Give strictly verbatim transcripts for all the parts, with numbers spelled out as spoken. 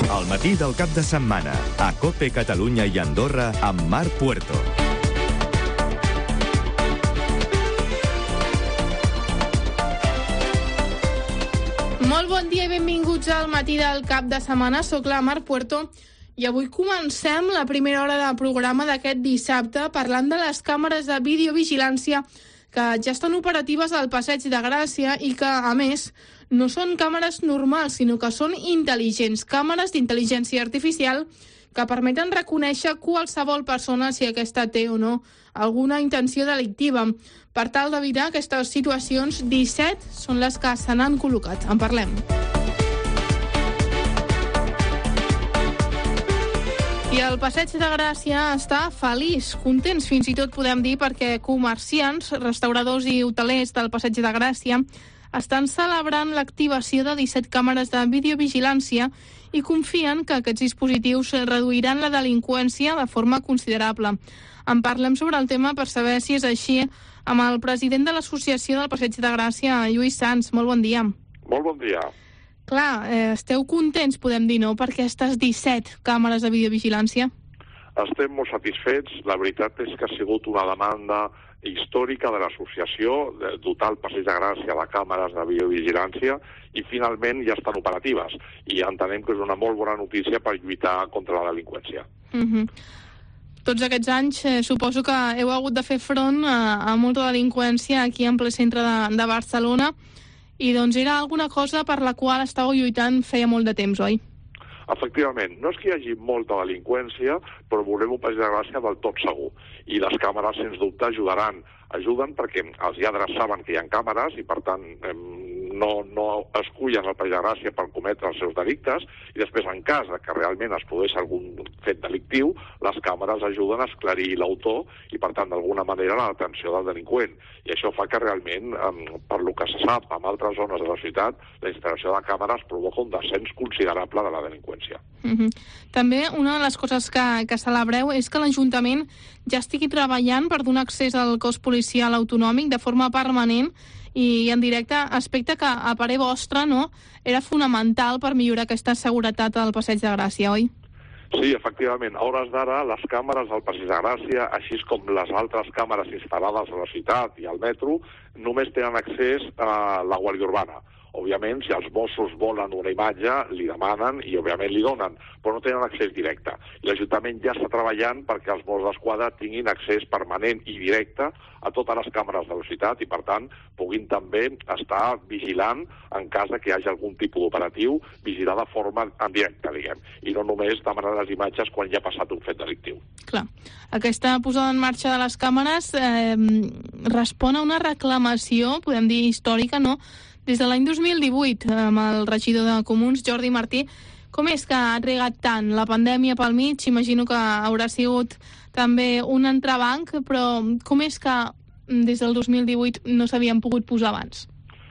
Al matí del cap de setmana, a COPE Catalunya i Andorra, amb Marc Puerto. Molt bon dia i benvinguts al matí del cap de setmana. Soc la Marc Puerto i avui comencem la primera hora de programa d'aquest dissabte parlant de les càmeres de videovigilància que ja estan operatives al Passeig de Gràcia i que, a més, no són càmeres normals, sinó que són intel·ligents, càmeres d'intel·ligència artificial que permeten reconèixer qualsevol persona si aquesta té o no alguna intenció delictiva. Per tal d'evitar aquestes situacions, disset són les que se n'han col·locat. En parlem. I el Passeig de Gràcia està feliç, contents fins i tot podem dir, perquè comerciants, restauradors i hotelers del Passeig de Gràcia estan celebrant l'activació de disset càmeres de videovigilància i confien que aquests dispositius reduiran la delinqüència de forma considerable. En parlem sobre el tema per saber si és així amb el president de l'Associació del Passeig de Gràcia, Lluís Sans. Molt bon dia. Molt bon dia. Clar, eh, esteu contents, podem dir, no?, per aquestes disset càmeres de videovigilància? Estem molt satisfets. La veritat és que ha sigut una demanda històrica de l'associació de dotar el Passeig de Gràcia de càmeres de videovigilància i finalment ja estan operatives. I entenem que és una molt bona notícia per lluitar contra la delinqüència. Uh-huh. Tots aquests anys eh, suposo que heu hagut de fer front a, a molta delinqüència aquí en ple centre de, de Barcelona i doncs era alguna cosa per la qual estàveu lluitant feia molt de temps, oi? Efectivament, no és que hi hagi molta delinqüència, però volem un Passeig de Gràcia del tot segur. I les càmeres, sens dubte, ajudaran. Ajuden perquè els lladres saben que hi ha càmeres i, per tant, no, no escullen el Passeig de Gràcia per cometre els seus delictes i després, en cas que realment es produeix algun fet delictiu, les càmeres ajuden a esclarir l'autor i, per tant, d'alguna manera, la detenció del delinqüent. I això fa que realment, per lo que se sap, en altres zones de la ciutat, la instal·lació de càmeres provoca un descens considerable de la delinqüència. Uh-huh. També una de les coses que, que celebreu és que l'Ajuntament ja estigui treballant per donar accés al cos policial autonòmic de forma permanent i en directe, aspecte que a parer vostre, no, era fonamental per millorar aquesta seguretat al Passeig de Gràcia, oi? Sí, efectivament. A hores d'ara, les càmeres del Passeig de Gràcia, així com les altres càmeres instal·lades a la ciutat i al metro, només tenen accés a la Guàrdia Urbana. Òbviament, si els Mossos volen una imatge, li demanen i, òbviament, li donen, però no tenen accés directe. I l'Ajuntament ja està treballant perquè els Mossos d'Esquadra tinguin accés permanent i directe a totes les càmeres de la ciutat i, per tant, puguin també estar vigilant en cas de que hi hagi algun tipus d'operatiu, vigilar de forma en directe, diguem, i no només demanar les imatges quan ja ha passat un fet delictiu. Clar. Aquesta posada en marxa de les càmeres eh, respon a una reclamació, podem dir històrica, no?, des de l'any dos mil divuit, amb el regidor de Comuns, Jordi Martí. Com és que ha trigat tant? La pandèmia pel mig, imagino que haurà sigut també un entrebanc, però com és que des del dos mil divuit no s'havien pogut posar abans?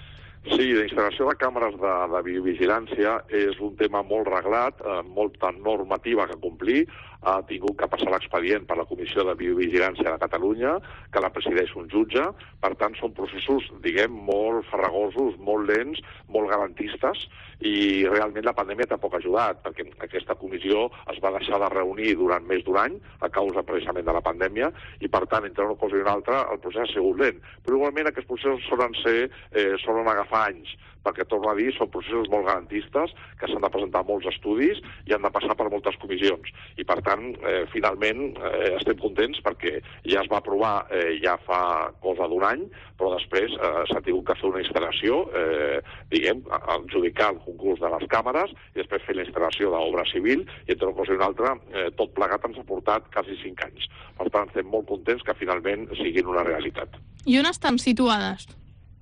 Sí, la instal·lació de càmeres de, de videovigilància és un tema molt reglat, eh, molta normativa que complir. Ha tingut que passar l'expedient per la Comissió de Videovigilància de Catalunya, que la presideix un jutge. Per tant, són processos, diguem, molt farragosos, molt lents, molt garantistes, i realment la pandèmia tampoc ha ajudat, perquè aquesta comissió es va deixar de reunir durant més d'un any a causa precisament de la pandèmia, i per tant, entre una cosa i una altra, el procés ha sigut lent. Però igualment aquests processos solen ser, eh, solen agafar anys, perquè, torno a dir, són processos molt garantistes, que s'han de presentar molts estudis i han de passar per moltes comissions. I, per tant, eh, finalment, eh, estem contents perquè ja es va aprovar eh, ja fa cosa d'un any, però després eh, s'ha tingut que fer una instal·lació, eh, diguem, adjudicar el concurs de les càmeres i després fer la instal·lació d'obra civil, i entre una cosa i una altra, eh, tot plegat ens ha portat quasi cinc anys. Per tant, estem molt contents que finalment siguin una realitat. I on estan situades?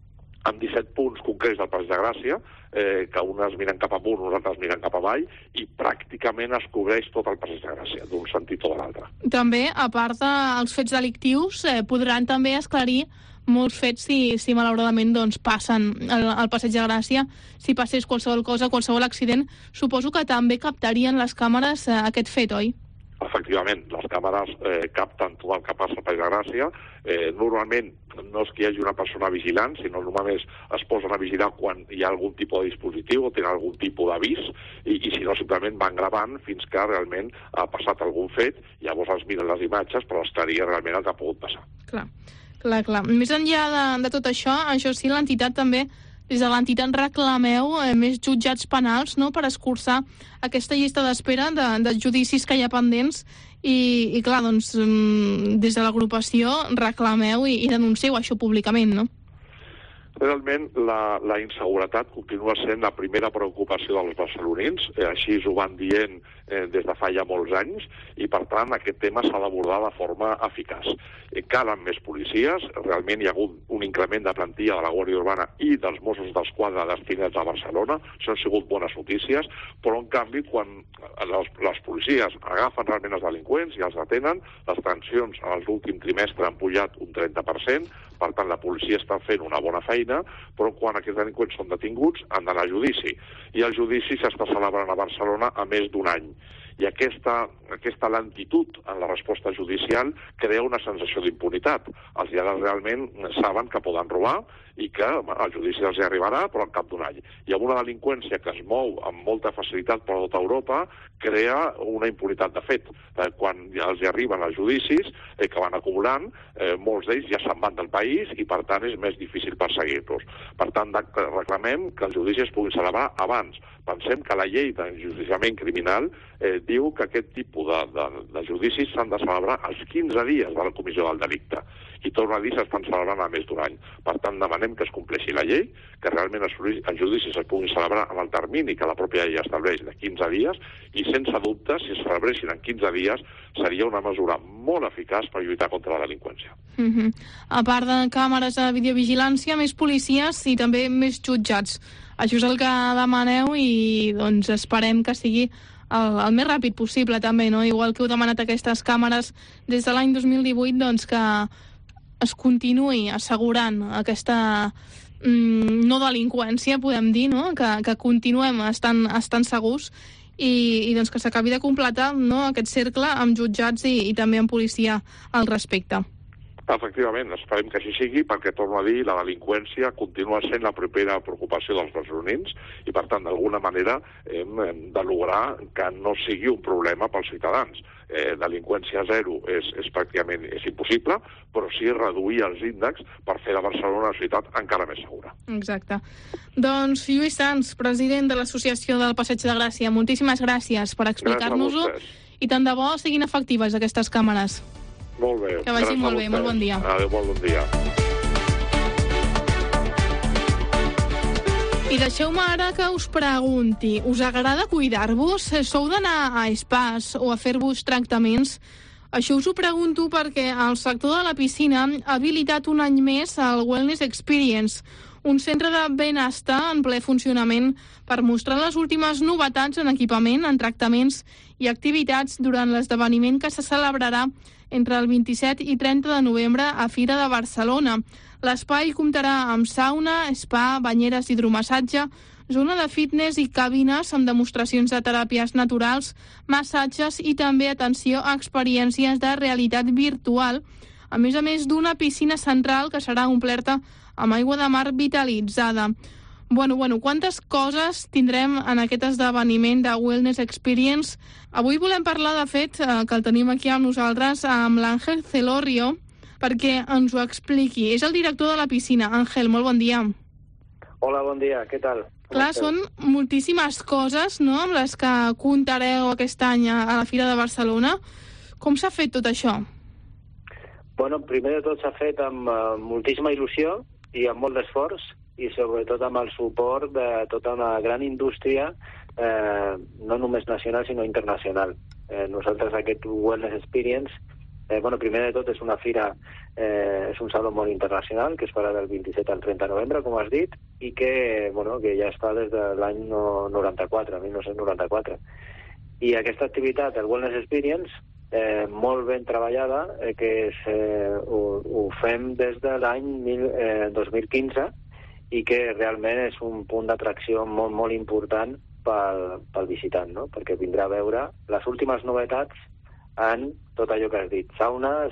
En disset punts concrets del Passeig de Gràcia, eh, que unes miren cap amunt, uns altres miren cap avall, i pràcticament es cobreix tot el Passeig de Gràcia, d'un sentit o de l'altre. També, a part dels fets delictius, eh, podran també esclarir molts fets si, si malauradament doncs, passen al, al Passeig de Gràcia. Si passés qualsevol cosa, qualsevol accident, suposo que també captarien les càmeres eh, aquest fet, oi? efectivament, les càmeres eh, capten tot el que passa al País de Gràcia. Eh, normalment no és que hi hagi una persona vigilant, sinó normalment es posen a vigilar quan hi ha algun tipus de dispositiu o tenen algun tipus d'avís, i, i si no, simplement van gravant fins que realment ha passat algun fet, llavors es miren les imatges per esclarir realment el que ha pogut passar. Clar, clar, clar. Més enllà de, de tot això, això sí, l'entitat també, des de l'entitat reclameu eh, més jutjats penals, no?, per escurçar aquesta llista d'espera de, de judicis que hi ha pendents i, i clar, doncs, des de l'agrupació reclameu i, i denuncieu això públicament, no? Realment, la, la inseguretat continua sent la primera preocupació dels barcelonins, eh, així ho van dient eh, des de fa ja molts anys, i per tant aquest tema s'ha d'abordar de forma eficaç. Eh, calen més policies, realment hi ha hagut un increment de plantilla de la Guàrdia Urbana i dels Mossos d'Esquadra destinats a Barcelona, això han sigut bones notícies, però en canvi quan les, les policies agafen realment els delinqüents i els detenen, les tensions en l'últim trimestre han pujat un trenta per cent, per tant la policia està fent una bona feina, però quan aquests delinqüents són detinguts han d'anar a judici. I el judici s'està celebrant a Barcelona a més d'un any. I aquesta, aquesta lentitud en la resposta judicial crea una sensació d'impunitat. Els lladres realment saben que poden robar i que el judici els hi arribarà, però al cap d'un any. I amb una delinqüència que es mou amb molta facilitat per tota Europa, crea una impunitat de fet. Eh, quan els hi arriben els judicis eh, que van acumulant, eh, molts d'ells ja se'n van del país i per tant és més difícil perseguir-los. Per tant, reclamem que els judicis es puguin celebrar abans. Pensem que la llei d'enjudiciament criminal eh, diu que aquest tipus de, de, de judicis s'han de celebrar als quinze dies de la comissió del delicte. I torna a dir s'estan celebrant a més d'un any. Per tant, demanem que es compleixi la llei, que realment els judicis es puguin celebrar amb el termini que la pròpia llei estableix de quinze dies, i sense dubte, si es celebressin en quinze dies, seria una mesura molt eficaç per lluitar contra la delinqüència. Mm-hmm. A part de càmeres de videovigilància, més policies i també més jutjats. Això és el que demaneu i doncs esperem que sigui el, el més ràpid possible també, no? Igual que heu demanat aquestes càmeres des de l'any dos mil divuit, doncs que es continuï assegurant aquesta mm, no delinqüència, podem dir, no? Que, que continuem estant, estant segurs i, i doncs que s'acabi de completar, no?, aquest cercle amb jutjats i, i també amb policia al respecte. Efectivament, esperem que així sigui, perquè, torno a dir, la delinqüència continua sent la primera preocupació dels barcelonins i, per tant, d'alguna manera hem, hem de lograr que no sigui un problema pels ciutadans. Eh, delinqüència zero és, és pràcticament és impossible, però sí reduir els índexs per fer de Barcelona una ciutat encara més segura. Exacte. Doncs Lluís Sans, president de l'Associació del Passeig de Gràcia, moltíssimes gràcies per explicar-nos-ho i tant de bo siguin efectives aquestes càmeres. Molt bé. Que vagi molt bé, molt bon dia. Adéu, molt bon dia. I deixeu-me ara que us pregunti, us agrada cuidar-vos? Sou d'anar a spas o a fer-vos tractaments? Això us ho pregunto perquè el sector de la piscina ha habilitat un any més el Wellness Experience, un centre de benestar en ple funcionament per mostrar les últimes novetats en equipament, en tractaments i activitats durant l'esdeveniment que se celebrarà entre el vint-i-set i trenta de novembre a Fira de Barcelona. L'espai comptarà amb sauna, spa, banyeres d'hidromassatge, zona de fitness i cabines amb demostracions de teràpies naturals, massatges i també atenció a experiències de realitat virtual, a més a més d'una piscina central que serà omplerta amb aigua de mar vitalitzada. Bueno, bueno, quantes coses tindrem en aquest esdeveniment de Wellness Experience. Avui volem parlar, de fet, eh, que el tenim aquí amb nosaltres, amb l'Àngel Celorrio, perquè ens ho expliqui. És el director de la piscina. Àngel, molt bon dia. Hola, bon dia, què tal? Com Clar, esteu? són moltíssimes coses, no?, amb les que comptareu aquest any a la Fira de Barcelona. Com s'ha fet tot això? Bueno, primer de tot s'ha fet amb uh, moltíssima il·lusió i amb molt d'esforç, i sobretot amb el suport de tota una gran indústria, eh, no només nacional sinó internacional. Eh, nosaltres aquest Wellness Experience, eh, bueno, primer de tot és una fira, eh, és un saló molt internacional que es farà del vint-i-set al trenta de novembre, com has dit, i que, bueno, que ja es fa des de l'any noranta-quatre, mil nou-cents noranta-quatre. I aquesta activitat, el Wellness Experience, eh, molt ben treballada, eh, que és, eh, ho, ho fem des de l'any eh, dos mil quinze, i que realment és un punt d'atracció molt, molt important pel, pel visitant, no? Perquè vindrà a veure les últimes novetats en tot allò que has dit, saunes,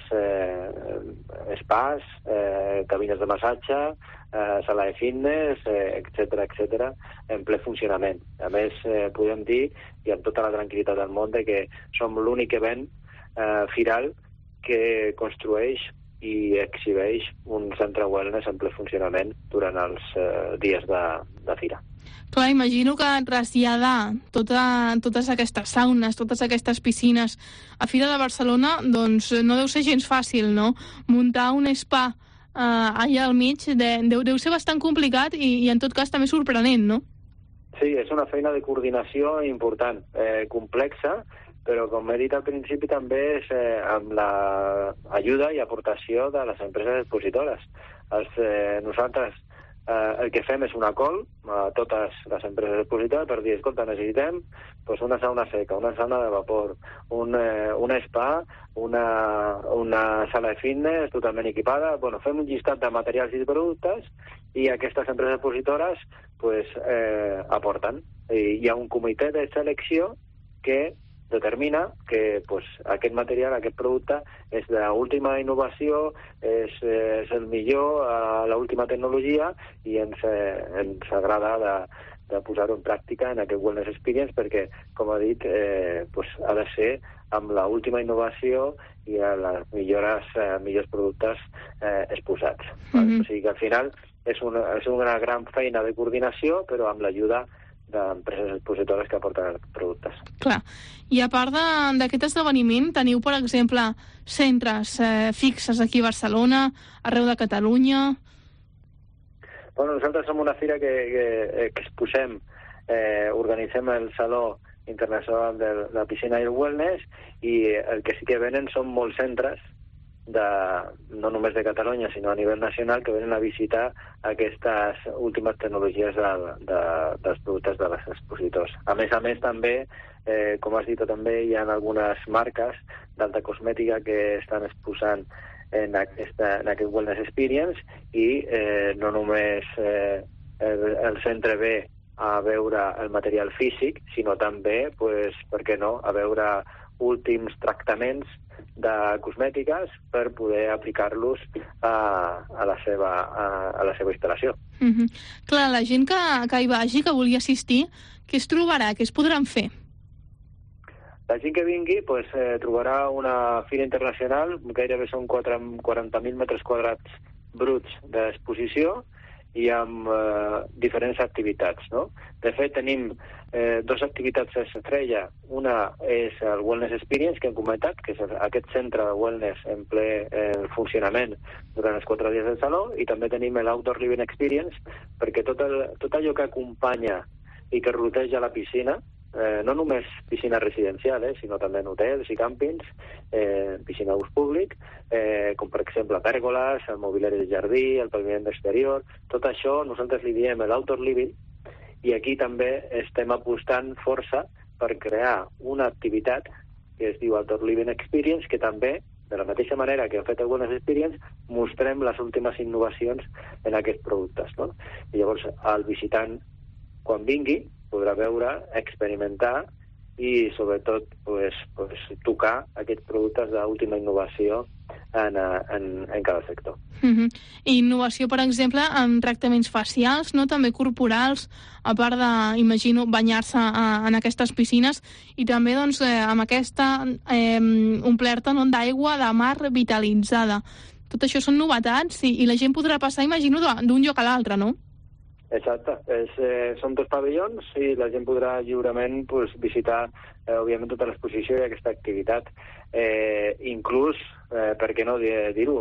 eh, spas, eh, cabines de massatge, eh, sala de fitness, eh, etcètera, etcètera, en ple funcionament. A més, eh, podem dir, i amb tota la tranquil·litat del món, que som l'únic event eh, firal que construeix i exhibeix un centre wellness en ple funcionament durant els eh, dies de, de fira. Clar, imagino que traslladar tota, totes aquestes saunes, totes aquestes piscines a Fira de Barcelona, doncs no deu ser gens fàcil, no? Muntar un spa eh, allà al mig de, deu, deu ser bastant complicat i, i en tot cas també sorprenent, no? Sí, és una feina de coordinació important, eh, complexa, però com he dit al principi també és eh, amb l'ajuda i aportació de les empreses expositores. Els, eh, nosaltres eh, el que fem és una call a totes les empreses expositores per dir, escolta, necessitem pues, una sauna seca, una sauna de vapor, un, eh, un spa, una, una sala de fitness totalment equipada. Bueno, fem un llistat de materials i de productes i aquestes empreses expositores pues, eh, aporten. I hi ha un comitè de selecció que determina que pues, aquest material, aquest producte, és de l'última innovació, és, és el millor, eh, l'última tecnologia, i ens, eh, ens agrada de, de posar-ho en pràctica en aquest Wellness Experience, perquè, com ha dit, eh, pues, ha de ser amb l'última innovació i a les millores, eh, millors productes eh, exposats. Mm-hmm. O sigui que al final és una, és una gran feina de coordinació, però amb l'ajuda d'empreses expositores que aporten productes. Clar. I a part d'aquest esdeveniment, teniu, per exemple, centres eh, fixes aquí a Barcelona, arreu de Catalunya? Bueno, nosaltres som una fira que, que, que exposem, eh, organitzem el Saló Internacional de la Piscina i el Wellness, i el que sí que venen són molts centres, de, no només de Catalunya, sinó a nivell nacional, que venen a visitar aquestes últimes tecnologies de, de, dels productes de les expositors. A més a més, també, eh, com has dit, també hi ha algunes marques d'alta cosmètica que estan exposant en, aquesta, en aquest Wellness Experience, i eh, no només eh, el, el centre ve a veure el material físic, sinó també, pues, per què no, a veure últims tractaments de cosmètiques per poder aplicar-los a, a, la seva, a, a la seva instal·lació. Mm-hmm. Clar, la gent que, que hi vagi, que vulgui assistir, què es trobarà? Què es podran fer? La gent que vingui pues, eh, trobarà una fira internacional, gairebé són quaranta mil metres quadrats bruts d'exposició, i amb eh, diferents activitats, no? De fet, tenim eh, dues activitats estrella. Una és el Wellness Experience, que hem comentat, que és aquest centre de wellness en ple eh, funcionament durant els quatre dies del Saló, i també tenim l'Outdoor Living Experience, perquè tot, el, tot allò que acompanya i que rodeja la piscina, eh, no només piscina residencial, eh, sinó també en hotels i càmpings, eh, piscina d'ús públic, eh, com per exemple pèrgoles, el mobiliari de jardí, el paviment exterior, tot això nosaltres li diem l'outdoor living, i aquí també estem apostant força per crear una activitat que es diu Outdoor Living Experience, que també, de la mateixa manera que hem fet el Wellness Experience, mostrem les últimes innovacions en aquests productes, no? I llavors el visitant, quan vingui, podrà veure, experimentar i, sobretot, pues, pues, tocar aquests productes d'última innovació en, en, en cada sector. Mm-hmm. I innovació, per exemple, en tractaments facials, no? També corporals, a part de, imagino, banyar-se en aquestes piscines, i també doncs, eh, amb aquesta eh, omplerta, no?, d'aigua de mar vitalitzada. Tot això són novetats i, i la gent podrà passar, imagino, d'un lloc a l'altre, no? Exacte. És, eh, són dos pavellons i la gent podrà lliurement pues, visitar, eh, òbviament, tota l'exposició i aquesta activitat. Eh, inclús, eh, per què no dir-ho,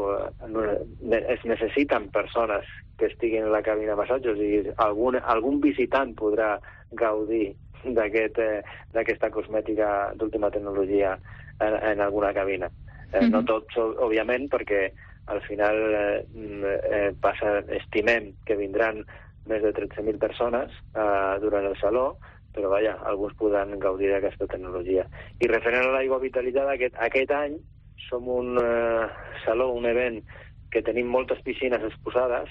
eh, es necessiten persones que estiguin a la cabina de massatges, i algun, algun visitant podrà gaudir d'aquest, eh, d'aquesta cosmètica d'última tecnologia en, en alguna cabina. Eh, mm-hmm. No tots, òbviament, perquè al final eh, eh, passa, estimem que vindran més de tretze mil persones eh, durant el Saló, però vaja, alguns podran gaudir d'aquesta tecnologia. I referent a l'aigua vitalitzada, aquest, aquest any som un eh, saló, un event que tenim moltes piscines exposades.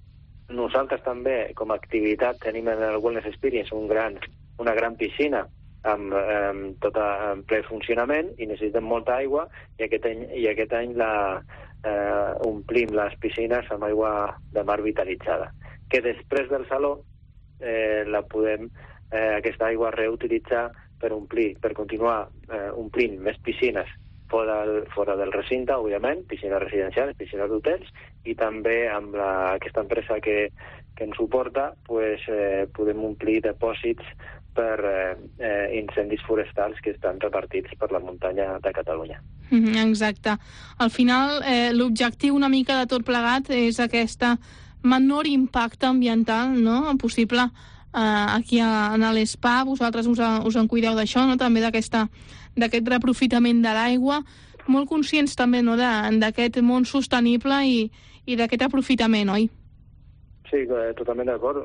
Nosaltres també, com a activitat, tenim en el Wellness Experience un gran, una gran piscina amb, amb tot en ple funcionament i necessiten molta aigua i aquest any, i aquest any la, eh, omplim les piscines amb aigua de mar vitalitzada, que després del saló eh, la podem, eh, aquesta aigua reutilitzar per omplir, per continuar eh, omplint més piscines fora del, fora del recinte, òbviament, piscines residencials, piscines d'hotels, i també amb la, aquesta empresa que, que ens suporta, pues, eh, podem omplir depòsits per eh, eh, incendis forestals que estan repartits per la muntanya de Catalunya. Mm, exacte. Al final, eh, l'objectiu una mica de tot plegat és aquesta menor impacte ambiental, no?, possible eh, aquí a, a l'Spa. Vosaltres us, us en cuideu d'això, no?, també d'aquesta d'aquest reprofitament de l'aigua, molt conscients també, no?, d'aquest món sostenible i, i d'aquest aprofitament, oi? Sí, eh, totalment d'acord.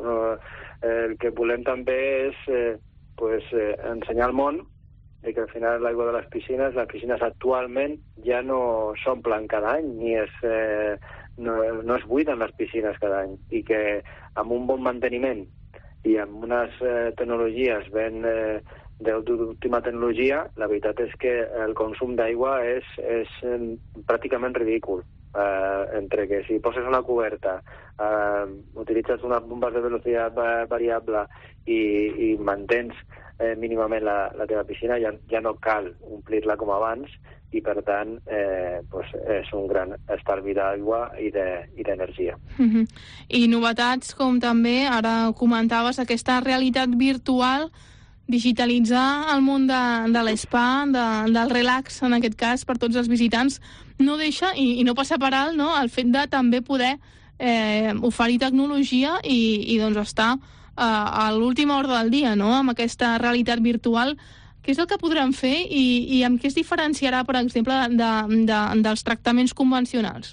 Eh, el que volem també és eh, pues, eh, ensenyar al món de que al final l'aigua de les piscines, les piscines actualment ja no s'omplen cada any, ni es, eh, no, no es buiden les piscines cada any, i que amb un bon manteniment i amb unes eh, tecnologies ben eh, d'última tecnologia, la veritat és que el consum d'aigua és, és eh, pràcticament ridícul. Eh, entre que si poses una coberta, eh, utilitzes unes bombes de velocitat variable i, i mantens eh, mínimament la, la teva piscina, ja, ja no cal omplir-la com abans, i per tant eh, pues és un gran estalvi d'aigua i d'energia. De, mm-hmm. I novetats com també, ara comentaves, aquesta realitat virtual, digitalitzar el món de, de l'Spa, de, del relax, en aquest cas, per tots els visitants, no deixa, i, i no passa per alt, no?, el fet de també poder eh, oferir tecnologia i, i doncs estar eh, a l'última hora del dia, no?, amb aquesta realitat virtual. Què és el que podran fer i, i amb què es diferenciarà, per exemple, de, de, dels tractaments convencionals?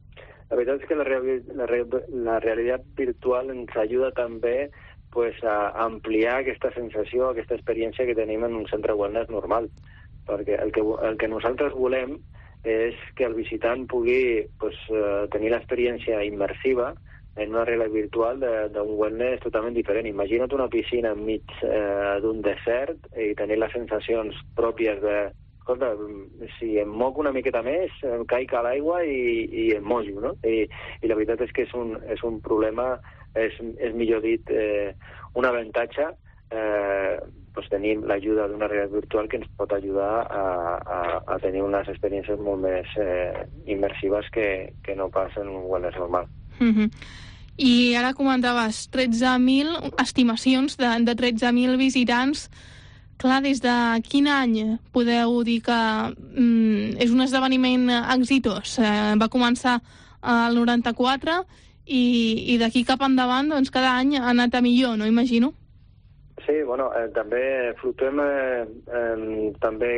La veritat és que la, reali la, re la realitat virtual ens ajuda també pues, a ampliar aquesta sensació, aquesta experiència que tenim en un centre wellness normal. Perquè el que, el que nosaltres volem és que el visitant pugui pues, tenir l'experiència immersiva en una realitat virtual d'un wellness totalment diferent. Imagina't una piscina enmig eh, d'un desert i tenir les sensacions pròpies de... Escolta, si em moc una miqueta més, em caic a l'aigua i, i em mojo, no? I, i la veritat és que és un, és un problema, és, és millor dit, eh, un avantatge eh, pues, tenir l'ajuda d'una realitat virtual que ens pot ajudar a, a, a tenir unes experiències molt més eh, immersives que, que no pas en un wellness normal. Mm-hmm. I ara comentaves tretze mil estimacions de, de tretze mil visitants. Clar, des de quin any podeu dir que mm, és un esdeveniment exitós? Eh, va començar al noranta-quatre i, i d'aquí cap endavant, doncs, cada any ha anat a millor, no imagino? Sí, bueno, eh, també fluctuem eh, eh, també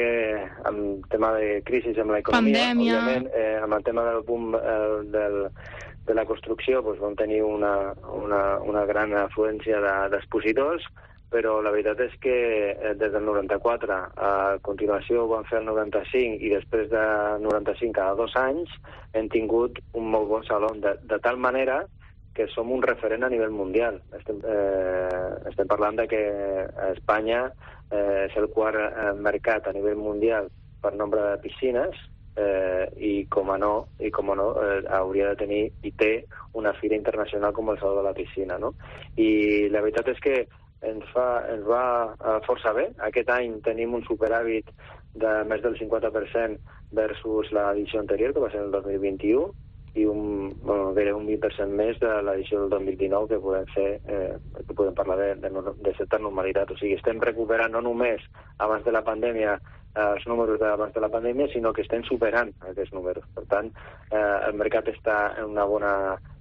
amb tema de crisi amb l'economia. Pandèmia. Òbviament, eh, amb el tema del boom eh, del, de la construcció, doncs, vam tenir una, una, una gran afluència d'expositors, de, però la veritat és que eh, des del noranta-quatre a continuació ho vam fer el noranta-cinc i després de noranta-cinc cada dos anys hem tingut un molt bon saló, de, de tal manera que som un referent a nivell mundial. Estem, eh, estem parlant de que Espanya eh, és el quart eh, mercat a nivell mundial per nombre de piscines eh, i com a no, i com a no eh, hauria de tenir i té una fira internacional com el Saló de la Piscina, no? I la veritat és que ens, fa, ens va uh, força bé. Aquest any tenim un superàvit de més del cinquanta per cent versus l'edició anterior, que va ser el dos mil vint-i-u, i un, bueno, gairebé un vint per cent més de l'edició del dos mil dinou, que podem fer, eh, que podem parlar de, de, de certa normalitat. O sigui, estem recuperant no només abans de la pandèmia eh, els números d'abans de la pandèmia, sinó que estem superant aquests números. Per tant, eh, el mercat està en una bona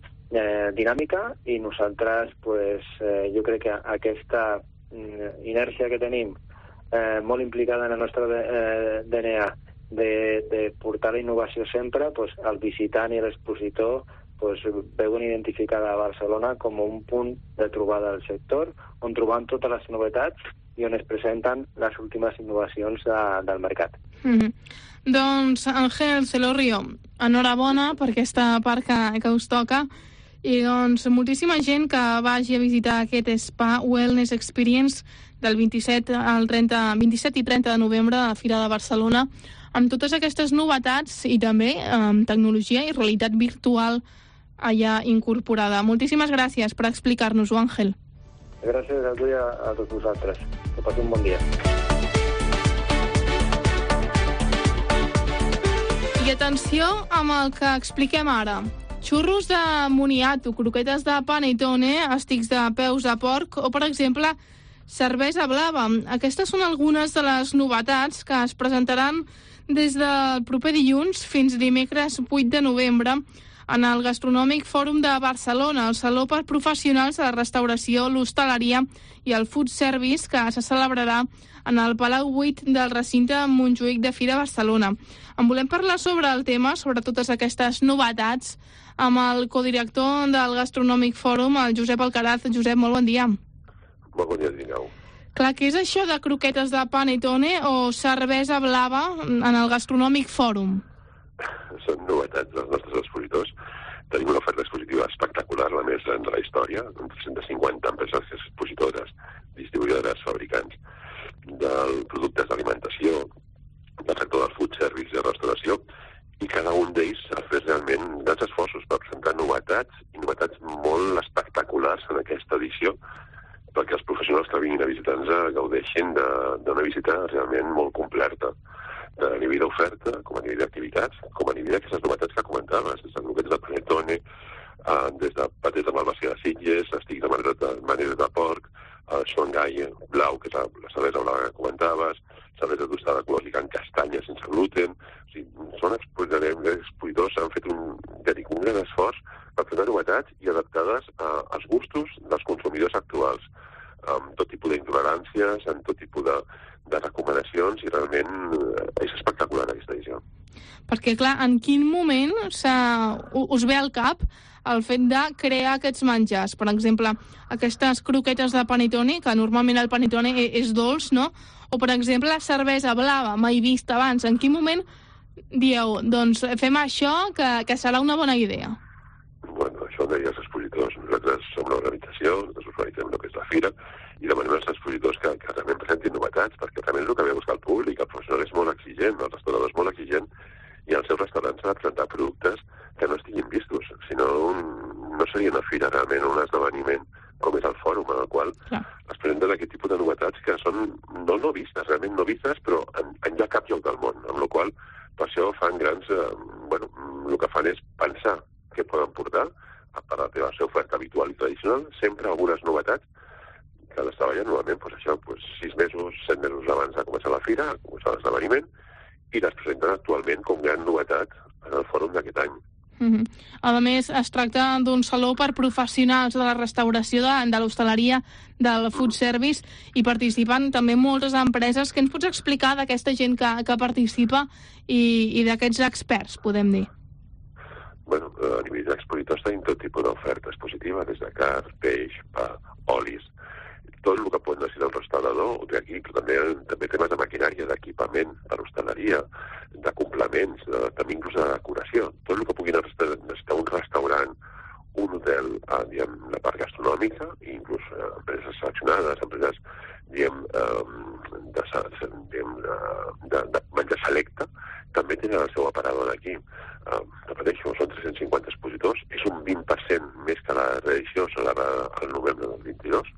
Eh, dinàmica i nosaltres pues, eh, jo crec que aquesta mm, inèrcia que tenim eh, molt implicada en el nostre eh, D N A de, de portar la innovació sempre, pues, el visitant i l'expositor pues, veuen identificada a Barcelona com un punt de trobada del sector on trobam totes les novetats i on es presenten les últimes innovacions de, del mercat. Mm-hmm. Doncs, Ángel Celorrio, enhorabona per aquesta part que, que us toca. I doncs moltíssima gent que vagi a visitar aquest Spa Wellness Experience del vint-i-set al trenta, vint-i-set i trenta de novembre a Fira de Barcelona, amb totes aquestes novetats i també amb tecnologia i realitat virtual allà incorporada. Moltíssimes gràcies per explicar-nos-ho, Àngel. Gràcies a tu i a, a tots vosaltres. Que passi un bon dia. I atenció amb el que expliquem ara. Xurros de moniato, croquetes de panettone, estics de peus de porc o, per exemple, cervesa blava. Aquestes són algunes de les novetats que es presentaran des del proper dilluns fins dimecres vuit de novembre en el Gastronòmic Fòrum de Barcelona, el saló per professionals de la restauració, l'hostaleria i el food service, que se celebrarà en el Palau vuit del recinte Montjuïc de Fira Barcelona. En volem parlar sobre el tema, sobre totes aquestes novetats, amb el codirector del Gastronòmic Fòrum, el Josep Alcaraz. Josep, molt bon dia. Molt bon dia, Dinau. Clar, què és això de croquetes de panettone o cervesa blava en el Gastronòmic Fòrum? Són novetats dels nostres expositors. Tenim una oferta expositiva espectacular, la més gran de la història, amb tres-centes cinquanta empreses expositores, distribuïdores, fabricants de productes d'alimentació, del sector del food service i de restauració, i cada un d'ells ha fet realment grans esforços per presentar novetats, i novetats molt espectaculars en aquesta edició, perquè els professionals que vinguin a visitar-nos gaudeixin d'una visita realment molt completa, de a nivell d'oferta, com a nivell d'activitats, com a nivell d'aquestes novetats que comentaves, des de croquetes de panettone, eh, des de patés de malvacia de Sitges, estics de manera de porc, eh, Shanghai blau, que és la, la cervesa blava que comentaves, cervesa tostada ecològica en castanya sense gluten. O sigui, són expositors que han fet un, un gran esforç per fer novetats i adaptades a, als gustos dels consumidors actuals, amb tot tipus d'intoleràncies, amb tot tipus de, de recomanacions, i realment eh, és espectacular aquesta edició. Perquè, clar, en quin moment us ve al cap el fet de crear aquests menjars? Per exemple, aquestes croquetes de panettone, que normalment el panettone és dolç, no? O, per exemple, la cervesa blava, mai vista abans. En quin moment dieu, doncs fem això, que, que serà una bona idea? Bueno, això ho deia els expositors. Nosaltres som una organització, nosaltres organitzem el que és la fira, i demanem als expositors que, que realment presentin novetats, perquè realment és el que ve a buscar el públic. El professional és molt exigent, el restaurador és molt exigent, i els seus restaurants s'han de presentar productes que no estiguin vistos. Si no, no seria una fira realment, un esdeveniment com és el fòrum, en el qual Clar. es presenten aquest tipus de novetats que són no no vistes, realment no vistes, però en, en ja cap lloc del món, amb la qual per això fan grans... Eh, bueno, el que fan és pensar què poden portar per a la seva oferta habitual i tradicional, sempre algunes novetats que les treballen normalment, doncs això, doncs, sis mesos, set mesos abans de començar la fira, començar l'esdeveniment, i les presenten actualment com gran novetat en el fòrum d'aquest any. Mm-hmm. A més, es tracta d'un saló per professionals de la restauració, de, de l'hostaleria, del food service, i participen també moltes empreses. Què ens pots explicar d'aquesta gent que, que participa i, i d'aquests experts, podem dir? Bueno, a nivell d'expositors tenim tot tipus d'oferta expositiva, des de carn, peix, pa, olis, tot el que pot necessitar un restaurador d'aquí, però també, també temes de maquinària, d'equipament per hostaleria, de complements, de, també inclús de decoració. Tot el que pugui necessitar un restaurant, un hotel, eh, diguem, la part gastronòmica, i inclús eh, empreses seleccionades, empreses, diguem, eh, de, diguem, de, de, de menjar selecte, també tenen el seu aparador aquí. Eh, repeteixo, són tres-cents cinquanta expositors, és un vint per cent més que la reedició celebrada al novembre del vint-i-dos,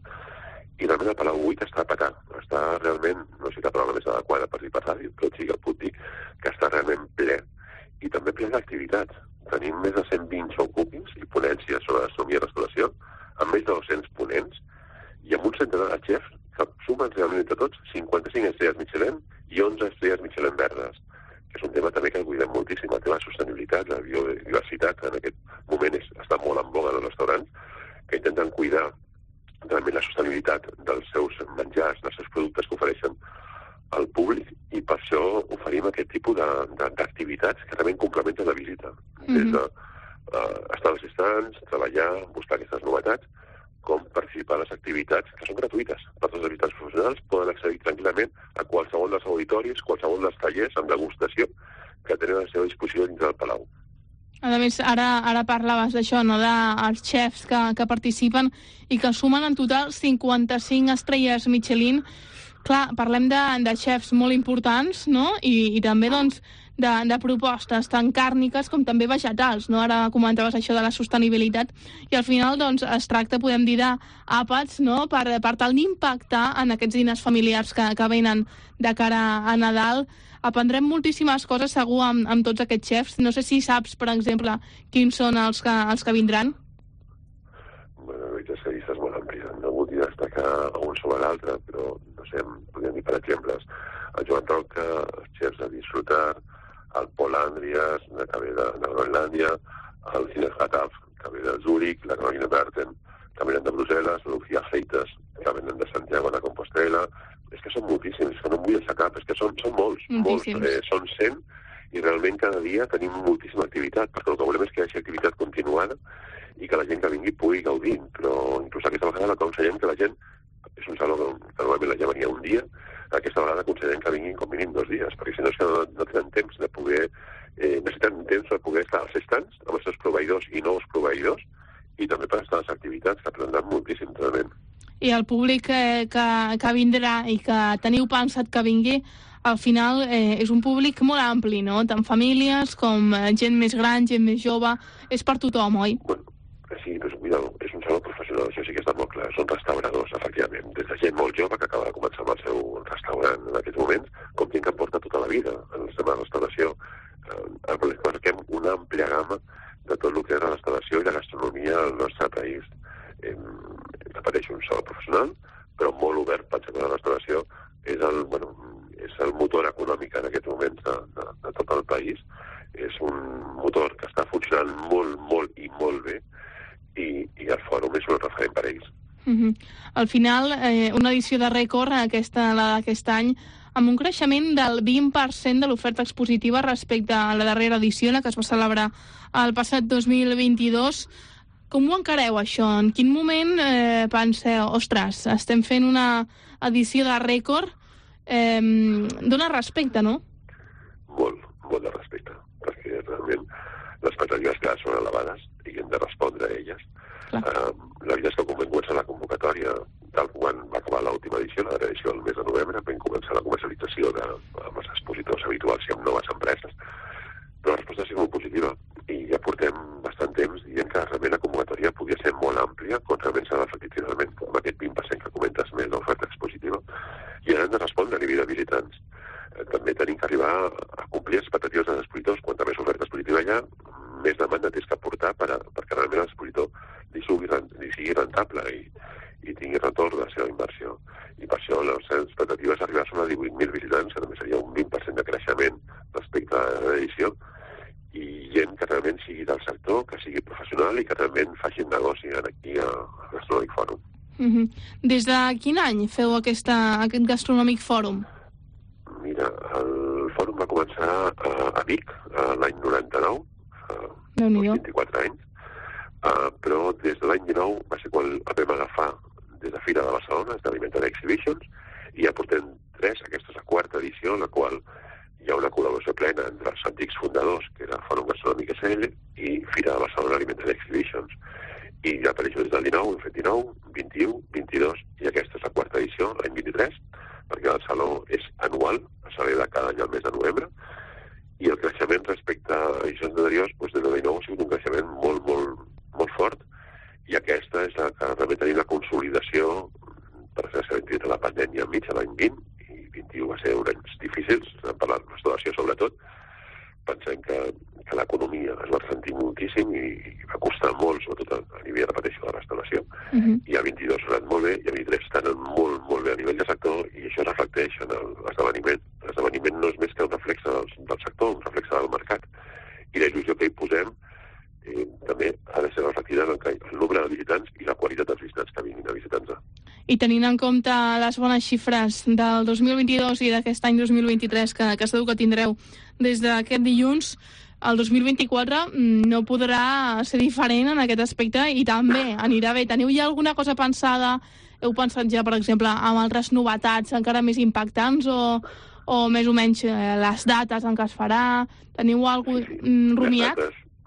i realment el Palau vuit està a petar. Està realment, no sé si la paraula més adequada per dir per ràdio, però sí que puc dir que està realment ple. I també ple d'activitats. Tenim més de cent vint showcookings i ponències sobre gastronomia i restauració, amb més de dos-cents ponents, i amb un centenar de xefs que sumen realment entre tots cinquanta-cinc estrelles Michelin i onze estrelles Michelin verdes, que és un tema també que cuidem moltíssim. El tema de sostenibilitat, la biodiversitat, en aquest moment és, està molt en boga en els restaurants, que intenten cuidar realment la sostenibilitat dels seus menjars, dels seus productes que ofereixen al públic, i per això oferim aquest tipus d'activitats que realment complementen la visita. Mm-hmm. Des de uh, estar als estants, treballar, buscar aquestes novetats, com participar en les activitats que són gratuïtes. Per tots els visitants professionals poden accedir tranquil·lament a qualsevol dels auditoris, qualsevol dels tallers amb degustació que tenen a la seva disposició dintre del Palau. A més, ara, ara parlaves d'això, no?, dels xefs que, que participen i que sumen en total cinquanta-cinc estrelles Michelin. Clar, parlem de, de xefs molt importants, no?, i, i també, doncs, de, de propostes tant càrniques com també vegetals, no? Ara comentaves això de la sostenibilitat i al final, doncs, es tracta, podem dir, d'àpats, no?, per, per tal d'impactar en aquests diners familiars que, que venen de cara a Nadal. Aprendrem moltíssimes coses, segur, amb, amb tots aquests xefs. No sé si saps, per exemple, quins són els que, els que vindran. Bueno, la veritat és que llistes molt àmplies. No vull destacar un sobre l'altre, però, no sé, podríem dir, per exemples, el Joan Roca, els xefs de Disfrutar, el Paul Andrias, que ve de, de Groenlàndia, el Zineb Hataf, que ve de Zúrich, la Caroline Merten, que venen de Brussel·les, l'Ucía Feites, que venen de Santiago de Compostela. És que són moltíssims, és que no em vull deixar cap, és que són, són molts, molts. Eh, són cent, i realment cada dia tenim moltíssima activitat, perquè el que volem és que hi hagi activitat continuada i que la gent que vingui pugui gaudir, però inclús aquesta vegada aconsellem que la gent, és un saló que normalment la gent venia un dia, aquesta vegada aconsellem que vinguin com mínim dos dies, perquè si no és que no, no tenen temps de poder, eh, necessiten temps de poder estar als estants amb els seus proveïdors i nous proveïdors, i també per estar a les activitats, que aprendran moltíssim realment. I el públic que, que, que vindrà i que teniu pensat que vingui, al final eh, és un públic molt ampli, no? Tant famílies com gent més gran, gent més jove, és per tothom, oi? Bueno, sí, però cuidado, és un saló professional, això sí que està molt clar. Són restauradors, efectivament, des de gent molt jove que acaba de començar amb el seu restaurant en aquests moments, com gent que porta tota la vida en el tema de restauració. Eh, marquem una àmplia gamma de tot el que és la restauració i la gastronomia al nostre país. Eh, repeteixo, un saló professional, però molt obert. Pensem que la restauració és el, bueno, és el motor econòmic en aquests moments de, de, de tot el país. És un motor que està funcionant molt, molt i molt bé, i, i el fòrum és un referent per a ells. Uh-huh. Al final, eh, una edició de rècord, aquesta, la d'aquest any, amb un creixement del vint per cent de l'oferta expositiva respecte a la darrera edició, la que es va celebrar el passat dos mil vint-i-dos. Com ho encareu, això? En quin moment eh, penseu, ostres, estem fent una edició de rècord? Eh, dona respecte, no? Molt, molt de respecte, perquè realment les expectatives que són elevades i hem de respondre a elles. Uh, la veritat és que quan vam començar la convocatòria, tal quan va acabar l'última edició, la darrera edició del mes de novembre, vam començar la comercialització de, amb els expositors habituals i amb noves empreses, però la resposta ha sigut molt positiva i ja portem bastant temps dient que realment la convocatòria podia ser molt àmplia, quan realment s'ha reflectit finalment amb aquest vint per cent que comentes més d'oferta expositiva, i ara hem de respondre a nivell de visitants. Eh, també tenim que arribar a complir les expectatives dels expositors. Quanta més oferta expositiva hi ha, més demanda tens que aportar per a, perquè realment l'expositor li, li sigui rentable i, i tingui retorn de la seva inversió. I per això les expectatives arribar a divuit mil visitants, que també seria un vint per cent de creixement respecte a l'edició, i gent que realment sigui del sector, que sigui professional i que realment facin negoci aquí al Gastronòmic Fòrum. Uh-huh. Des de quin any feu aquesta, aquest Gastronòmic Fòrum? Mira, el fòrum va començar a, a Vic l'any noranta-nou, fa vint-i-quatre anys, uh, però des de l'any dinou va ser quan el vam agafar des de Fira de Barcelona, Esdeveniment Exhibitions, i ja portem tres, aquesta és la quarta edició, en la qual hi ha una col·laboració plena entre els antics fundadors, que era Fòrum Gastronòmic S L, i Fira de Barcelona Alimentary Exhibitions. I ja per això des del dinou, hem fet dinou, vint-i-u, vint-i-dos, i aquesta és la quarta edició, l'any vint-i-tres, perquè el saló és anual, es celebra cada any al mes de novembre, i el creixement respecte a edicions anteriors, doncs des del dinou ha sigut un creixement molt, molt, molt fort, i aquesta és la que realment tenim la consolidació, per ser entre la pandèmia enmig, l'any vint, i vint-i-u va ser uns anys difícils, per la restauració sobretot. Pensem que, que l'economia es va ressentir moltíssim i, i va costar molt, sobretot a, a nivell, repeteixo, de restauració. Uh-huh. I a vint-i-dos ha anat molt bé, i a vint-i-tres estan molt, molt bé a nivell de sector, i això es reflecteix en l'esdeveniment. L'esdeveniment no és més que un reflex del, del sector, un reflex del mercat. I la il·lusió que hi posem eh, també ha de ser reflectida en el, el nombre de visitants i la qualitat dels visitants que vinguin a visitar-nos. I tenint en compte les bones xifres del dos mil vint-i-dos i d'aquest any dos mil vint-i-tres, que, que segur que tindreu des d'aquest dilluns, el dos mil vint-i-quatre no podrà ser diferent en aquest aspecte i també anirà bé. Teniu ja alguna cosa pensada? Heu pensat ja, per exemple, en altres novetats encara més impactants o, o més o menys eh, les dates en què es farà? Teniu alguna cosa sí, sí. rumiat? Les dates,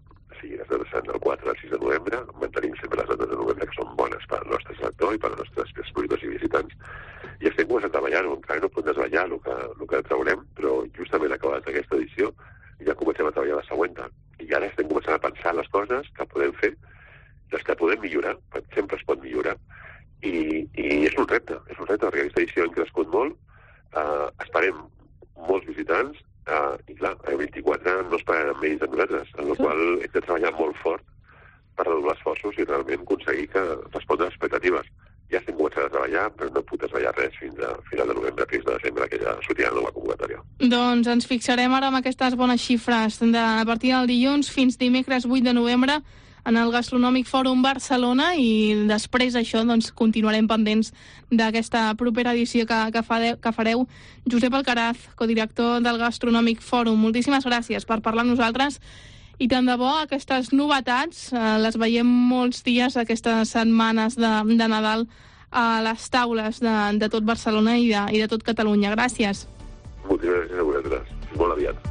sigui les dates seran del quatre al sis de novembre, mantenim sempre les dates de novembre que són bones per al nostre sector i per als nostres expositors i visitants, i estem començant a treballar-ho, encara no podem desvetllar el que, el que traurem, però justament acabat aquesta edició ja comencem a treballar la següent, i ara estem començant a pensar les coses que podem fer, les que podem millorar, perquè sempre es pot millorar, i, i és un repte, és un repte, perquè aquesta edició hem crescut molt, eh, esperem molts visitants, Uh, i clar, el vint-i-quatre no es pagaran amb ells de nosaltres, en la qual hem de treballar molt fort per redoblar esforços i realment aconseguir que respondre a les expectatives. Ja estem començant a treballar, però no puc desvetllar res fins a final de novembre, fins de desembre, que ja sortirà la nova convocatòria. Doncs ens fixarem ara amb aquestes bones xifres. De, a partir del dilluns fins dimecres vuit de novembre en el Gastronòmic Fòrum Barcelona, i després això doncs, continuarem pendents d'aquesta propera edició que, que, fa, que fareu. Josep Alcaraz, codirector del Gastronòmic Fòrum, moltíssimes gràcies per parlar amb nosaltres, i tant de bo aquestes novetats eh, les veiem molts dies aquestes setmanes de, de Nadal a les taules de, de tot Barcelona i de, i de tot Catalunya. Gràcies. Moltíssimes gràcies a vosaltres. Fins molt aviat.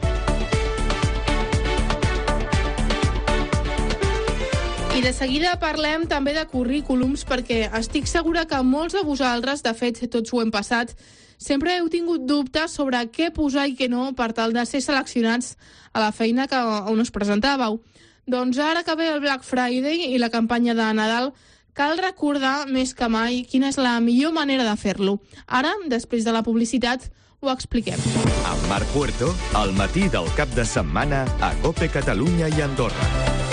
I de seguida parlem també de currículums, perquè estic segura que molts de vosaltres, de fet tots ho hem passat, sempre heu tingut dubtes sobre què posar i què no per tal de ser seleccionats a la feina que, on us presentàveu. Doncs ara que ve el Black Friday i la campanya de Nadal, cal recordar més que mai quina és la millor manera de fer-lo. Ara, després de la publicitat, ho expliquem. Amb Marc Puerto, al matí del cap de setmana a COPE Catalunya i Andorra.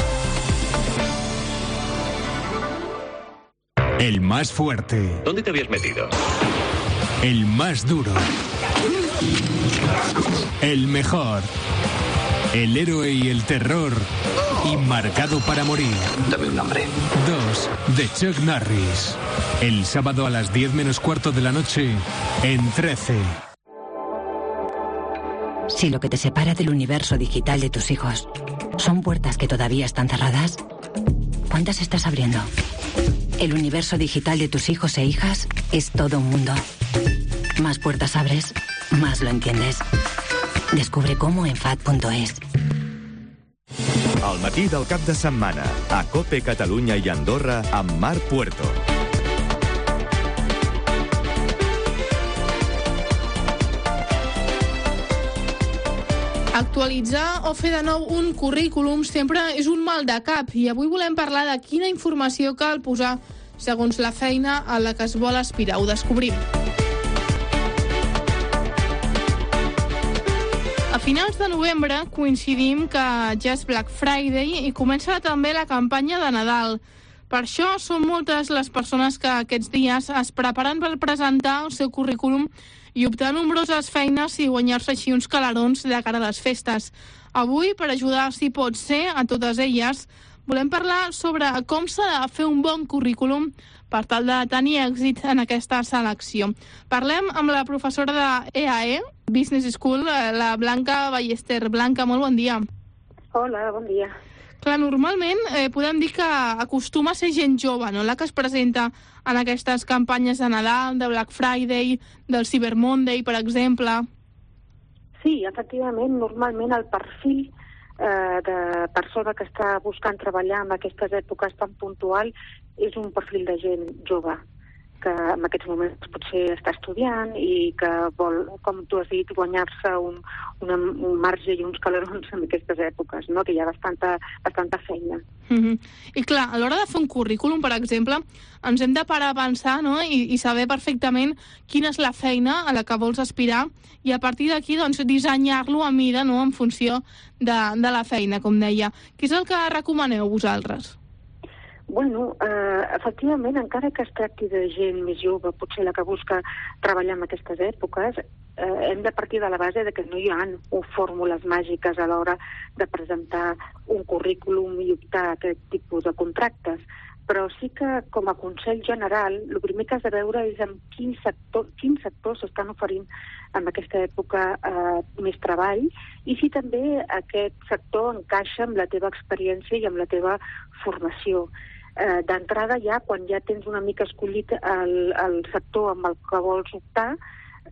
El más fuerte. ¿Dónde te habías metido? El más duro. El mejor. El héroe y el terror. Y marcado para morir. Dame un nombre. Dos, de Chuck Norris. El sábado a las diez menos cuarto de la noche, en trece. Si lo que te separa del universo digital de tus hijos son puertas que todavía están cerradas, ¿cuántas estás abriendo? El universo digital de tus hijos e hijas es todo un mundo. Más puertas abres, más lo entiendes. Descubre cómo en F A D punto es. Al matí del cap de setmana a COPE Catalunya i Andorra amb Marc Puerto. Actualitzar o fer de nou un currículum sempre és un mal de cap, i avui volem parlar de quina informació cal posar segons la feina a la que es vol aspirar. Ho descobrim. A finals de novembre coincidim que ja és Black Friday i comença també la campanya de Nadal. Per això són moltes les persones que aquests dies es preparen per presentar el seu currículum i optar nombroses feines i guanyar-se així uns calarons de cara a les festes. Avui, per ajudar, si pot ser, a totes elles, volem parlar sobre com s'ha de fer un bon currículum per tal de tenir èxit en aquesta selecció. Parlem amb la professora de E A E, Business School, la Blanca Ballester. Blanca, molt bon dia. Hola, bon dia. Clar, normalment eh, podem dir que acostuma a ser gent jove, no?, la que es presenta en aquestes campanyes de Nadal, de Black Friday, del Cyber Monday, per exemple. Sí, efectivament, normalment el perfil eh, de persona que està buscant treballar en aquestes èpoques tan puntual és un perfil de gent jove, que en aquests moments potser està estudiant i que vol, com tu has dit, guanyar-se un, un, un marge i uns calarons en aquestes èpoques, no?, que hi ha bastanta, bastanta feina. Mm-hmm. I clar, a l'hora de fer un currículum, per exemple, ens hem de parar a pensar, no?, i, i saber perfectament quina és la feina a la que vols aspirar, i a partir d'aquí doncs, dissenyar-lo a mida, no?, en funció de, de la feina, com deia. Què és el que recomaneu vosaltres? Bueno, eh, efectivament, encara que es tracti de gent més jove, potser la que busca treballar en aquestes èpoques, eh, hem de partir de la base de que no hi ha fórmules màgiques a l'hora de presentar un currículum i optar a aquest tipus de contractes. Però sí que, com a consell general, el primer que has de veure és en quin sector, quins sectors s'estan oferint en aquesta època eh, més treball, i si també aquest sector encaixa amb la teva experiència i amb la teva formació. Eh, d'entrada ja, quan ja tens una mica escollit el, el sector amb el que vols optar,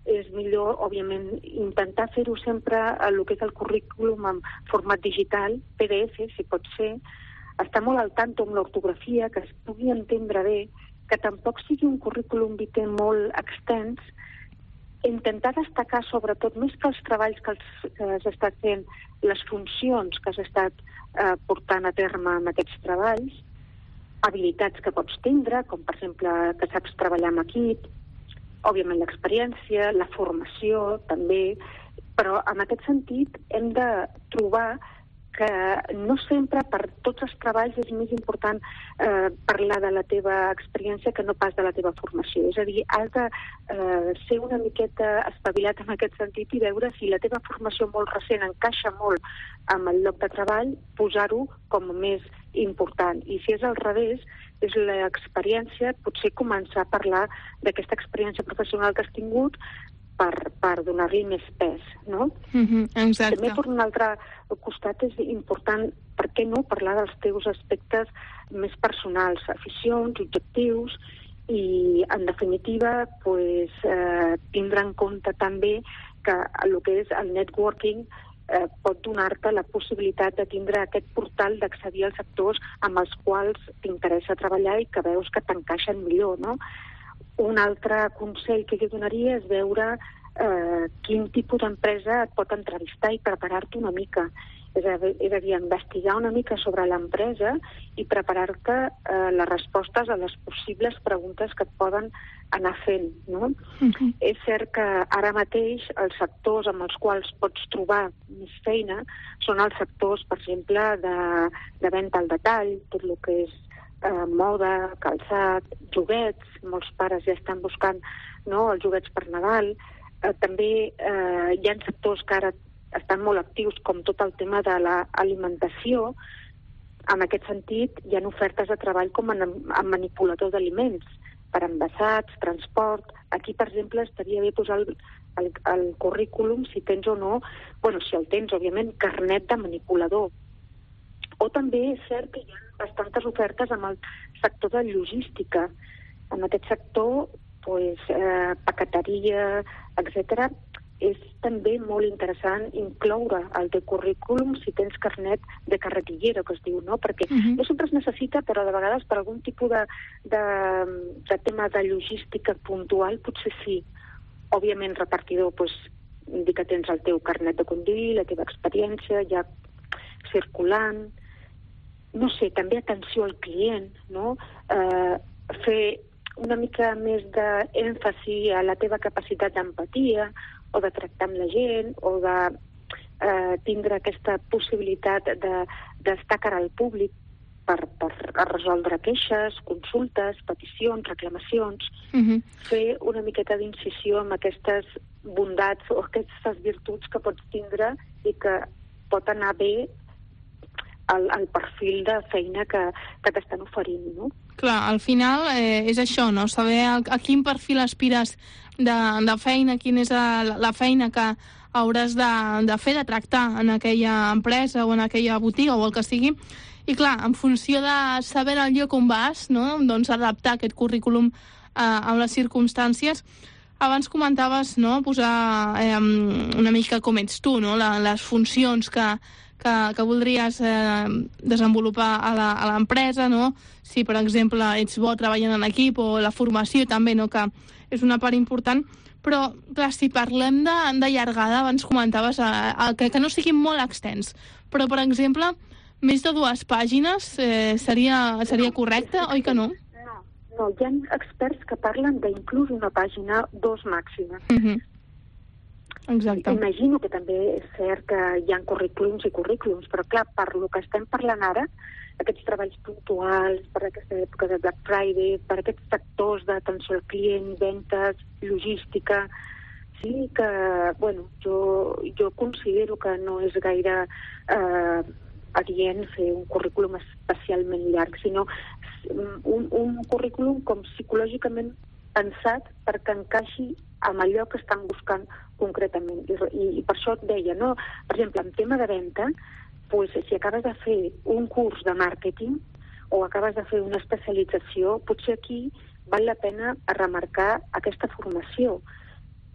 és millor, òbviament, intentar fer-ho sempre el que és el currículum en format digital, P D F, si pot ser, estar molt al tanto amb l'ortografia, que es pugui entendre bé, que tampoc sigui un currículum vitae molt extens, intentar destacar, sobretot, més que els treballs que, els, que has estat fent, les funcions que has estat eh, portant a terme amb aquests treballs, habilitats que pots tindre, com per exemple que saps treballar amb equip, òbviament l'experiència, la formació també, però en aquest sentit hem de trobar que no sempre per tots els treballs és més important eh, parlar de la teva experiència que no pas de la teva formació. És a dir, has de eh, ser una miqueta espavilat en aquest sentit i veure si la teva formació molt recent encaixa molt amb el lloc de treball, posar-ho com a més important. I si és al revés, és l'experiència, potser començar a parlar d'aquesta experiència professional que has tingut per, per donar-li més pes, no? Mm-hmm, exacte. També per un altre costat és important, per què no, parlar dels teus aspectes més personals, aficions, objectius, i en definitiva pues, eh, tindre en compte també que el que és el networking eh, pot donar-te la possibilitat de tindre aquest portal d'accedir als sectors amb els quals t'interessa treballar i que veus que t'encaixen millor, no? Un altre consell que jo donaria és veure eh, quin tipus d'empresa et pot entrevistar i preparar-te una mica. És a, és a dir, investigar una mica sobre l'empresa i preparar-te eh, les respostes a les possibles preguntes que et poden anar fent, no? Uh-huh. És cert que ara mateix els sectors amb els quals pots trobar més feina són els sectors, per exemple, de, de venda al detall, tot el que és Eh, moda, calçat, joguets, molts pares ja estan buscant, no, els joguets per Nadal. Eh, també eh, hi ha sectors que ara estan molt actius, com tot el tema de l'alimentació. En aquest sentit, hi ha ofertes de treball com en, en manipulador d'aliments, per envasats, transport. Aquí, per exemple, estaria bé posar el, el, el currículum, si tens o no, bueno, si el tens, òbviament, carnet de manipulador. O també és cert que hi ha bastantes ofertes amb el sector de logística. En aquest sector, pues, eh, paqueteria, etcètera, és també molt interessant incloure el teu currículum si tens carnet de carretillero, que es diu, no? Perquè uh-huh. no sempre es necessita, però de vegades per algun tipus de, de, de tema de logística puntual potser sí. Òbviament, repartidor, pues, dir que tens el teu carnet de conduir, la teva experiència, ja circulant. No sé, també atenció al client, no? Eh, fer una mica més d'èmfasi a la teva capacitat d'empatia o de tractar amb la gent o de eh, tindre aquesta possibilitat de, d'estar cara al públic per, per resoldre queixes, consultes, peticions, reclamacions. Uh-huh. Fer una miqueta d'incisió amb aquestes bondats o aquestes virtuts que pots tindre i que pot anar bé El, el perfil de feina que, que t'estan oferint, no? Clar, al final eh, és això, no? Saber a, a quin perfil aspires de, de feina, quina és la, la feina que hauràs de, de fer, de tractar en aquella empresa o en aquella botiga o el que sigui. I clar, en funció de saber el lloc on vas, no? Doncs adaptar aquest currículum eh, a les circumstàncies. Abans comentaves, no?, posar eh, una mica com ets tu, no?, la, les funcions que, que, que voldries eh, desenvolupar a l'empresa, no?, si, per exemple, ets bo treballant en equip o la formació també, no?, que és una part important. Però, clar, si parlem de, de llargada, abans comentaves eh, que, que no sigui molt extens, però, per exemple, més de dues pàgines eh, seria, seria correcte, oi que no? No, hi ha experts que parlen d'inclús una pàgina, dos màximes. Uh-huh. Exacte. Imagino que també és cert que hi ha currículums i currículums, però clar, per lo que estem parlant ara, aquests treballs puntuals, per aquesta època de Black Friday, per aquests sectors d'atenció al client, ventes, logística, sí que, bueno, jo, jo considero que no és gaire eh, adient fer un currículum especialment llarg, sinó un, un currículum com psicològicament pensat perquè encaixi amb allò que estan buscant concretament. I, i, i per això et deia, no? Per exemple, en tema de venda, pues, si acabes de fer un curs de màrqueting o acabes de fer una especialització, potser aquí val la pena remarcar aquesta formació.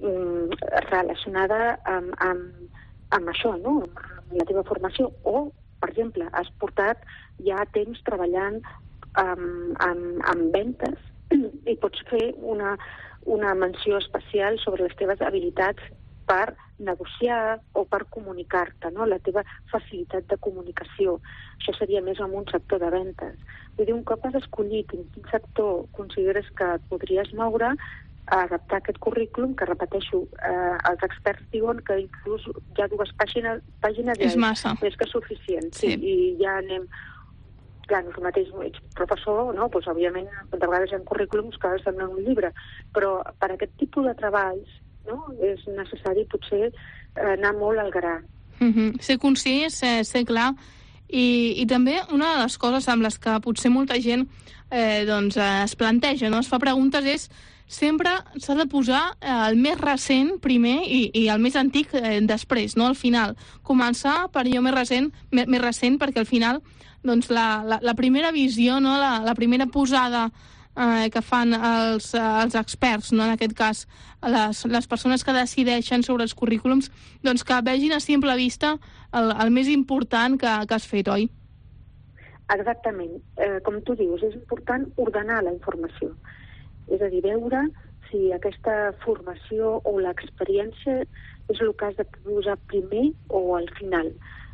relacionada amb, amb, amb això, no? Amb la teva formació. O, per exemple, has portat ja temps treballant amb, amb, amb ventes i pots fer una, una menció especial sobre les teves habilitats per negociar o per comunicar-te, no? La teva facilitat de comunicació. Això seria més en un sector de ventes. Vull dir, un cop has escollit en quin sector consideres que et podries moure, a adaptar aquest currículum, que repeteixo, eh, els experts diuen que inclús ja dues pàgines, pàgines és massa. Més que suficient. Sí. Sí, i ja anem... Clar, no és el mateix, ets professor, no? Pues, òbviament, de vegades hi ha currículums que semblen un llibre, però per aquest tipus de treballs, no? És necessari potser anar molt al gra. Mm-hmm. Ser concís, ser, ser clar, i, i també una de les coses amb les que potser molta gent eh, doncs, eh, es planteja, no? Es fa preguntes, és sempre s'ha de posar eh, el més recent primer i, i el més antic eh, després, no? Al final. Començar per allò més recent, més, més recent perquè al final doncs, la, la, la primera visió, no? la, la primera posada eh, que fan els, els experts, no? En aquest cas les, les persones que decideixen sobre els currículums, doncs que vegin a simple vista el, el més important que, que has fet, oi? Exactament. Eh, com tu dius, és important ordenar la informació. És a dir, veure si aquesta formació o l'experiència és el que has de posar primer o al final.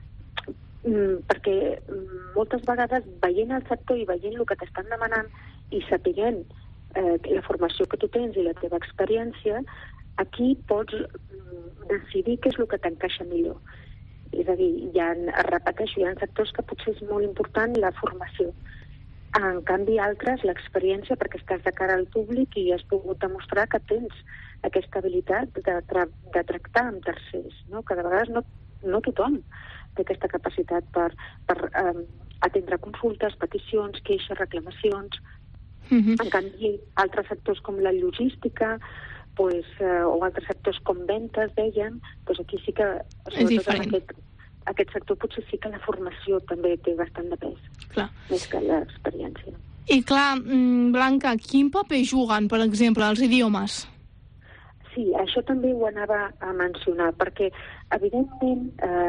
Mm, perquè moltes vegades, veient el sector i veient el que t'estan demanant i sapiguent eh, la formació que tu tens i la teva experiència, aquí pots mm, decidir què és el que t'encaixa millor. És a dir, hi ha, repeteixo, hi ha sectors que potser és molt important la formació. En canvi, altres, l'experiència, perquè estàs de cara al públic i has pogut demostrar que tens aquesta habilitat de, tra de tractar amb tercers, no? Que de vegades no, no tothom té aquesta capacitat per, per um, atendre consultes, peticions, queixes, reclamacions. Mm-hmm. En canvi, altres sectors com la logística, pues, uh, o altres sectors com ventes, deien, pues aquí sí que, sobretot en aquest, aquest sector, potser sí que la formació també té bastant de pes. Clar. Més que l'experiència. I clar, Blanca, quin paper juguen, per exemple, els idiomes? Sí, això també ho anava a mencionar, perquè, evidentment,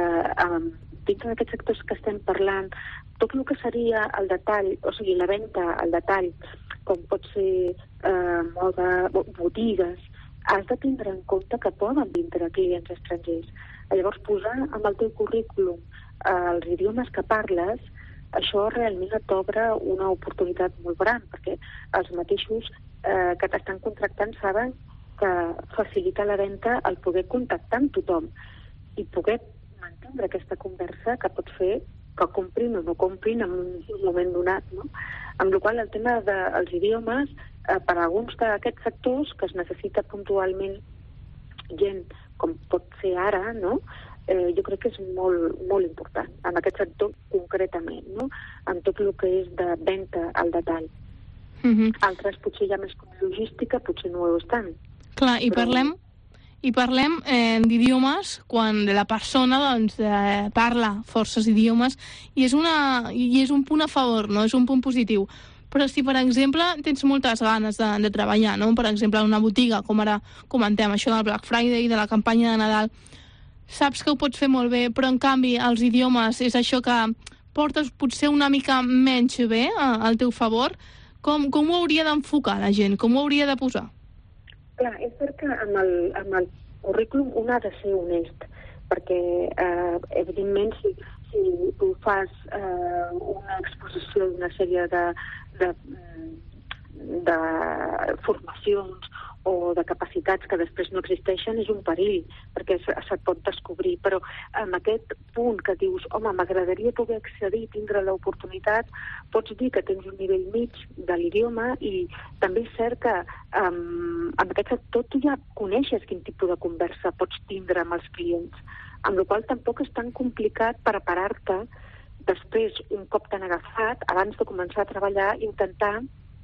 eh, dintre d'aquests sectors que estem parlant, tot el que seria el detall, o sigui, la venda al detall, com pot ser eh, moda, botigues, has de tindre en compte que poden vindre clients estrangers. Llavors, posar amb el teu currículum eh, els idiomes que parles, això realment et obre una oportunitat molt gran, perquè els mateixos eh, que t'estan contractant saben que facilita la venda el poder contactar amb tothom i poder mantindre aquesta conversa que pot fer que comprin o no comprin en un moment donat, no? Amb la qual cosa el tema dels idiomes, eh, per a alguns d'aquests sectors que es necessita puntualment gent com pot ser ara, no? Eh, jo crec que és molt, molt important en aquest sector concretament, no? En tot el que és de venda al detall. Mm-hmm. Altres potser ja més com logística, potser no ho és tant. Clar, i Però... parlem, i parlem eh, d'idiomes quan la persona doncs, eh, parla forces idiomes i és, una, i és un punt a favor, no? És un punt positiu. Però si, per exemple, tens moltes ganes de, de treballar, no? Per exemple, en una botiga, com ara comentem, això del Black Friday, de la campanya de Nadal, saps que ho pots fer molt bé, però en canvi els idiomes és això que portes potser una mica menys bé al teu favor. Com, com ho hauria d'enfocar la gent? Com ho hauria de posar? Clar, és cert que amb el, amb el currículum un ha de ser honest, perquè eh, evidentment si, si tu fas eh, una exposició d'una sèrie de, de, de formacions o de capacitats que després no existeixen, és un perill, perquè se't pot descobrir. Però amb aquest punt que dius, home, m'agradaria poder accedir i tindre l'oportunitat, pots dir que tens un nivell mig de l'idioma i també és cert que um, amb aquest sector tu ja coneixes quin tipus de conversa pots tindre amb els clients, amb la qual cosa tampoc és tan complicat preparar-te després, un cop t'han agafat, abans de començar a treballar, intentar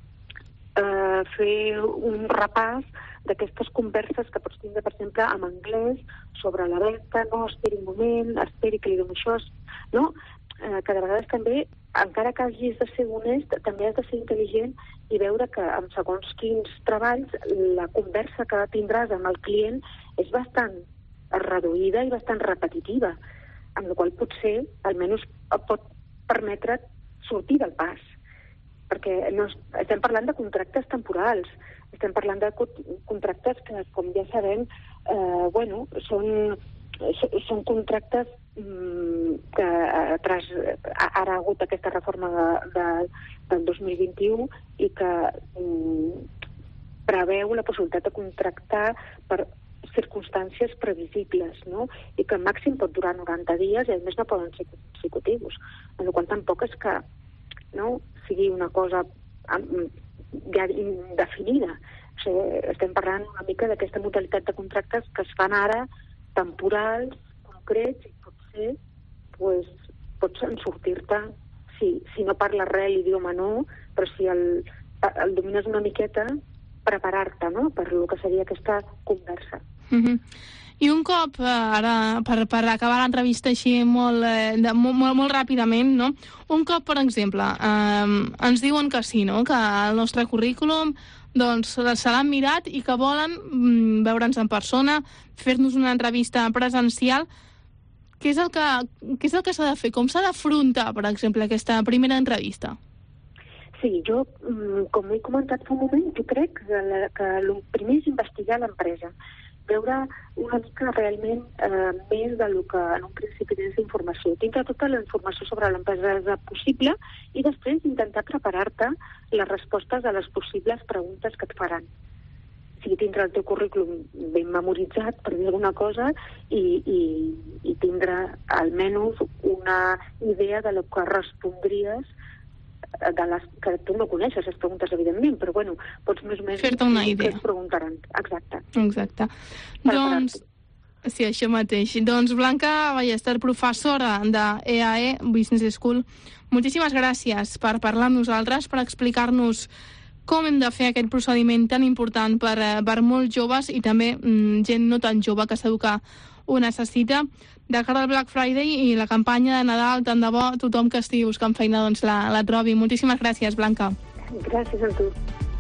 Uh, fer un repàs d'aquestes converses que pots tindre, per exemple, en anglès, sobre la venda, no, esperi un moment, esperi que li dono això, no? eh, que de vegades també, encara que hagis de ser honest, també has de ser intel·ligent i veure que amb segons quins treballs la conversa que tindràs amb el client és bastant reduïda i bastant repetitiva, amb la qual potser almenys pot permetre sortir del pas. Perquè no, estem parlant de contractes temporals, estem parlant de contractes que, com ja sabem, eh, bueno, són, són contractes mm, que tras, ara ha hagut aquesta reforma de, de, del dos mil vint-i-u i que mm, preveu la possibilitat de contractar per circumstàncies previsibles, no? I que màxim pot durar noranta dies i a més no poden ser consecutius. En el qual tampoc és que, no, sigui una cosa ja indefinida. O sigui, estem parlant una mica d'aquesta modalitat de contractes que es fan ara temporals, concrets, i potser pues, pots en sortir-te, si, si no parles res l'idioma no, però si el, el domines una miqueta, preparar-te, no?, per el que seria aquesta conversa. Mm-hmm. I un cop, ara, per, per acabar l'entrevista així molt, eh, de, molt, molt, molt ràpidament, no? Un cop, per exemple, eh, ens diuen que sí, no?, que el nostre currículum doncs, se l'han mirat i que volen mm, veure'ns en persona, fer-nos una entrevista presencial. Què és el que, què és el que s'ha de fer? Com s'ha d'afrontar, per exemple, aquesta primera entrevista? Sí, jo, com he comentat fa un moment, jo crec que, la, que el primer és investigar l'empresa, veure una mica realment eh, més del que en un principi tens d'informació. Tindre tota la informació sobre l'empresa possible i després intentar preparar-te les respostes a les possibles preguntes que et faran. O sigui, tindre el teu currículum ben memoritzat, per dir alguna cosa, i, i, i tindre almenys una idea de lo que respondries de les que tu no coneixes, les preguntes, evidentment, però bueno, pots més o menys fer-te una idea. Que et preguntaran. Exacte. Exacte. Doncs, sí, això mateix. Doncs Blanca Ballester, professora de E A E Business School, moltíssimes gràcies per parlar amb nosaltres, per explicar-nos com hem de fer aquest procediment tan important per, per molts joves i també mm, gent no tan jove que segur que ho necessita. De cara al Black Friday i la campanya de Nadal, tant de bo tothom que estigui buscant feina doncs la, la trobi. Moltíssimes gràcies, Blanca. Gràcies a tu.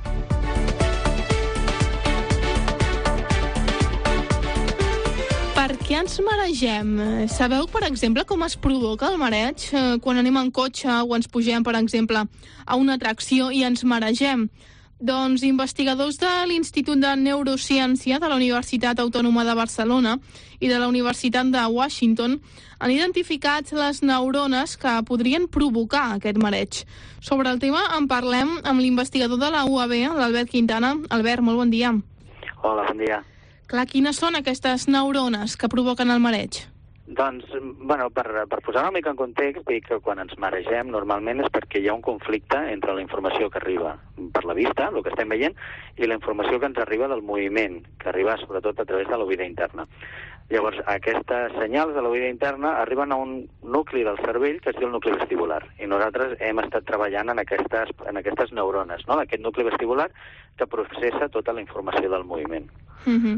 Per què ens maregem? Sabeu, per exemple, com es provoca el mareig quan anem en cotxe o ens pugem, per exemple, a una atracció i ens maregem? Doncs investigadors de l'Institut de Neurociència de la Universitat Autònoma de Barcelona i de la Universitat de Washington han identificat les neurones que podrien provocar aquest mareig. Sobre el tema en parlem amb l'investigador de la U A B, l'Albert Quintana. Albert, molt bon dia. Hola, bon dia. Clar, quines són aquestes neurones que provoquen el mareig? Doncs, bueno, per, per posar una mica en context, dic que quan ens maregem normalment és perquè hi ha un conflicte entre la informació que arriba per la vista, el que estem veient, i la informació que ens arriba del moviment, que arriba sobretot a través de l'oïda interna. Llavors, aquestes senyals de l'oïda interna arriben a un nucli del cervell que es diu el nucli vestibular, i nosaltres hem estat treballant en aquestes, en aquestes neurones, no?, d'aquest nucli vestibular que processa tota la informació del moviment. Mhm.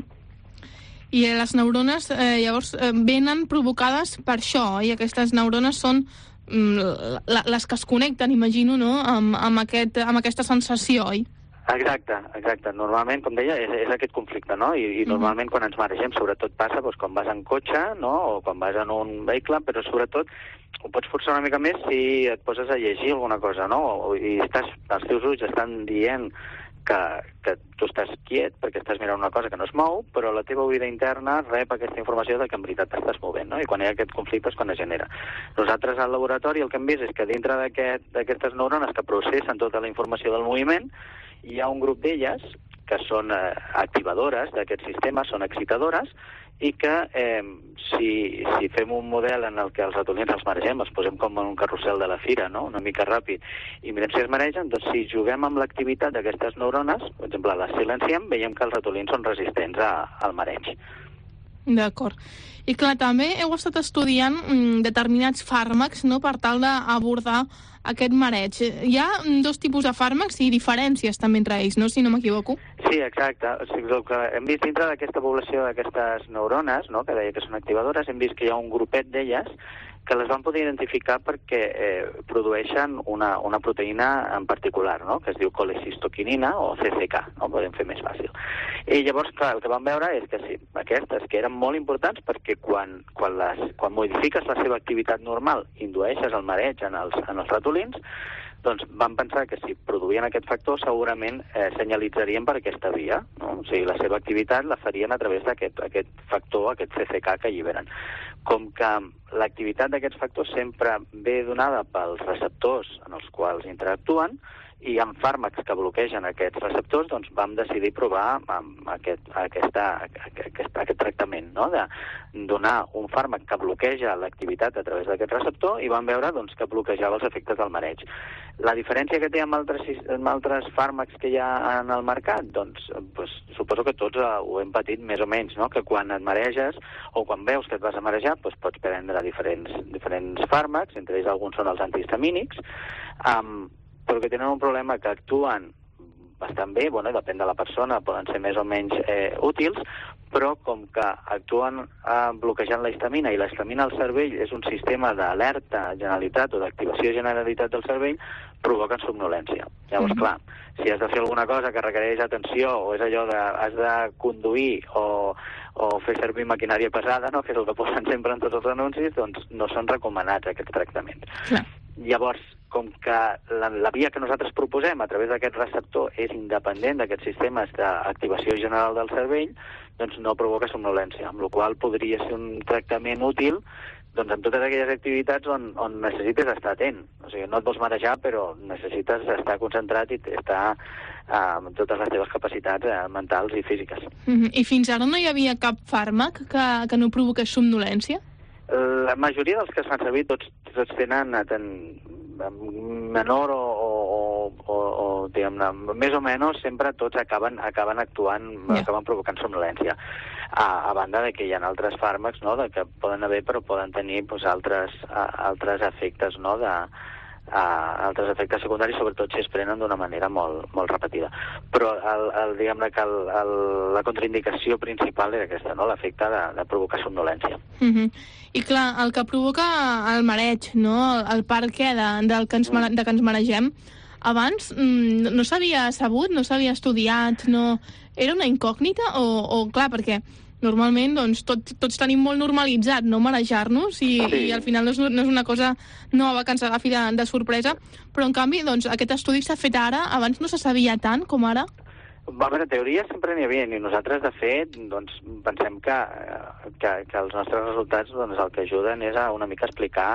I les neurones, eh, llavors, eh, venen provocades per això, i aquestes neurones són mm, la, les que es connecten, imagino, no?, amb, amb, aquest, amb aquesta sensació, oi? Exacte, exacte. Normalment, com deia, és, és aquest conflicte, no? I, i normalment quan ens maregem, sobretot passa doncs, quan vas en cotxe, no?, o quan vas en un vehicle, però sobretot ho pots forçar una mica més si et poses a llegir alguna cosa, no? O, i estàs, els teus ulls estan dient que, que tu estàs quiet perquè estàs mirant una cosa que no es mou, però la teva oïda interna rep aquesta informació de que en veritat t'estàs movent, no? I quan hi ha aquest conflicte és quan es genera. Nosaltres al laboratori el que hem vist és que dintre d'aquest, d'aquestes neurones que processen tota la informació del moviment, hi ha un grup d'elles que són eh, activadores d'aquest sistema, són excitadores, i que eh, si, si fem un model en el que els ratolins els maregem, els posem com en un carrusel de la fira, no?, una mica ràpid, i mirem si es maregen, doncs si juguem amb l'activitat d'aquestes neurones, per exemple, les silenciem, veiem que els ratolins són resistents a, al mareig. D'acord. I clar, també heu estat estudiant mm, determinats fàrmacs, no?, per tal d'abordar aquest mareig. Hi ha dos tipus de fàrmacs i diferències també entre ells, no?, si no m'equivoco. Sí, exacte. O sigui, el que hem vist dintre d'aquesta població d'aquestes neurones, no?, que deia que són activadores, hem vist que hi ha un grupet d'elles que les van poder identificar perquè eh, produeixen una, una proteïna en particular, no?, que es diu colecistoquinina o C C K, no?, podem fer més fàcil. I llavors, clar, el que vam veure és que sí, aquestes, que eren molt importants perquè quan, quan, les, quan modifiques la seva activitat normal, indueixes el mareig en els, en els ratolins, doncs vam pensar que si produïen aquest factor segurament eh, senyalitzarien per aquesta via, no? O sigui, la seva activitat la farien a través d'aquest aquest factor, aquest C C K que alliberen. Com que l'activitat d'aquests factors sempre ve donada pels receptors en els quals interactuen, i amb fàrmacs que bloquegen aquests receptors, doncs vam decidir provar amb aquest, aquesta, aquest, aquest tractament, no?, de donar un fàrmac que bloqueja l'activitat a través d'aquest receptor i vam veure doncs, que bloquejava els efectes del mareig. La diferència que té amb altres, amb altres fàrmacs que hi ha en el mercat, doncs, doncs suposo que tots ho hem patit més o menys, no?, que quan et mareges o quan veus que et vas a marejar doncs pots prendre diferents, diferents fàrmacs, entre ells alguns són els antihistamínics, amb però que tenen un problema que actuen bastant bé, bueno, depèn de la persona, poden ser més o menys eh, útils, però com que actuen eh, bloquejant la histamina, i la histamina al cervell és un sistema d'alerta generalitat o d'activació generalitat del cervell, provoquen somnolència. Llavors, mm-hmm. clar, si has de fer alguna cosa que requereix atenció, o és allò de has de conduir o, o fer servir maquinària pesada, no?, que és el que posen sempre en tots els anuncis, doncs no són recomanats aquests tractaments. Clar. Llavors, com que la, la via que nosaltres proposem a través d'aquest receptor és independent d'aquests sistemes d'activació general del cervell, doncs no provoca somnolència, amb la qual cosa podria ser un tractament útil doncs, en totes aquelles activitats on, on necessites estar atent. O sigui, no et vols marejar, però necessites estar concentrat i estar eh, amb totes les teves capacitats eh, mentals i físiques. Mm-hmm. I fins ara no hi havia cap fàrmac que, que no provoqués somnolència? La majoria dels que es fan servir tots, tots tenen ten, menor o, o, o, o diguem-ne, més o menys sempre tots acaben, acaben actuant, yeah. acaben provocant somnolència. A, a banda de que hi ha altres fàrmacs, no?, de que poden haver però poden tenir doncs, altres, a, altres efectes, no?, de a altres efectes secundaris, sobretot si es prenen d'una manera molt, molt repetida. Però el, el, diguem-ne que el, el, la contraindicació principal era aquesta, no?, l'efecte de, de provocar somnolència. Mm-hmm. I clar, el que provoca el mareig, no?, el, el per què de, del que ens, mm. de que ens maregem, abans mm, no s'havia sabut, no s'havia estudiat, no... Era una incògnita o, o clar, perquè normalment doncs, tot, tots tenim molt normalitzat no marejar-nos i, sí. i al final no és, no és una cosa nova que ens agafi de, de sorpresa, però en canvi doncs, aquest estudi s'ha fet ara, abans no se sabia tant com ara? A veure, teoria sempre n'hi havia i nosaltres de fet doncs, pensem que, que, que els nostres resultats doncs, el que ajuden és a una mica explicar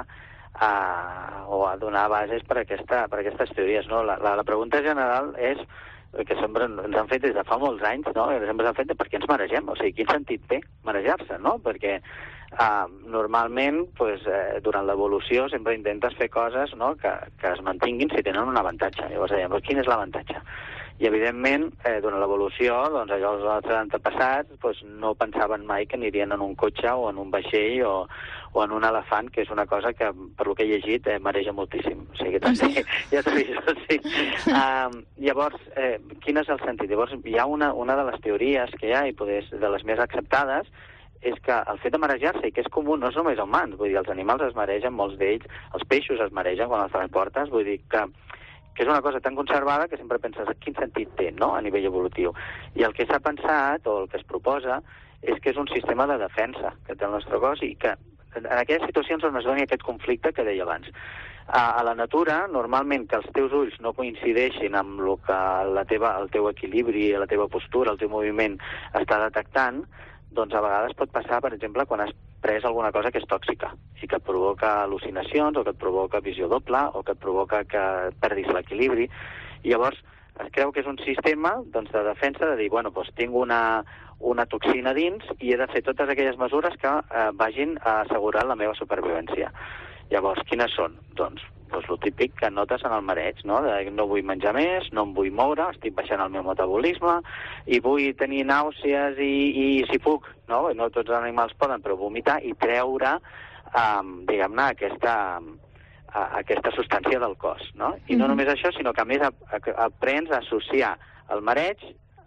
a, o a donar bases per, aquesta, per aquestes teories. No? La, la, la pregunta general és que sempre ens han fet des de fa molts anys, no? Sempre s'han fet de per què ens maregem, o sigui, quin sentit té marejar-se, no? Perquè uh, normalment, pues, eh, durant l'evolució sempre intentes fer coses, no?, que, que es mantinguin si tenen un avantatge. Llavors dèiem, quin és l'avantatge? I, evidentment, eh, durant l'evolució, doncs, allò els nostres antepassats pues, no pensaven mai que anirien en un cotxe o en un vaixell o, o en un elefant, que és una cosa que, per lo que he llegit, eh, mareja moltíssim. O sigui, també, sí. ja t'ho dic, sí. Um, llavors, eh, quin és el sentit? Llavors, hi ha una, una de les teories que hi ha, i poder, de les més acceptades, és que el fet de marejar-se, i que és comú, no és només humans, vull dir, els animals es maregen, molts d'ells, els peixos es maregen quan els transportes, vull dir que que és una cosa tan conservada que sempre penses quin sentit té, no?, a nivell evolutiu. I el que s'ha pensat, o el que es proposa, és que és un sistema de defensa que té el nostre cos i que en aquelles situacions on es doni aquest conflicte que deia abans. A, a la natura, normalment que els teus ulls no coincideixin amb el que la teva, el teu equilibri, la teva postura, el teu moviment està detectant, doncs a vegades pot passar, per exemple, quan has pres alguna cosa que és tòxica i que et provoca al·lucinacions o que et provoca visió doble o que et provoca que perdis l'equilibri. I llavors es creu que és un sistema doncs, de defensa de dir, bueno, doncs tinc una, una toxina dins i he de fer totes aquelles mesures que eh, vagin a assegurar la meva supervivència. Llavors, quines són? Doncs, doncs el típic que notes en el mareig, no? De no vull menjar més, no em vull moure, estic baixant el meu metabolisme i vull tenir nàusees i, i si puc, no? No tots els animals poden, però vomitar i treure, um, diguem-ne, aquesta, uh, aquesta substància del cos, no? I no només això, sinó que a més aprens a associar el mareig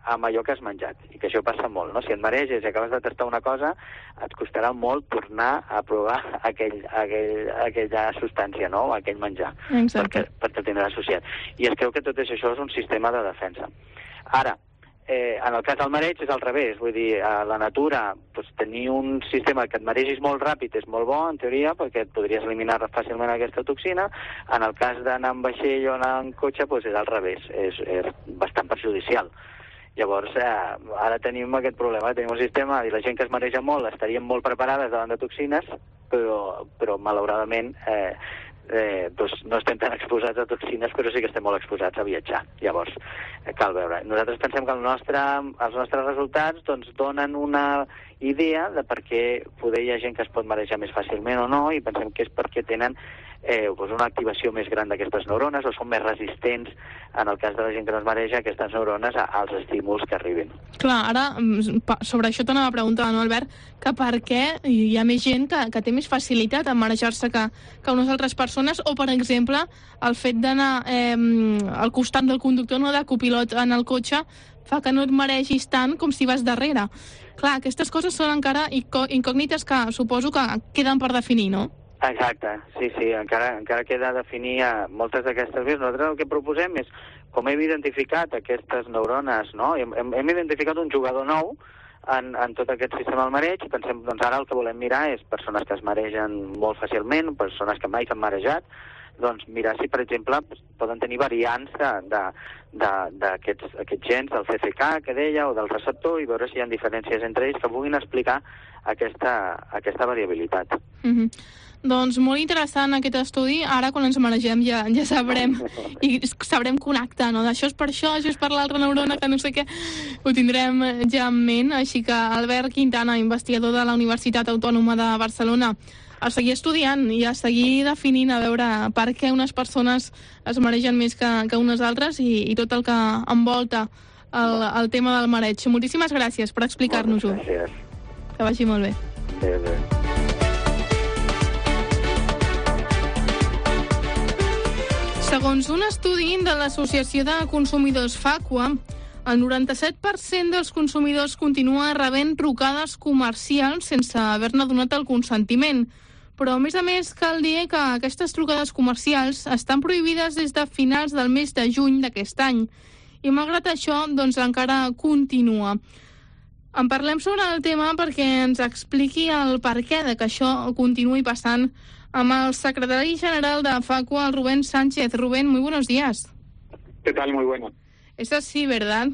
amb allò que has menjat, i que això passa molt, no? Si et mareges i acabes de tastar una cosa, et costarà molt tornar a provar aquell, aquell, aquella substància, no?, aquell menjar, perquè, perquè el tindràs associat. I es creu que tot això és un sistema de defensa. Ara, Eh, en el cas del mareig és al revés, vull dir, a la natura doncs, tenir un sistema que et maregis molt ràpid és molt bo, en teoria, perquè et podries eliminar fàcilment aquesta toxina. En el cas d'anar en vaixell o anar en cotxe, doncs és al revés, és, és bastant perjudicial. Llavors, eh, ara tenim aquest problema, tenim un sistema, i la gent que es mareja molt estarien molt preparades davant de toxines, però, però malauradament eh, Eh, doncs no estem tan exposats a toxines, però sí que estem molt exposats a viatjar. Llavors, eh, cal veure. Nosaltres pensem que el nostre, els nostres resultats doncs, donen una idea de per què poder hi ha gent que es pot marejar més fàcilment o no, i pensem que és perquè tenen eh, doncs una activació més gran d'aquestes neurones, o són més resistents, en el cas de la gent que no es mareja, aquestes neurones als estímuls que arriben. Clar, ara, sobre això t'anava a preguntar, no, Albert, que per què hi ha més gent que, que té més facilitat a marejar-se que, que unes altres persones, o, per exemple, el fet d'anar eh, al costat del conductor, no, de copilot en el cotxe, fa que no et maregis tant com si vas darrere. Clar, aquestes coses són encara incògnites que suposo que queden per definir, no? Exacte, sí, sí, encara, encara queda definir uh, moltes d'aquestes vies. Nosaltres el que proposem és, com hem identificat aquestes neurones, no? Hem, hem identificat un jugador nou en, en tot aquest sistema del mareig, i pensem, doncs ara el que volem mirar és persones que es maregen molt fàcilment, persones que mai s'han marejat, doncs mirar si, per exemple, poden tenir variants d'aquests aquests gens del C C K que deia, o del receptor, i veure si hi ha diferències entre ells que puguin explicar aquesta, aquesta variabilitat. Mm-hmm. Doncs molt interessant aquest estudi. Ara, quan ens maregem, ja, ja sabrem i sabrem connectar, no? Això és per això, això és per l'altra neurona, que no sé què. Ho tindrem ja en ment. Així que Albert Quintana, investigador de la Universitat Autònoma de Barcelona, a seguir estudiant i a seguir definint, a veure per què unes persones es maregen més que, que unes altres, i, i tot el que envolta el, el tema del mareig. Moltíssimes gràcies per explicar-nos-ho. Que vagi molt bé. Bé, bé. Segons un estudi de l'Associació de Consumidors Facua, el noranta-set per cent dels consumidors continua rebent trucades comercials sense haver-ne donat el consentiment. Però, a més a més, cal dir que aquestes trucades comercials estan prohibides des de finals del mes de juny d'aquest any. I, malgrat això, doncs encara continua. En parlem sobre el tema perquè ens expliqui el perquè de que això continuï passant amb el secretari general de Facua, el Rubén Sánchez. Rubén, muy buenos días. ¿Qué tal? Muy bueno. Es así, ¿verdad?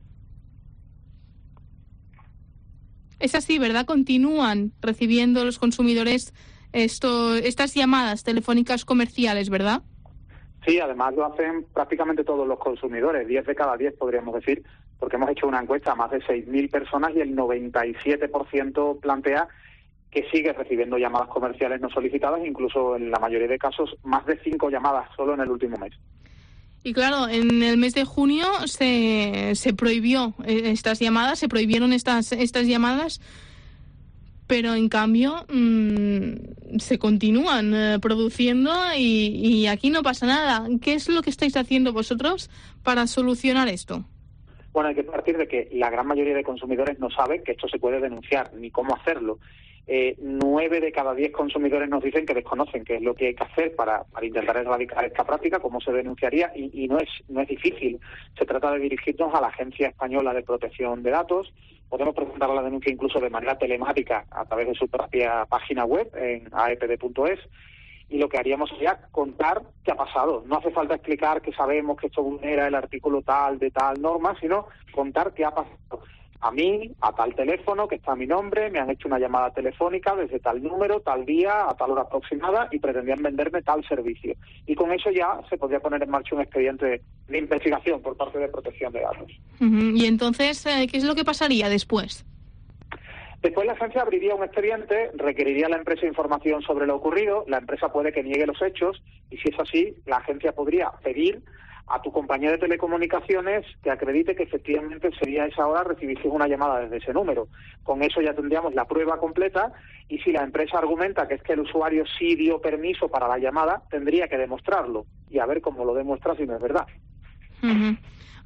Es así, ¿verdad? Continúan recibiendo los consumidores esto, estas llamadas telefónicas comerciales, ¿verdad? Sí, además lo hacen prácticamente todos los consumidores, diez de cada diez podríamos decir, porque hemos hecho una encuesta a más de seis mil personas y el noventa y siete por ciento plantea que sigue recibiendo llamadas comerciales no solicitadas, incluso en la mayoría de casos más de cinco llamadas solo en el último mes. Y claro, en el mes de junio se, se prohibió estas llamadas, se prohibieron estas, estas llamadas, pero en cambio mmm, se continúan eh, produciendo y, y aquí no pasa nada. ¿Qué es lo que estáis haciendo vosotros para solucionar esto? Bueno, hay que partir de que la gran mayoría de consumidores no saben que esto se puede denunciar ni cómo hacerlo. Eh, nueve de cada diez consumidores nos dicen que desconocen qué es lo que hay que hacer para, para intentar erradicar esta práctica, cómo se denunciaría, y, y no es no es difícil. Se trata de dirigirnos a la Agencia Española de Protección de Datos. Podemos presentar la denuncia incluso de manera telemática a través de su propia página web en a e p d punto es, y lo que haríamos sería contar qué ha pasado. No hace falta explicar que sabemos que esto vulnera el artículo tal de tal norma, sino contar qué ha pasado. A mí, a tal teléfono, que está a mi nombre, me han hecho una llamada telefónica desde tal número, tal día, a tal hora aproximada, y pretendían venderme tal servicio. Y con eso ya se podría poner en marcha un expediente de investigación por parte de Protección de Datos. Uh-huh. Y entonces, ¿qué es lo que pasaría después? Después la agencia abriría un expediente, requeriría a la empresa información sobre lo ocurrido, la empresa puede que niegue los hechos, y si es así, la agencia podría pedir a tu compañía de telecomunicaciones que acredite que efectivamente sería esa hora recibiste una llamada desde ese número. Con eso ya tendríamos la prueba completa, y si la empresa argumenta que es que el usuario sí dio permiso para la llamada, tendría que demostrarlo y a ver cómo lo demuestra si no es verdad. Uh-huh.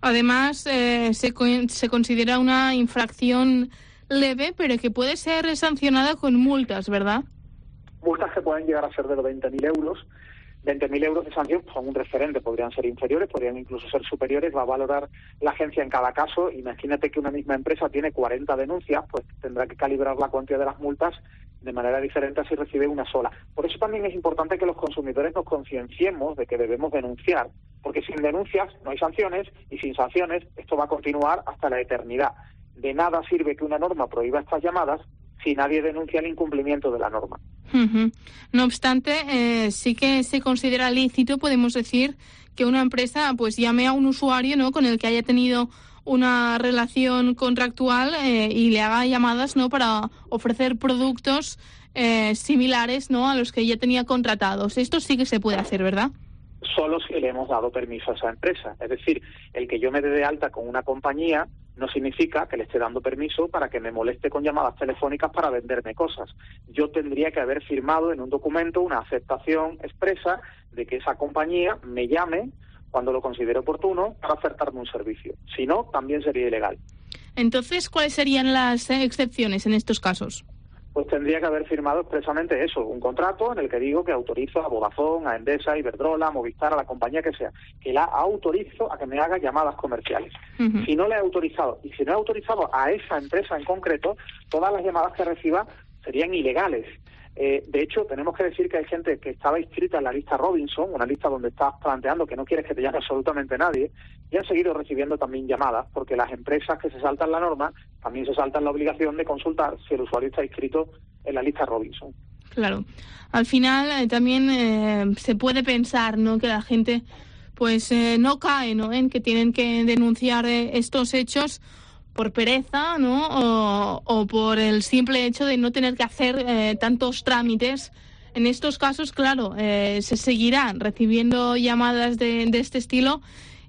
Además, eh, se, se considera una infracción leve, pero que puede ser sancionada con multas, ¿verdad? Multas que pueden llegar a ser de los veinte mil euros. veinte mil euros de sanción son un referente, podrían ser inferiores, podrían incluso ser superiores, va a valorar la agencia en cada caso. Imagínate que una misma empresa tiene cuarenta denuncias, pues tendrá que calibrar la cuantía de las multas de manera diferente a si recibe una sola. Por eso también es importante que los consumidores nos concienciemos de que debemos denunciar, porque sin denuncias no hay sanciones, y sin sanciones esto va a continuar hasta la eternidad. De nada sirve que una norma prohíba estas llamadas si nadie denuncia el incumplimiento de la norma. Uh-huh. No obstante, eh, sí que se considera lícito, podemos decir, que una empresa pues llame a un usuario, ¿no?, con el que haya tenido una relación contractual eh, y le haga llamadas, ¿no?, para ofrecer productos eh, similares, ¿no?, a los que ya tenía contratados. Esto sí que se puede hacer, ¿verdad? Solo si le hemos dado permiso a esa empresa. Es decir, el que yo me dé de alta con una compañía no significa que le esté dando permiso para que me moleste con llamadas telefónicas para venderme cosas. Yo tendría que haber firmado en un documento una aceptación expresa de que esa compañía me llame cuando lo considere oportuno para ofertarme un servicio. Si no, también sería ilegal. Entonces, ¿cuáles serían las eh, excepciones en estos casos? Pues tendría que haber firmado expresamente eso, un contrato en el que digo que autorizo a Vodafone, a Endesa, a Iberdrola, a Movistar, a la compañía que sea, que la autorizo a que me haga llamadas comerciales. Uh-huh. Si no le he autorizado, y si no he autorizado a esa empresa en concreto, todas las llamadas que reciba serían ilegales. Eh, de hecho, tenemos que decir que hay gente que estaba inscrita en la lista Robinson, una lista donde estás planteando que no quieres que te llame absolutamente nadie, y han seguido recibiendo también llamadas, porque las empresas que se saltan la norma también se saltan la obligación de consultar si el usuario está inscrito en la lista Robinson. Claro. Al final eh, también eh, se puede pensar, ¿no?, que la gente pues eh, no cae, ¿no?, en que tienen que denunciar eh, estos hechos por pereza, ¿no?, o, o por el simple hecho de no tener que hacer eh, tantos trámites. En estos casos, claro, eh, se seguirán recibiendo llamadas de, de este estilo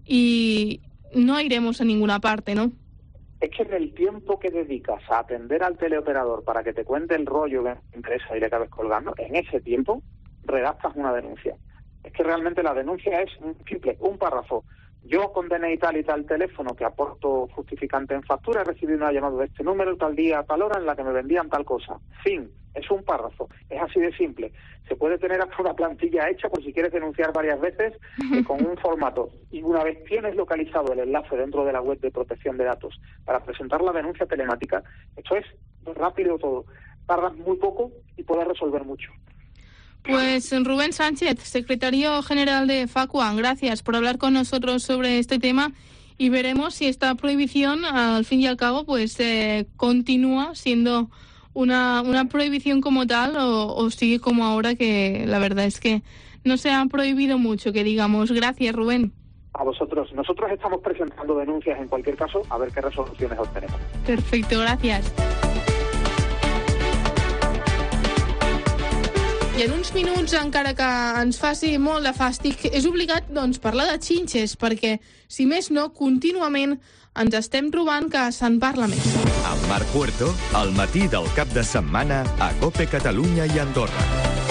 y no iremos a ninguna parte, ¿no? Es que en el tiempo que dedicas a atender al teleoperador para que te cuente el rollo de la empresa y le acabes colgando, en ese tiempo redactas una denuncia. Es que realmente la denuncia es simple, un párrafo. Yo con D N I tal y tal teléfono que aporto justificante en factura he recibido una llamada de este número tal día, tal hora en la que me vendían tal cosa. Fin, es un párrafo, es así de simple. Se puede tener hasta una plantilla hecha por si quieres denunciar varias veces eh, con un formato. Y una vez tienes localizado el enlace dentro de la web de protección de datos para presentar la denuncia telemática, esto es rápido todo. Tardas muy poco y puedes resolver mucho. Pues Rubén Sánchez, secretario general de FACUAN, gracias por hablar con nosotros sobre este tema y veremos si esta prohibición, al fin y al cabo, pues eh, continúa siendo una, una prohibición como tal o, o sigue como ahora, que la verdad es que no se ha prohibido mucho, que digamos. Gracias, Rubén. A vosotros. Nosotros estamos presentando denuncias en cualquier caso, a ver qué resoluciones obtenemos. Perfecto, gracias. I en uns minuts, encara que ens faci molt de fàstic, és obligat doncs, parlar de xinxes, perquè, si més no, contínuament ens estem trobant que se'n parla més. Amb Marc Puerto, al matí del cap de setmana a COPE Catalunya i Andorra.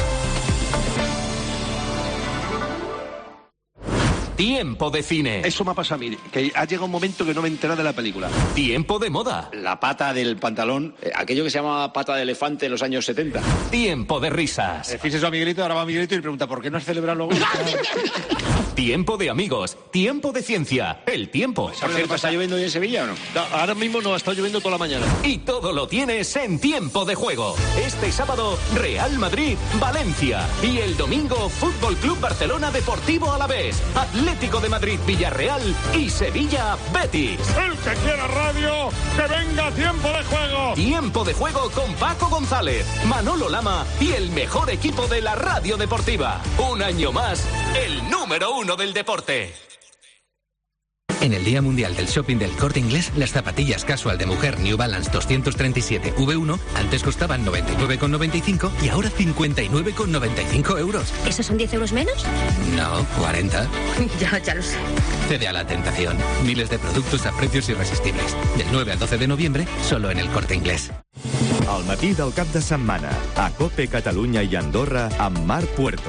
Tiempo de cine. Eso me ha pasado a mí, que ha llegado un momento que no me entera de la película. Tiempo de moda. La pata del pantalón, eh, aquello que se llamaba pata de elefante en los años setenta. Tiempo de risas. Eh, fíjese a Miguelito, ahora va Miguelito y le pregunta, ¿por qué no has celebrado luego? Tiempo de amigos. Tiempo de ciencia. El tiempo. ¿Por cierto, está lloviendo hoy en Sevilla o no? No, ahora mismo no, ha estado lloviendo toda la mañana. Y todo lo tienes en Tiempo de Juego. Este sábado, Real Madrid, Valencia. Y el domingo, Fútbol Club Barcelona Deportivo Alavés, Atlético de Madrid, Villarreal y Sevilla, Betis. El que quiera radio, que venga Tiempo de Juego. Tiempo de Juego con Paco González, Manolo Lama y el mejor equipo de la radio deportiva. Un año más, el número uno del deporte. En el Día Mundial del Shopping del Corte Inglés, las zapatillas casual de mujer New Balance doscientos treinta y siete V uno antes costaban noventa y nueve con noventa y cinco y ahora cincuenta y nueve con noventa y cinco euros. ¿Esos son diez euros menos? No, cuarenta. ya, ya lo sé. Cede a la tentación. Miles de productos a precios irresistibles. Del nueve al doce de noviembre, solo en el Corte Inglés. Al matí del cap de setmana, a COPE Catalunya i Andorra, amb Marc Puerto.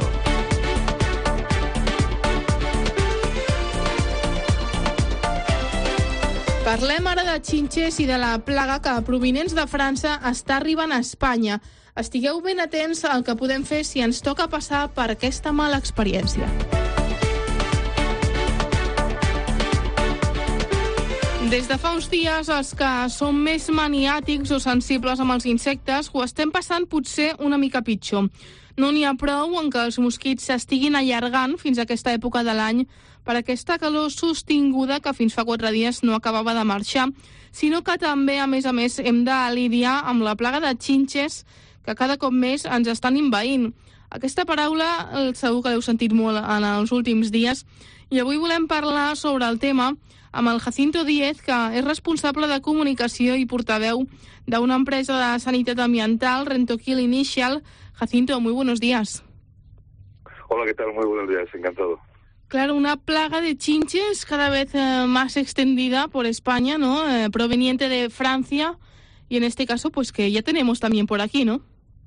Parlem ara de xinxes i de la plaga que, provinents de França, està arribant a Espanya. Estigueu ben atents al que podem fer si ens toca passar per aquesta mala experiència. Des de fa uns dies, els que som més maniàtics o sensibles amb els insectes ho estem passant potser una mica pitjor. No n'hi ha prou en que els mosquits s'estiguin allargant fins a aquesta època de l'any per aquesta calor sostinguda que fins fa quatre dies no acabava de marxar, sinó que també, a més a més, hem de lidiar amb la plaga de xinxes que cada cop més ens estan envaint. Aquesta paraula segur que l'heu sentit molt en els últims dies i avui volem parlar sobre el tema amb el Jacinto Díez, que és responsable de comunicació i portaveu d'una empresa de sanitat ambiental, Rentokill Initial. Jacinto, muy buenos días. Hola, ¿qué tal? Muy buenos días, encantado. Claro, una plaga de chinches cada vez eh, más extendida por España, ¿no? Eh, proveniente de Francia y en este caso, pues que ya tenemos también por aquí, ¿no?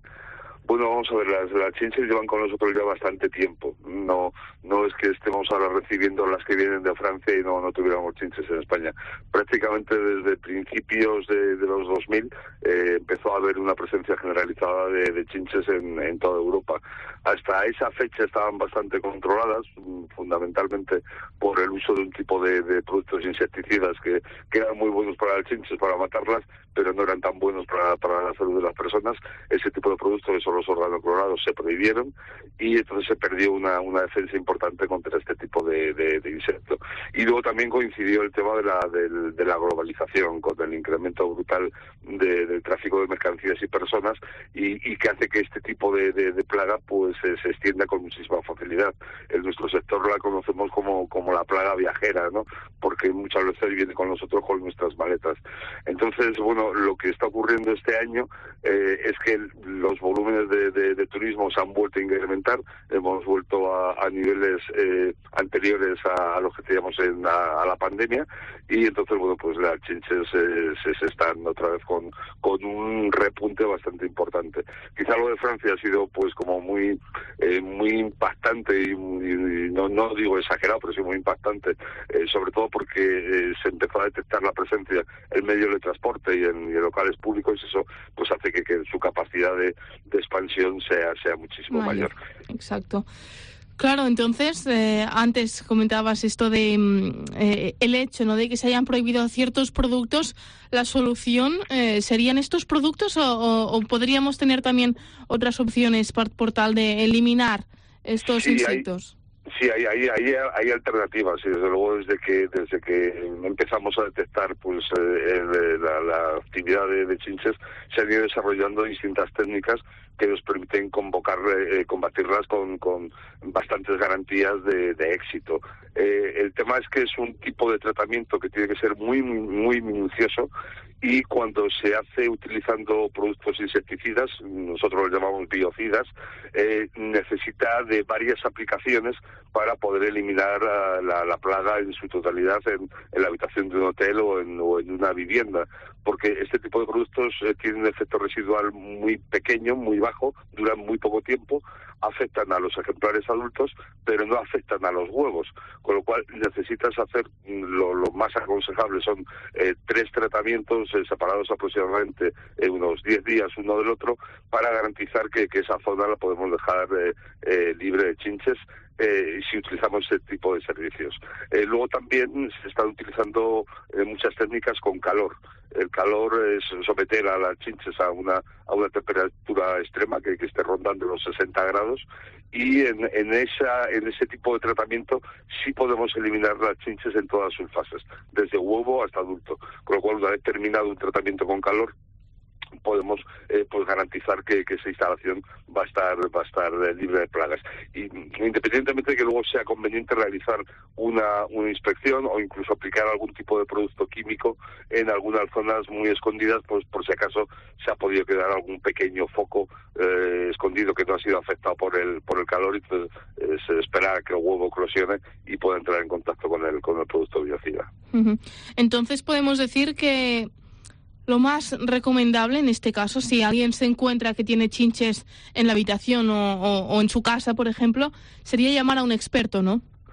Bueno, vamos a ver, las, las chinches llevan con nosotros ya bastante tiempo. No no es que estemos ahora recibiendo las que vienen de Francia y no no tuviéramos chinches en España. Prácticamente desde principios de, de los dos mil eh, empezó a haber una presencia generalizada de, de chinches en, en toda Europa. Hasta esa fecha estaban bastante controladas, fundamentalmente por el uso de un tipo de, de productos insecticidas que, que eran muy buenos para las chinches, para matarlas, pero no eran tan buenos para, para la salud de las personas. Ese tipo de productos, que son los organoclorados, se prohibieron y entonces se perdió una, una defensa importante contra este tipo de, de, de insecto. Y luego también coincidió el tema de la, de, de la globalización, con el incremento brutal de, del tráfico de mercancías y personas y, y que hace que este tipo de, de, de plaga pues se, se extienda con muchísima facilidad. En nuestro sector la conocemos como, como la plaga viajera, ¿no? Porque muchas veces viene con nosotros con nuestras maletas. Entonces, bueno, lo que está ocurriendo este año eh, es que los volúmenes de, de, de turismo se han vuelto a incrementar, hemos vuelto a, a niveles eh, anteriores a, a los que teníamos en, a, a la pandemia y entonces, bueno, pues las chinches eh, se, se están otra vez con, con un repunte bastante importante. Quizá lo de Francia ha sido pues como muy eh, muy impactante y, y no, no digo exagerado, pero sí muy impactante, eh, sobre todo porque eh, se empezó a detectar la presencia en medios de transporte y en, y en locales públicos y eso pues hace que, que su capacidad de, de expansión sea, sea muchísimo mayor. mayor. Exacto. Claro, entonces, eh, antes comentabas esto de eh, el hecho, ¿no?, de que se hayan prohibido ciertos productos. ¿La solución eh, serían estos productos o, o, o podríamos tener también otras opciones por, por tal de eliminar estos sí, insectos? Hay... Sí, hay, hay, hay, hay alternativas y desde luego desde que desde que empezamos a detectar pues eh, la, la actividad de, de chinches se han ido desarrollando distintas técnicas que nos permiten convocar, eh, combatirlas con, con bastantes garantías de, de éxito. Eh, el tema es que es un tipo de tratamiento que tiene que ser muy muy minucioso y cuando se hace utilizando productos insecticidas, nosotros los llamamos biocidas, eh, necesita de varias aplicaciones para poder eliminar uh, la, la plaga en su totalidad en, en la habitación de un hotel o en, o en una vivienda, porque este tipo de productos eh, tienen un efecto residual muy pequeño, muy bajo, duran muy poco tiempo, afectan a los ejemplares adultos, pero no afectan a los huevos, con lo cual necesitas hacer lo, lo más aconsejable son eh, tres tratamientos eh, separados aproximadamente en unos diez días uno del otro para garantizar que, que esa zona la podemos dejar eh, eh, libre de chinches eh, si utilizamos ese tipo de servicios. Eh, luego también se están utilizando eh, muchas técnicas con calor. El calor es someter a las chinches a una a una temperatura extrema que, que esté rondando los sesenta grados y en, en esa en ese tipo de tratamiento sí podemos eliminar las chinches en todas sus fases, desde huevo hasta adulto. Con lo cual, una vez terminado un tratamiento con calor, podemos eh, pues garantizar que, que esa instalación va a estar va a estar eh, libre de plagas y independientemente de que luego sea conveniente realizar una, una inspección o incluso aplicar algún tipo de producto químico en algunas zonas muy escondidas, pues por si acaso se ha podido quedar algún pequeño foco eh, escondido que no ha sido afectado por el por el calor y entonces eh, se espera a que el huevo eclosione y pueda entrar en contacto con el con el producto biocida. Uh-huh. Entonces podemos decir que lo más recomendable en este caso, si alguien se encuentra que tiene chinches en la habitación o, o, o en su casa, por ejemplo, sería llamar a un experto, ¿no?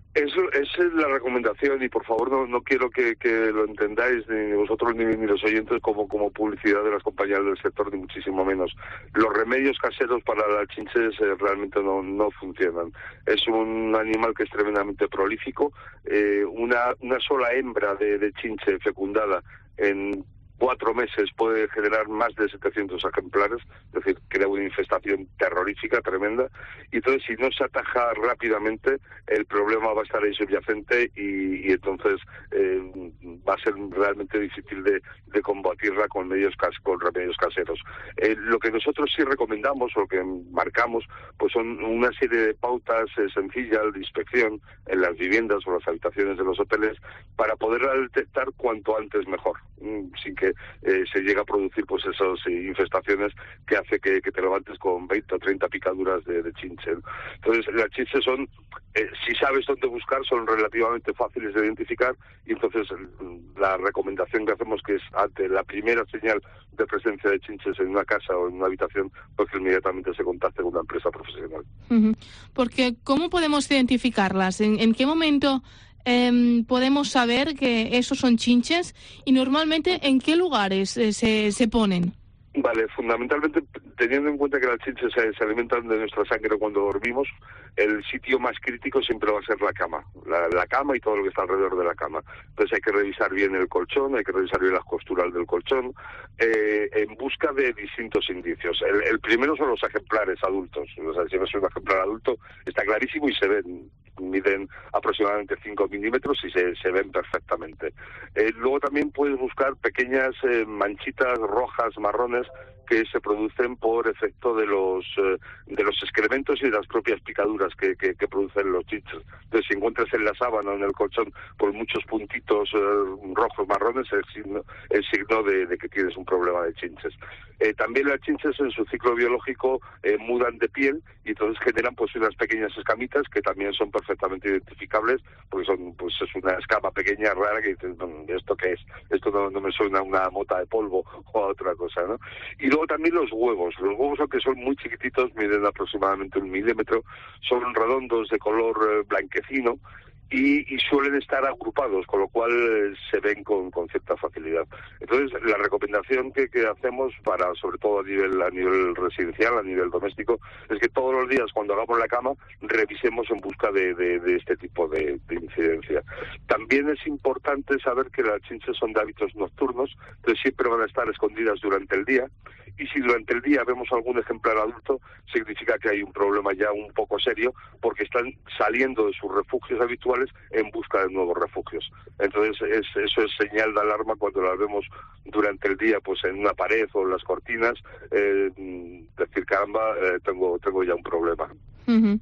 Eso, esa es la recomendación y por favor no, no quiero que, que lo entendáis ni vosotros ni, ni los oyentes como, como publicidad de las compañías del sector, ni muchísimo menos. Los remedios caseros para las chinches eh, realmente no, no funcionan. Es un animal que es tremendamente prolífico. Eh, una, una sola hembra de, de chinche fecundada en cuatro meses puede generar más de setecientos ejemplares, es decir, crea una infestación terrorífica, tremenda, y entonces si no se ataja rápidamente, el problema va a estar ahí subyacente y, y entonces eh, va a ser realmente difícil de, de combatirla con medios cas con remedios caseros. Eh, lo que nosotros sí recomendamos, o lo que marcamos, pues son una serie de pautas eh, sencillas de inspección en las viviendas o las habitaciones de los hoteles para poderla detectar cuanto antes mejor, sin que eh, se llegue a producir pues esas eh, infestaciones que hace que, que te levantes con veinte o treinta picaduras de, de chinche. Entonces las chinches son, eh, si sabes dónde buscar, son relativamente fáciles de identificar y entonces la recomendación que hacemos que es ante la primera señal de presencia de chinches en una casa o en una habitación, pues que inmediatamente se contacte con una empresa profesional. Uh-huh. Porque ¿cómo podemos identificarlas? ¿En, en qué momento Eh, podemos saber que esos son chinches y normalmente en qué lugares eh, se, se ponen? Vale, fundamentalmente teniendo en cuenta que las chinches se, se alimentan de nuestra sangre cuando dormimos, el sitio más crítico siempre va a ser la cama, la, la cama y todo lo que está alrededor de la cama. Entonces hay que revisar bien el colchón, hay que revisar bien las costuras del colchón, eh, en busca de distintos indicios. El, el primero son los ejemplares adultos, o sea, si ves un ejemplar adulto está clarísimo y se ven, miden aproximadamente cinco milímetros y se, se ven perfectamente. Eh, luego también puedes buscar pequeñas eh, manchitas rojas, marrones, que se producen por efecto de los eh, de los excrementos y de las propias picaduras que, que, que producen los chinches. Entonces, si encuentras en la sábana o en el colchón por muchos puntitos eh, rojos, marrones, es signo, es signo de, de que tienes un problema de chinches. Eh, también las chinches en su ciclo biológico eh, mudan de piel y entonces generan pues unas pequeñas escamitas que también son perfectamente identificables porque son pues es una escama pequeña, rara, que dices, ¿esto qué es? Esto no, no me suena a una mota de polvo o a otra cosa, ¿no? Y luego también los huevos. Los huevos, aunque son muy chiquititos, miden aproximadamente un milímetro, son redondos de color eh, blanquecino y, y suelen estar agrupados, con lo cual eh, se ven con, con cierta facilidad. Entonces, la recomendación que, que hacemos para, sobre todo a nivel a nivel residencial, a nivel doméstico, es que todos los días cuando hagamos la cama revisemos en busca de, de, de este tipo de, de incidencia. También es importante saber que las chinches son de hábitos nocturnos, entonces siempre van a estar escondidas durante el día, y si durante el día vemos algún ejemplar adulto, significa que hay un problema ya un poco serio, porque están saliendo de sus refugios habituales en busca de nuevos refugios. Entonces es, eso es señal de alarma cuando las vemos durante el día pues en una pared o en las cortinas, eh, decir, caramba, eh, tengo, tengo ya un problema. Uh-huh.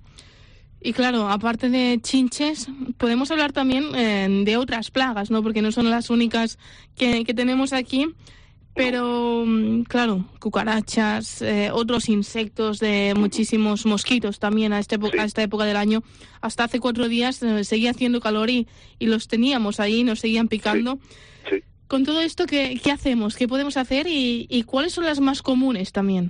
Y claro, aparte de chinches, podemos hablar también eh, de otras plagas, ¿no? Porque no son las únicas que, que tenemos aquí. Pero, claro, cucarachas, eh, otros insectos, de muchísimos mosquitos también a, este, a esta época del año. Hasta hace cuatro días eh, seguía haciendo calor y, y los teníamos ahí, nos seguían picando. Sí, sí. Con todo esto, ¿qué, qué hacemos? ¿Qué podemos hacer? Y, ¿Y cuáles son las más comunes también?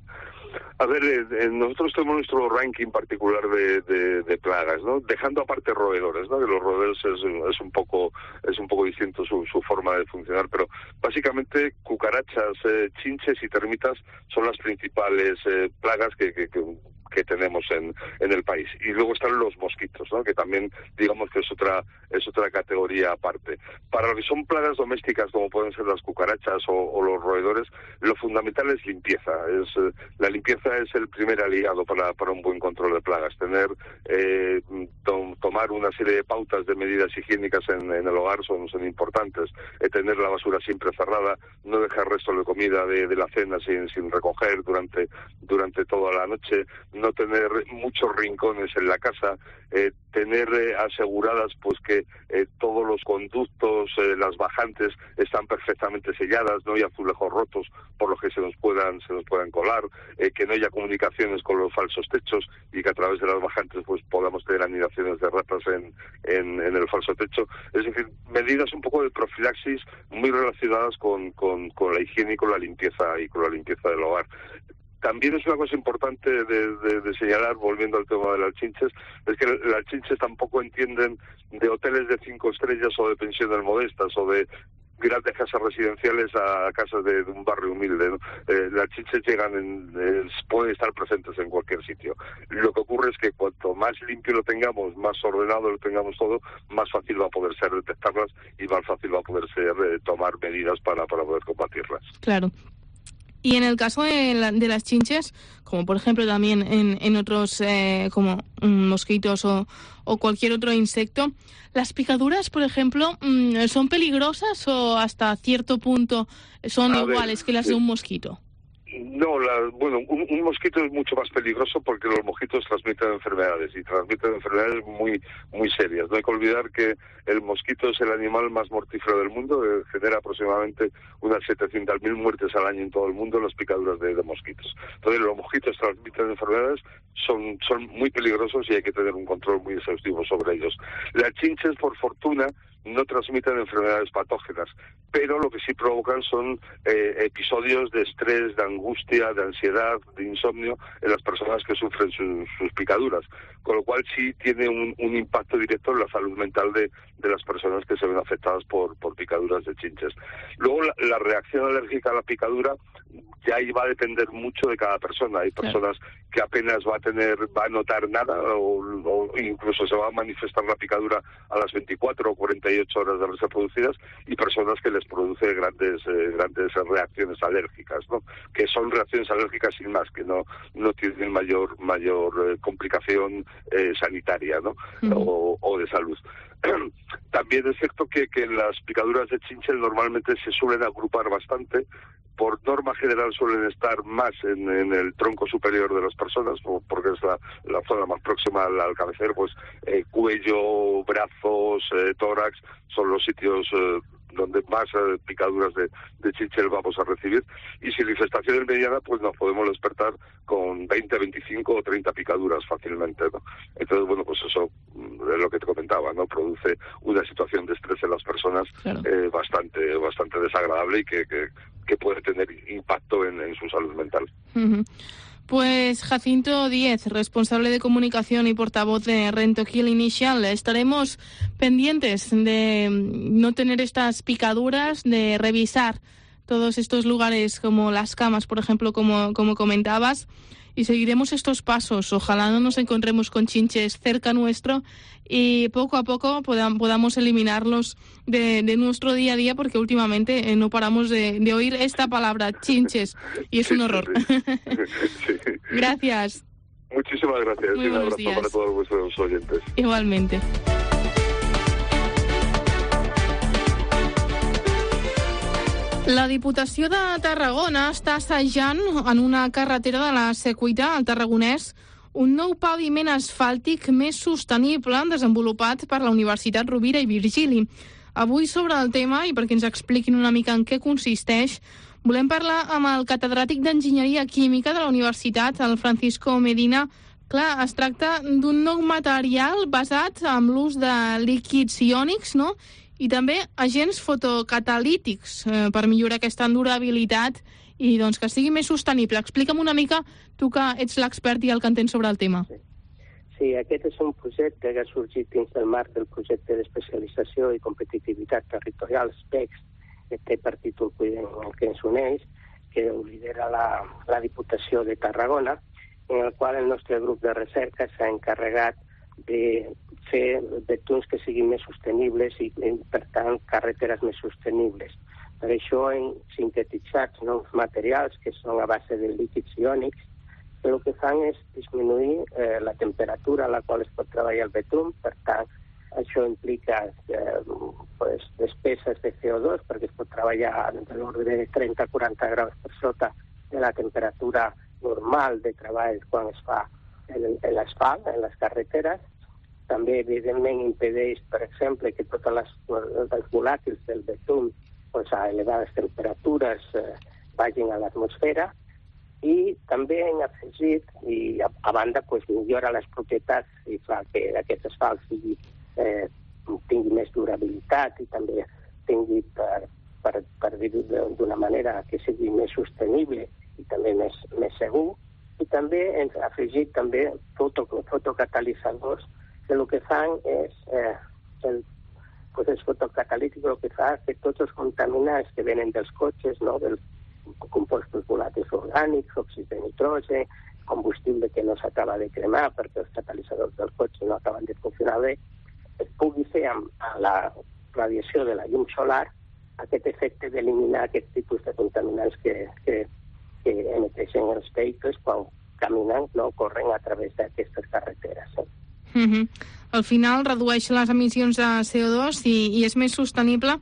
A ver, eh, nosotros tenemos nuestro ranking particular de, de, de plagas, ¿no? Dejando aparte roedores, ¿no? Que los roedores es, es un poco es un poco distinto su, su forma de funcionar, pero básicamente cucarachas, eh, chinches y termitas son las principales eh, plagas que, que, que que tenemos en, en el país. Y luego están los mosquitos, ¿no? Que también digamos que es otra es otra categoría aparte. Para lo que son plagas domésticas, como pueden ser las cucarachas o, o los roedores, lo fundamental es limpieza. Es eh, la limpieza es el primer aliado para, para un buen control de plagas. Tener eh, to, tomar una serie de pautas de medidas higiénicas en, en el hogar son, son importantes. Eh, tener la basura siempre cerrada, no dejar restos de comida de, de la cena sin, sin recoger durante durante toda la noche, no tener muchos rincones en la casa, eh, tener eh, aseguradas pues que eh, todos los conductos, eh, las bajantes están perfectamente selladas, no hay azulejos rotos por los que se nos puedan se nos puedan colar, eh, que no haya comunicaciones con los falsos techos y que a través de las bajantes pues podamos tener anidaciones de ratas en, en, en el falso techo. Es decir, medidas un poco de profilaxis muy relacionadas con, con, con la higiene y con la limpieza y con la limpieza del hogar. también es una cosa importante de, de, de señalar, volviendo al tema de las chinches, es que las chinches tampoco entienden de hoteles de cinco estrellas o de pensiones modestas o de grandes casas residenciales a casas de, de un barrio humilde, ¿no? Eh, las chinches llegan, en, eh, pueden estar presentes en cualquier sitio. Lo que ocurre es que cuanto más limpio lo tengamos, más ordenado lo tengamos todo, más fácil va a poder ser detectarlas y más fácil va a poder ser eh, tomar medidas para, para poder combatirlas. Claro. Y en el caso de, la, de las chinches, como por ejemplo también en, en otros, eh, como mosquitos o, o cualquier otro insecto, ¿las picaduras, por ejemplo, son peligrosas o hasta cierto punto son a iguales ver, que las de un mosquito? No, la, bueno, un, un mosquito es mucho más peligroso porque los mosquitos transmiten enfermedades y transmiten enfermedades muy muy serias. No hay que olvidar que el mosquito es el animal más mortífero del mundo, eh, genera aproximadamente unas setecientas mil muertes al año en todo el mundo las picaduras de, de mosquitos. Entonces los mosquitos transmiten enfermedades, son, son muy peligrosos y hay que tener un control muy exhaustivo sobre ellos. Las chinches, por fortuna, no transmiten enfermedades patógenas, pero lo que sí provocan son eh, episodios de estrés, de angustia, de ansiedad, de insomnio en las personas que sufren su, sus picaduras, con lo cual sí tiene un, un impacto directo en la salud mental de, de las personas que se ven afectadas por, por picaduras de chinches. Luego la, la reacción alérgica a la picadura ya ahí va a depender mucho de cada persona. Hay personas que apenas va a tener, va a notar nada o, o incluso se va a manifestar la picadura a las veinticuatro o cuarenta y ocho horas de haberse producidas, y personas que les produce grandes eh, grandes reacciones alérgicas, ¿no? Que son reacciones alérgicas sin más, que no no tienen mayor mayor eh, complicación eh, sanitaria, ¿no? Uh-huh. o, o de salud. También es cierto que, que las picaduras de chinches normalmente se suelen agrupar bastante. Por norma general suelen estar más en, en el tronco superior de las personas, porque es la, la zona más próxima al, al cabecero, pues eh, cuello, brazos, eh, tórax, son los sitios eh, donde más eh, picaduras de, de chinches vamos a recibir. Y si la infestación es mediana, pues nos podemos despertar con veinte, veinticinco o treinta picaduras fácilmente, ¿no? Entonces, bueno, pues eso es lo que te comentaba, ¿no? Produce una situación de estrés en las personas, claro. eh, bastante bastante desagradable y que, que, que puede tener impacto en, en su salud mental. Uh-huh. Pues Jacinto Díez, responsable de comunicación y portavoz de Rentokil Initial, estaremos pendientes de no tener estas picaduras, de revisar todos estos lugares como las camas, por ejemplo, como, como comentabas, y seguiremos estos pasos. Ojalá no nos encontremos con chinches cerca nuestro y poco a poco podam, podamos eliminarlos de, de nuestro día a día, porque últimamente eh, no paramos de, de oír esta palabra, chinches, y es un horror. Sí, sí. Gracias. Muchísimas gracias. Muy y un abrazo días. para todos vuestros oyentes. Igualmente. La Diputació de Tarragona està assajant en una carretera de la Secuita, al Tarragonès, un nou paviment asfàltic més sostenible desenvolupat per la Universitat Rovira i Virgili. Avui sobre el tema, i perquè ens expliquin una mica en què consisteix, volem parlar amb el catedràtic d'Enginyeria Química de la Universitat, el Francisco Medina. Clar, es tracta d'un nou material basat en l'ús de líquids iònics, no?, i també agents fotocatalítics eh, per millorar aquesta durabilitat i doncs, que sigui més sostenible. Explica'm una mica, tu que ets l'expert i el que entens sobre el tema. Sí. sí, aquest és un projecte que ha sorgit dins del marc del projecte d'especialització i competitivitat territorial, SPECS, que té per títol Cuidem el que ens uneix, que ho lidera la, la Diputació de Tarragona, en el qual el nostre grup de recerca s'ha encarregat de fer betons que siguin més sostenibles i, per tant, carreteres més sostenibles. Per això hem sintetitzat nous materials que són a base de líquids iònics, que el que fan és disminuir eh, la temperatura a la qual es pot treballar el betum. Per tant, això implica eh, pues, despeses de C O dos, perquè es pot treballar de l'ordre de trenta a quaranta graus per sota de la temperatura normal de treball quan es fa l'asfalt, en les carreteres. També, evidentment, impedeix, per exemple, que tots els volàtils del betum pues, a elevades temperatures eh, vagin a l'atmosfera, i també hem afegit, i a, a banda pues, millora les propietats i fa que aquest asfalt sigui, eh, tingui més durabilitat i també tingui, per, per, per dir-ho d'una manera, que sigui més sostenible i també més, més segur. I també ens ha afegit també foto, fotocatalitzadors que el que fan és, eh, el procés fotocatalític el que fa és que tots els contaminants que venen dels cotxes, no, dels compostos volàtils orgànics, òxids de nitrogen, combustible que no s'acaba de cremar perquè els catalitzadors del cotxe no acaben de funcionar bé, es pugui fer amb la radiació de la llum solar aquest efecte d'eliminar aquest tipus de contaminants que, que, que emeteixen els vehicles quan caminen, no corren a través d'aquestes carreteres. Eh? Mm-hmm. Al final redueix les emissions de C O dos i, i és més sostenible.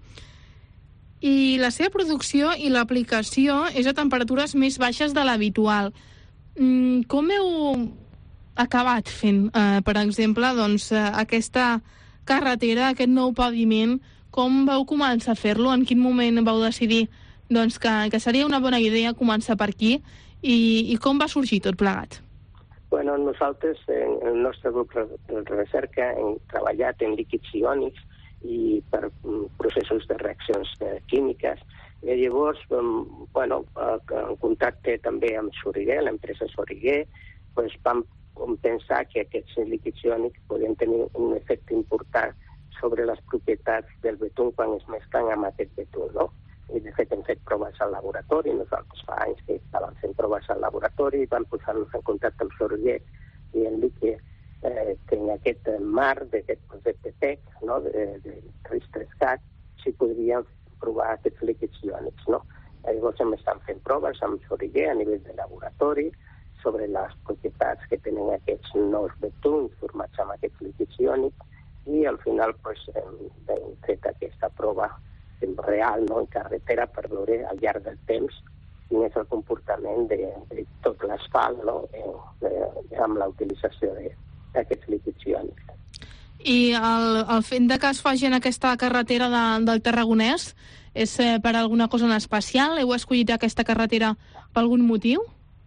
I la seva producció i l'aplicació és a temperatures més baixes de l'habitual. Mm, com heu acabat fent, eh, per exemple, doncs, eh, aquesta carretera, aquest nou paviment? Com vau començar a fer-lo? En quin moment vau decidir doncs, que, que seria una bona idea començar per aquí? I, i com va sorgir tot plegat? Bueno, nosaltres, en el nostre grup de recerca, hem treballat en líquids iònics i per processos de reaccions químiques. I llavors, bueno, en contacte també amb Soriguer, l'empresa Soriguer, doncs vam pensar que aquests líquids iònics podien tenir un efecte important sobre les propietats del betum quan es mesclen amb aquest betum, no? I de fet hem fet proves al laboratori, nosaltres fa anys que estàvem fent proves al laboratori i vam posar-nos en contacte amb Soriguer i en Lique eh, que en aquest marc d'aquest projecte T E C, no? de, de RIS-tres-cat, si podríem provar aquests líquids iònics, no? Llavors hem estat fent proves amb Soriguer a nivell de laboratori sobre les propietats que tenen aquests nous betums formats amb aquests líquids iònics i al final pues, hem, hem fet aquesta prova real, no, en carretera per veure al llarg del temps quin és el comportament de, de tot l'asfalt, no, de, de, amb la utilització d'aquests líquids iònics. I el, el fet de que es faci en aquesta carretera de, del Tarragonès és eh, per alguna cosa en especial? Heu escollit aquesta carretera per algun motiu?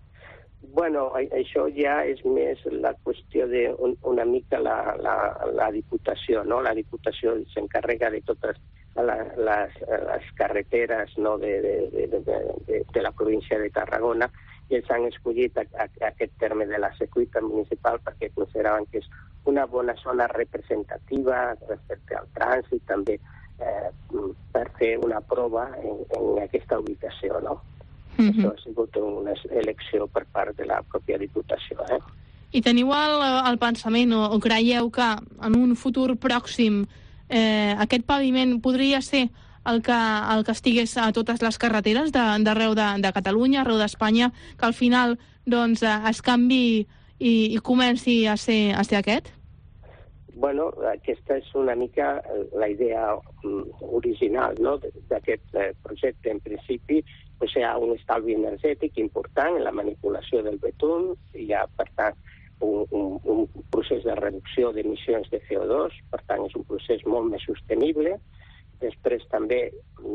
Bueno, això ja és més la qüestió de un, una mica la, la, la Diputació, no? La Diputació s'encarrega de totes les, les, les carreteres, no? de, de, de, de, de, de la província de Tarragona i ells han escollit a, a, a aquest terme de la Secuita municipal perquè consideraven que és una bona zona representativa respecte al trànsit, també eh, per fer una prova en, en aquesta ubicació, no? Mm-hmm. Això ha sigut una elecció per part de la pròpia Diputació. Eh? I teniu el, el pensament o, o creieu que en un futur pròxim eh, aquest paviment podria ser el que, el que estigués a totes les carreteres d'arreu de, de Catalunya, arreu d'Espanya, que al final doncs, es canvi i, i comenci a ser, a ser aquest? Bueno, aquesta és una mica la idea original, no? d'aquest projecte. En principi, pues, hi ha un estalvi energètic important en la manipulació del betum, hi ha, per tant, un, un, un procés de reducció d'emissions de C O dos, per tant, és un procés molt més sostenible. Després també,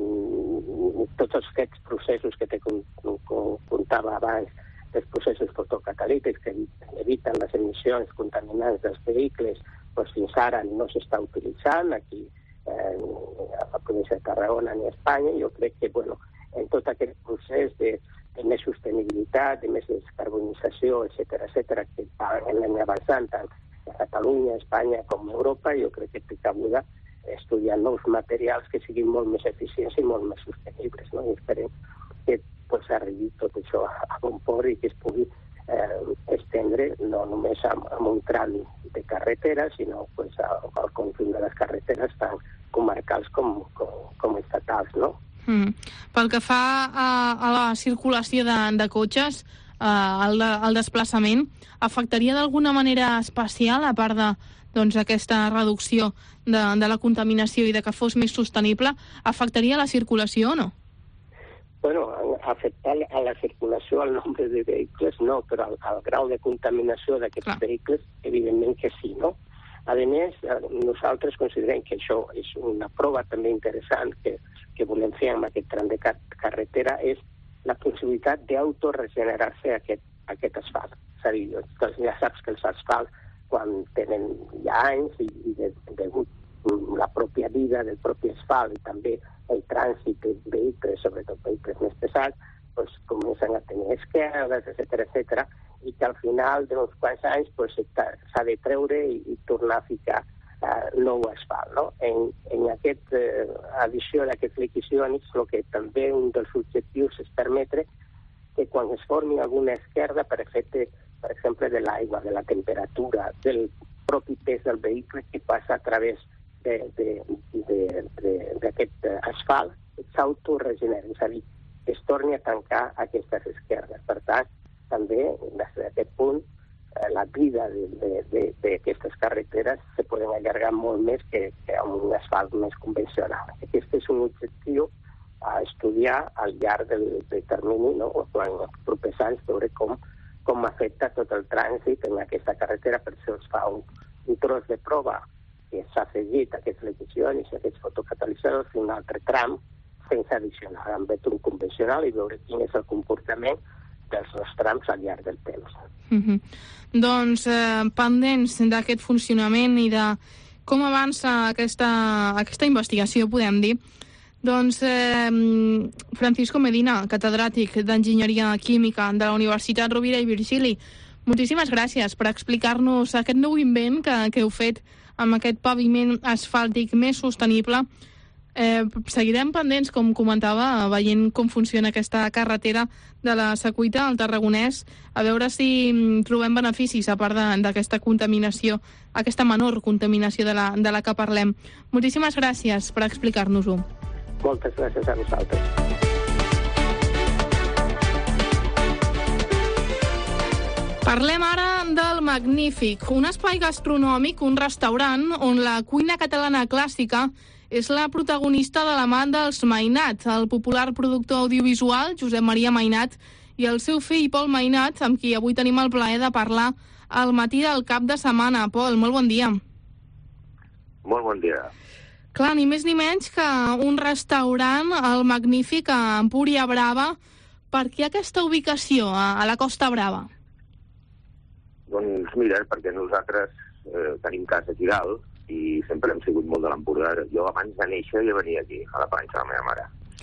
tots aquests processos que te contava abans, els processos fotocatalítics que eviten les emissions contaminants dels vehicles, doncs fins ara no s'està utilitzant aquí eh, a la província de Tarragona ni a Espanya. Jo crec que bueno, en tot aquest procés de, de més sostenibilitat, de més descarbonització, etcètera, etcètera, que anem avançant tant a Catalunya, a Espanya com a Europa, jo crec que té cabuda estudiar nous materials que siguin molt més eficients i molt més sostenibles. No? I esperem que pues, arribi tot això a bon port i que es pugui eh, estendre no només amb, amb un tram de carretera, sinó pues, al conjunt de les carreteres tant comarcals com, com, com estatals, no? Mm. Pel que fa a, a la circulació de, de cotxes, eh, el, de, el desplaçament, afectaria d'alguna manera especial, a part de doncs, aquesta reducció de, de la contaminació i de que fos més sostenible, afectaria la circulació o no? Bueno, afectar a la circulació, al nombre de vehicles, no, però al, al grau de contaminació d'aquests vehicles, evidentment que sí, no? A més, nosaltres considerem que això és una prova també interessant que, que volem fer amb aquest tram de carretera, és la possibilitat d'autoregenerar-se aquest, aquest asfalt. És a dir, ja saps que els asfalts, quan tenen ja anys i, i de, degut la pròpia vida del propi asfalt i també el trànsit de vehicles, sobretot vehicles més pesats, pues, comencen a tenir esquerdes, etcètera, etcètera, i que al final d'uns quants anys pues, s'ha de treure i, i tornar a ficar uh, nou asfalt. No? En, en aquesta uh, addició d'aquests líquids iònics, el que també un dels objectius és permetre que quan es formi alguna esquerda per efecte, per exemple, de l'aigua, de la temperatura, del propi pes del vehicle que passa a través d'aquest asfalt, s'autoregenera, és a dir, es torni a tancar aquestes esquerdes. Per tant, també, des d'aquest punt, la vida d'aquestes carreteres se poden allargar molt més que, que amb un asfalt més convencional. Aquest és un objectiu a estudiar al llarg del, del termini, no? Quan els propers anys veure com, com afecta tot el trànsit en aquesta carretera. Per això es fa un, un tros de prova que s'ha afegit aquests legislacions i aquests fotocatalitzadors i un altre tram sense addicionar amb vetrum convencional i veure quin és el comportament dels dos trams al llarg del temps. Mm-hmm. Doncs eh, pendents d'aquest funcionament i de com avança aquesta, aquesta investigació, podem dir, doncs eh, Francisco Medina, catedràtic d'Enginyeria Química de la Universitat Rovira i Virgili, moltíssimes gràcies per explicar-nos aquest nou invent que, que heu fet amb aquest paviment asfàltic més sostenible. Eh, seguirem pendents, com comentava, veient com funciona aquesta carretera de la Secuita al Tarragonès, a veure si trobem beneficis a part d'aquesta contaminació, aquesta menor contaminació de la, de la que parlem. Moltíssimes gràcies per explicar-nos-ho. Moltes gràcies a vosaltres. Parlem ara del Magnífic, un espai gastronòmic, un restaurant on la cuina catalana clàssica és la protagonista de la mà dels Mainat, el popular productor audiovisual Josep Maria Mainat i el seu fill Pol Mainat, amb qui avui tenim el plaer de parlar al matí del cap de setmana. Pol, molt bon dia. Molt bon dia. Clar, ni més ni menys que un restaurant, el Magnífic, a Empúria Brava. Per què aquesta ubicació a, a la Costa Brava? Doncs mira, perquè nosaltres eh, tenim casa aquí dalt i sempre hem sigut molt de l'Empordà. Jo abans de néixer ja venia aquí, a la planxa de la meva mare.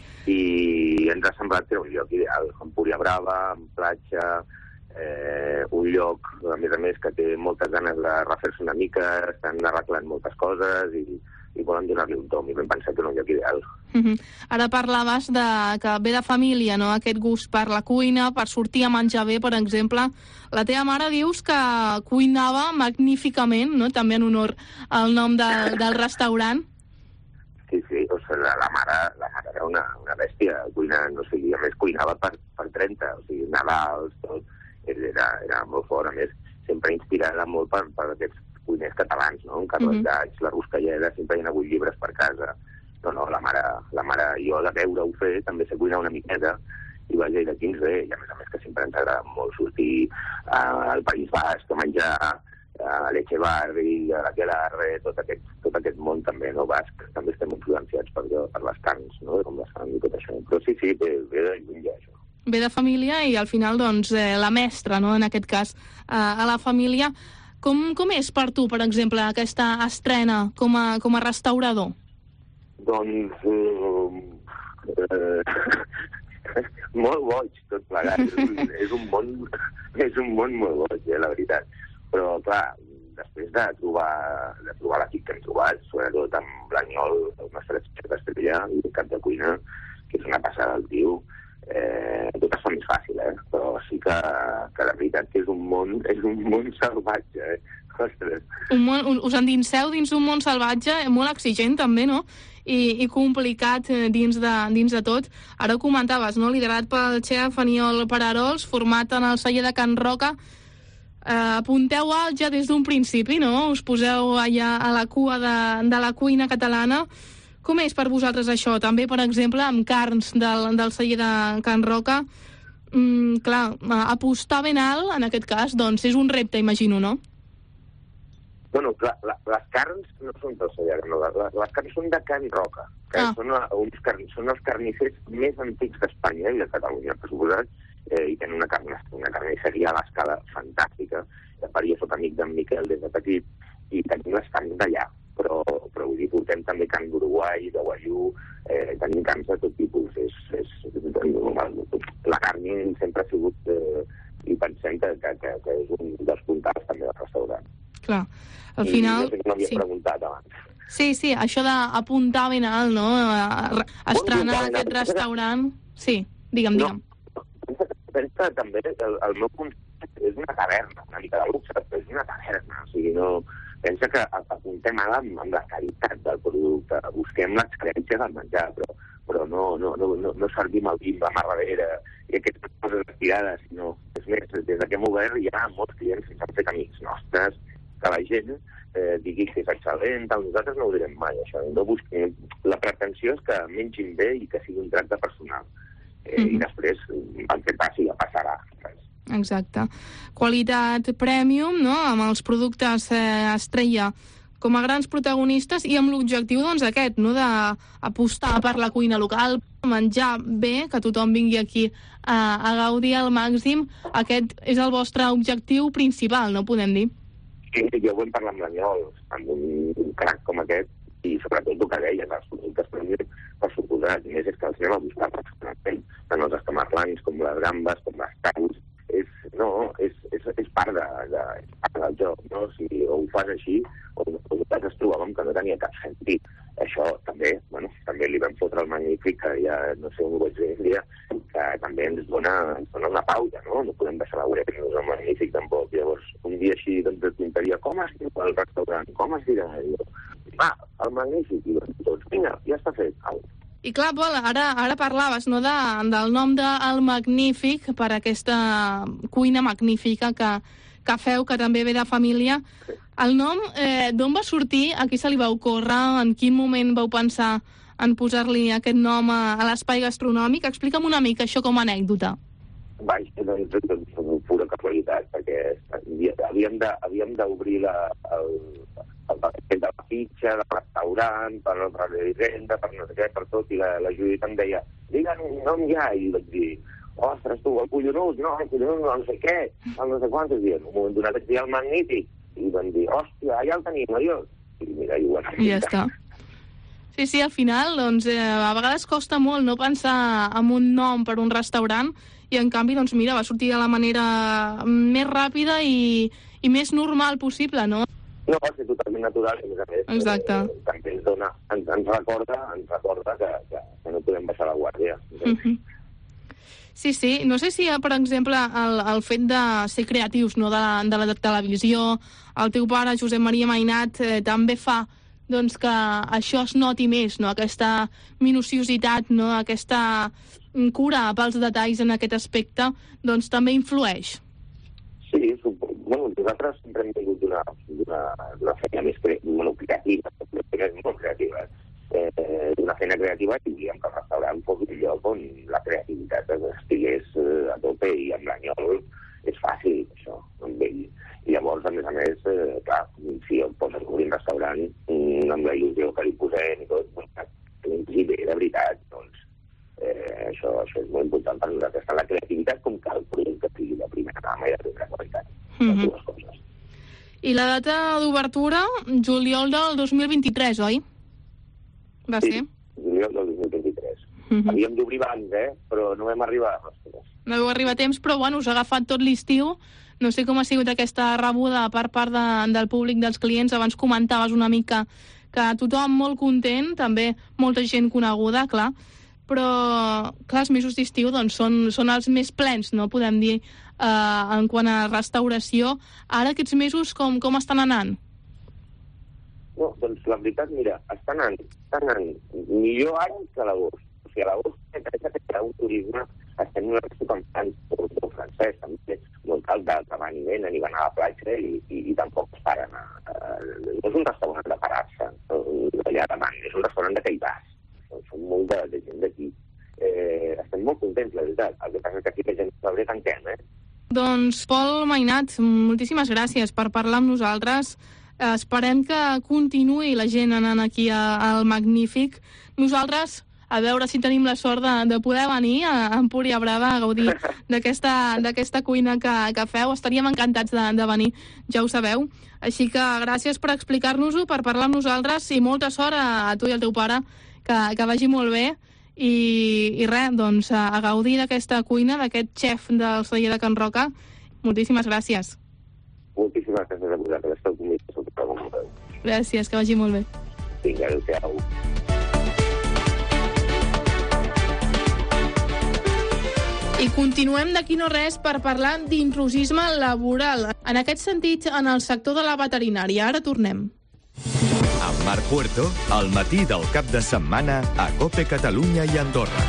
I ens ha semblat que era un lloc ideal. Empúria Brava, amb platja, eh, un lloc, a més a més, que té moltes ganes de refer-se una mica, estan arreglant moltes coses i, i volen donar-li un tom. I vam pensar que era un lloc ideal. Mm-hmm. Ara parlaves de que ve de família, no?, aquest gust per la cuina, per sortir a menjar bé, per exemple. La teva mare dius que cuinava magníficament, no?, també en honor al nom de, del restaurant. Sí, sí, o sigui, la, la, mare, la mare era una, una bèstia cuinant, o sigui, a més cuinava per, per trenta, o sigui, Nadals, tot, era, era molt fort, a més, sempre inspirada molt per, per aquests cuiners catalans, no?, en Carles mm-hmm. Gaig, la Ruscalleda, sempre hi ha hagut llibres per casa. No, no, la mare, la mare, jo de veure-ho fer, també sé cuinar una miqueta, i vaja, i d'aquí ens ve, i a més a més que sempre ens agrada molt sortir uh, al País Basc, a menjar a l'Echevarri, a l'Aquelarre, tot aquest, tot aquest món també, no, basc, també estem influenciats per, per les carns, no?, com la sang i tot això. Però sí, sí, ve, ve de lluny ja, això. Ve de família i al final, doncs, eh, la mestra, no?, en aquest cas, eh, a la família. Com, com és per tu, per exemple, aquesta estrena com a, com a restaurador? Doncs eh, eh, molt boig tot plegat. és, un, és, un món, és un món molt boig, eh, la veritat. Però, clar, després de trobar, de trobar l'equip que hem trobat, sobretot amb l'Anyol, el nostre xef d'estrella, i el cap de cuina, que és una passada del tio, eh, tot es fa més fàcil, eh? Però sí que, que la veritat que és un món, és un món salvatge, eh? Ostres. Un món, us endinseu dins un món salvatge, molt exigent també, no?, i, i complicat dins de, dins de tot. Ara ho comentaves, no?, liderat pel xef Aniol Pararols, format en el celler de Can Roca. Eh, apunteu alt ja des d'un principi, no?, us poseu allà a la cua de, de la cuina catalana. Com és per vosaltres això? També, per exemple, amb carns del, del celler de Can Roca. Mm, clar, apostar ben alt, en aquest cas, doncs és un repte, imagino, no? Bueno, clar, la, les carns no són del celler, no, les, les carns són de Can Roca, que ah. són, uns carn, són els carnissers més antics d'Espanya i de Catalunya, per suposat, eh, i tenen una, carn, una carnisseria a l'escala fantàstica. De part, jo soc amic d'en Miquel des de petit, i tenim les carns d'allà, però, però però vull dir, portem també carn d'Uruguai, de Wagyu, eh, tenim carns de tot tipus. És, és, la carn sempre ha sigut, eh, i pensem que, que, que, que és un dels puntals també del restaurant. Clar, al final... I no sé que m'havia sí. preguntat abans. Sí, sí, això d'apuntar ben alt, no? Estrenar aquest restaurant... Sí, digue'm, digue'm. No, pensa, pensa també que el, el meu concepte és una taverna, una mica de luxe, però és una taverna. O sigui, no... Pensa que apuntem ara amb, amb la qualitat del producte, busquem l'excel·lència del menjar, però, però no, no, no, no, no servim el bimba a darrere i aquestes coses estirades, sinó, és més, des que hem obert hi ha molts clients que s'han fet amics nostres, que la gent eh, digui que és excel·lent, nosaltres no ho direm mai, això. No busquem... La pretensió és que mengin bé i que sigui un tracte personal. Eh, mm-hmm. I després, el que passi ja passarà. Exacte. Qualitat premium, no?, amb els productes eh, estrella com a grans protagonistes i amb l'objectiu, doncs, aquest, no?, d'apostar per la cuina local, menjar bé, que tothom vingui aquí a, a gaudir al màxim. Aquest és el vostre objectiu principal, no podem dir? Sí, jo vull parlar amb l'Aniol, amb un crac com aquest, i sobretot el que deies, els productes premium, per suposat, més és que els anem a buscar personalment, tant els escamarlans com les gambes, com les taus. És, no, és, és, és, part de, de, és part del joc, no? Si o ho fas així, o nosaltres ens trobàvem que no tenia cap sentit. Això també, bueno, també li vam fotre el Magnífic, que ja no sé on ho vaig dir, que també ens dona, ens dona una pauta, no? No podem deixar la guarda-nos el Magnífic tampoc. Llavors, un dia així, doncs, et preguntaria, com es diu el restaurant? Com es dirà? I jo, va, el Magnífic, i doncs, tots, vinga, ja està fet. Au. I clar, Pol, ara, ara parlaves, no, de, del nom de El Magnífic per aquesta cuina magnífica que, que feu, que també ve de família. El nom, eh, d'on va sortir? A qui se li va ocórrer? En quin moment vau pensar en posar-li aquest nom a, a l'espai gastronòmic? Explica'm una mica això com a anècdota. Vaig, doncs, doncs, pura casualitat, perquè havíem de, havíem d'obrir la, el, el paquet de la fitxa, del restaurant, per la vivenda, per no sé què, per tot, i la, la Judit em deia, digue'm un nom ja, i vaig dir, ostres, tu, el collonut, no, el collonut, no, no sé què, el no sé quantos dies, un moment donat vaig dir el Magnífic, i van dir, hòstia, ja el tenim, adiós, i mira, i ho van I ja està. Sí, sí, al final, doncs, eh, a vegades costa molt no pensar en un nom per un restaurant, i en canvi, doncs mira, va sortir de la manera més ràpida i, i més normal possible, no? No, va ser totalment natural, i a més a més, exacte. Eh, també ens, dona, ens, ens recorda, ens recorda que, que, que no podem baixar la guàrdia. Mm-hmm. Sí, sí, no sé si, per exemple, el, el fet de ser creatius, no?, de la, de la televisió, el teu pare, Josep Maria Mainat, eh, també fa doncs, que això es noti més, no?, aquesta minuciositat, no?, aquesta cura pels detalls en aquest aspecte, doncs també influeix. Sí, bueno, nosaltres sempre hem tingut d'una, d'una, d'una feina més cre... bueno, creativa, és molt creativa, eh, d'una feina creativa i diguem que el restaurant fos un lloc on la creativitat estigués eh, a tope, i amb l'Aniol és fàcil, això, amb ell. I llavors, a més a més, eh, clar, si el poses a obrir un restaurant amb la il·lusió que li posem i tot, doncs, si bé, de veritat, doncs, eh, això, això és molt important per nosaltres, tant la creativitat com que el producte sigui de primera gamma i de primera qualitat. Mm-hmm. Les dues coses. I la data d'obertura, juliol del dos mil vint-i-tres, oi? Va sí, ser? juliol del dos mil vint-i-tres. Mm-hmm. Havíem d'obrir abans, eh? Però no vam arribar a les coses. No heu arribat a temps, però bueno, us ha agafat tot l'estiu. No sé com ha sigut aquesta rebuda per part de, del públic, dels clients. Abans comentaves una mica que tothom molt content, també molta gent coneguda, clar, però clar, els mesos d'estiu doncs, són, són els més plens, no podem dir, eh, en quant a restauració. Ara aquests mesos com, com estan anant? No, doncs la veritat, mira, estan anant, estan anant millor ara que a l'agost. O sigui, a l'agost crec que hi ha un turisme, estem en un campany molt francès, també molt alt, que van i venen i van a la platja i, i, i tampoc es paren. A, a, no és un restaurant de parar-se allà davant, és un restaurant de caibars. Són molt de, de gent d'aquí. Eh, estem molt contents, la veritat. El que passa és que aquí la gent de febrer tanquem, eh? Doncs, Pol Mainat, moltíssimes gràcies per parlar amb nosaltres. Eh, esperem que continuï la gent anant aquí a, al Magnífic. Nosaltres a veure si tenim la sort de, de poder venir a Empúria Brava a gaudir d'aquesta cuina que, que feu. Estaríem encantats de, de venir, ja ho sabeu. Així que gràcies per explicar-nos-ho, per parlar amb nosaltres, i molta sort a, a tu i al teu pare, que, que vagi molt bé. I, i res, doncs, a, a gaudir d'aquesta cuina, d'aquest xef del celler de Can Roca. Moltíssimes gràcies. Moltíssimes gràcies a vosaltres. Esteu convidats. Gràcies, que vagi molt bé. Vinga, adéu-siau. I continuem d'aquí no res per parlar d'intrusisme laboral. En aquest sentit, en el sector de la veterinària. Ara tornem. Amb Marc Puerto, al matí del cap de setmana a COPE Catalunya i Andorra.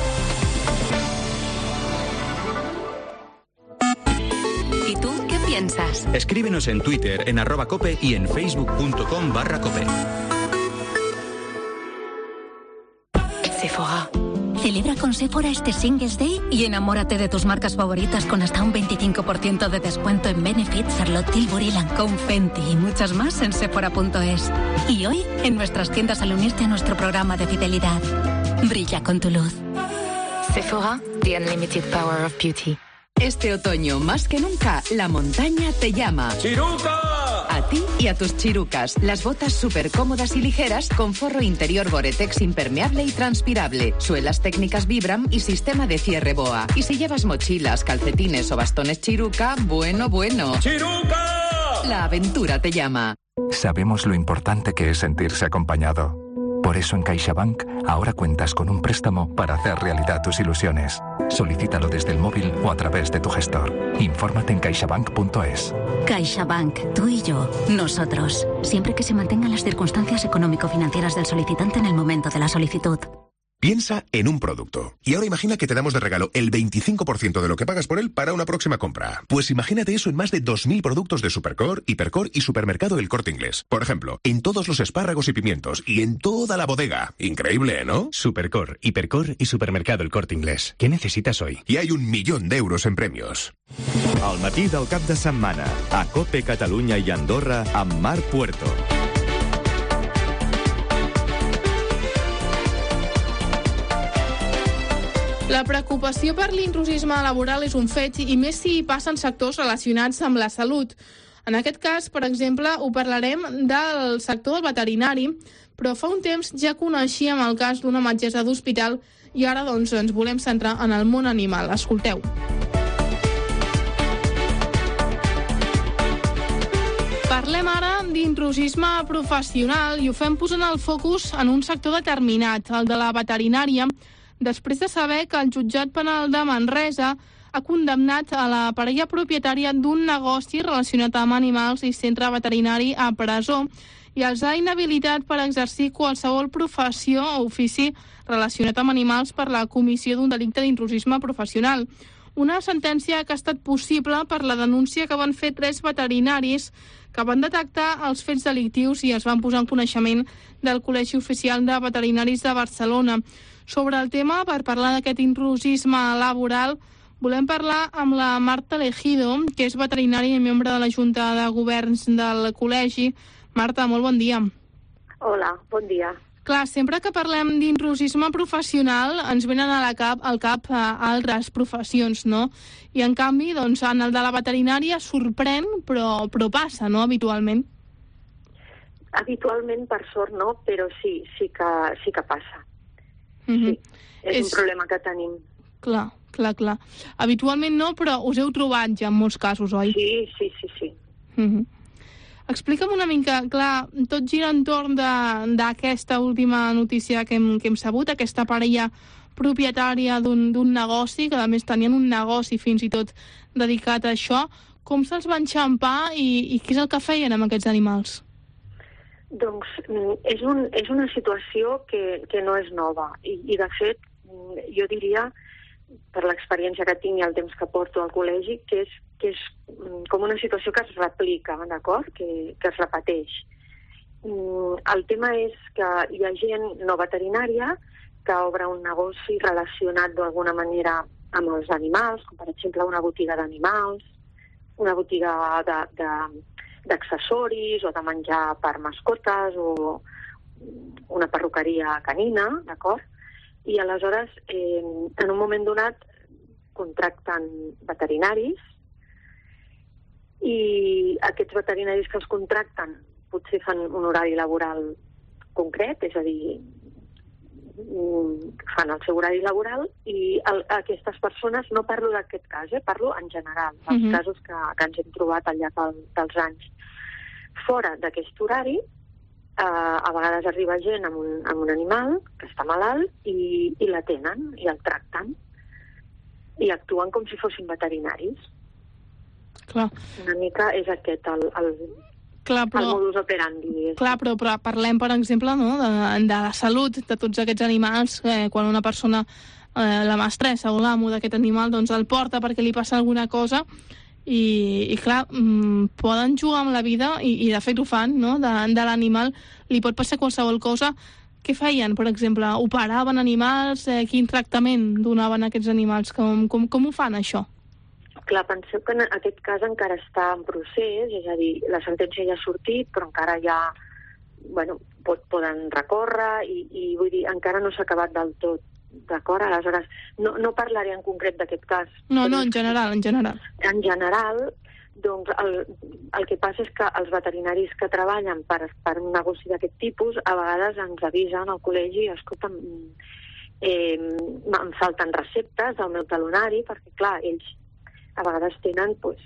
¿Y tú qué piensas? Escríbenos en Twitter, en arroba cope y en facebook.com barra cope. Sephora. Celebra con Sephora este Singles Day y enamórate de tus marcas favoritas con hasta un veinticinco por ciento de descuento en Benefit, Charlotte Tilbury, Lancôme, Fenty y muchas más en sephora punto es. Y hoy, en nuestras tiendas al unirte a nuestro programa de fidelidad. Brilla con tu luz. Sephora, the unlimited power of beauty. Este otoño, más que nunca, la montaña te llama. ¡Chiruca! A ti y a tus chirucas. Las botas súper cómodas y ligeras con forro interior Gore-Tex impermeable y transpirable, suelas técnicas Vibram y sistema de cierre BOA. Y si llevas mochilas, calcetines o bastones Chiruca, bueno, bueno. ¡Chiruca! La aventura te llama. Sabemos lo importante que es sentirse acompañado. Por eso en CaixaBank ahora cuentas con un préstamo para hacer realidad tus ilusiones. Solicítalo desde el móvil o a través de tu gestor. Infórmate en caixabank punto es. CaixaBank, tú y yo, nosotros. Siempre que se mantengan las circunstancias económico-financieras del solicitante en el momento de la solicitud. Piensa en un producto. Y ahora imagina que te damos de regalo el veinticinco por ciento de lo que pagas por él para una próxima compra. Pues imagínate eso en más de dos mil productos de Supercore, Hipercore y Supermercado El Corte Inglés. Por ejemplo, en todos los espárragos y pimientos y en toda la bodega. Increíble, ¿no? Supercore, Hipercore y Supermercado El Corte Inglés. ¿Qué necesitas hoy? Y hay un millón de euros en premios. Al matí del cap de setmana, a COPE Catalunya i Andorra, amb Marc Puerto. La preocupació per l'intrusisme laboral és un fet, i més si passen sectors relacionats amb la salut. En aquest cas, per exemple, ho parlarem del sector del veterinari, però fa un temps ja coneixíem el cas d'una metgessa d'hospital i ara doncs, ens volem centrar en el món animal. Escolteu. Parlem ara d'intrusisme professional i ho fem posant el focus en un sector determinat, el de la veterinària, després de saber que el jutjat penal de Manresa ha condemnat a la parella propietària d'un negoci relacionat amb animals i centre veterinari a presó i els ha inhabilitat per exercir qualsevol professió o ofici relacionat amb animals per la comissió d'un delicte d'intrusisme professional. Una sentència que ha estat possible per la denúncia que van fer tres veterinaris que van detectar els fets delictius i es van posar en coneixement del Col·legi Oficial de Veterinaris de Barcelona. Sobre el tema, per parlar d'aquest intrusisme laboral, volem parlar amb la Marta Legido, que és veterinària i membre de la Junta de Governs del Col·legi. Marta, molt bon dia. Hola, bon dia. Clar, sempre que parlem d'intrusisme professional ens venen a la cap, al cap a altres professions, no? I en canvi, doncs, en el de la veterinària sorprèn, però, però passa, no?, habitualment. Habitualment, per sort, no, però sí, sí que, sí que passa. Mm-hmm. Sí, és, és un problema que tenim. Clar, clar, clar. Habitualment no, però us heu trobat ja en molts casos, oi? Sí, sí, sí, sí. Mm-hmm. Explica'm una mica, clar, tot gira entorn d'aquesta última notícia que hem, que hem sabut, aquesta parella propietària d'un negoci, que a més tenien un negoci fins i tot dedicat a això. Com se'ls va enxampar i, i què és el que feien amb aquests animals? Doncs és, un, és una situació que, que no és nova i, i de fet jo diria, per l'experiència que tinc i el temps que porto al col·legi, que és, que és com una situació que es replica, d'acord? Que, que es repeteix. El tema és que hi ha gent no veterinària que obre un negoci relacionat d'alguna manera amb els animals, com per exemple una botiga d'animals, una botiga de, de d'accessoris o de menjar per mascotes o una perruqueria canina, d'acord? I aleshores, eh, en un moment donat, contracten veterinaris i aquests veterinaris que els contracten potser fan un horari laboral concret, és a dir, fan el seu horari laboral i el, aquestes persones, no parlo d'aquest cas, eh, parlo en general, dels Mhm. casos que, que ens hem trobat al llarg del, dels anys. Fora d'aquest horari, eh, a vegades arriba gent amb un, amb un animal que està malalt i, i l'atenen i el tracten i actuen com si fossin veterinaris. Clar. Una mica és aquest el, el, Clar, però, el modus operandi. clar, però, però parlem, per exemple, no, de, de la salut de tots aquests animals. Eh, quan una persona, eh, la mestressa o l'amo d'aquest animal, doncs el porta perquè li passa alguna cosa i, i clar, mm, poden jugar amb la vida i, i de fet ho fan, no? de, de l'animal. Li pot passar qualsevol cosa. Què feien, per exemple? Operaven animals? Eh, quin tractament donaven a aquests animals? Com, com, com ho fan, això? Clar, penseu que en aquest cas encara està en procés, és a dir, la sentència ja ha sortit, però encara ja, bueno, pot, poden recórrer i, i vull dir, encara no s'ha acabat del tot, d'acord? Aleshores, no, no parlaré en concret d'aquest cas. No, no, en general, en general. En general, doncs, el, el que passa és que els veterinaris que treballen per, per un negoci d'aquest tipus, a vegades ens avisen al col·legi, escolta, eh, em falten receptes del meu talonari, perquè, clar, ells a vegades tenen pues,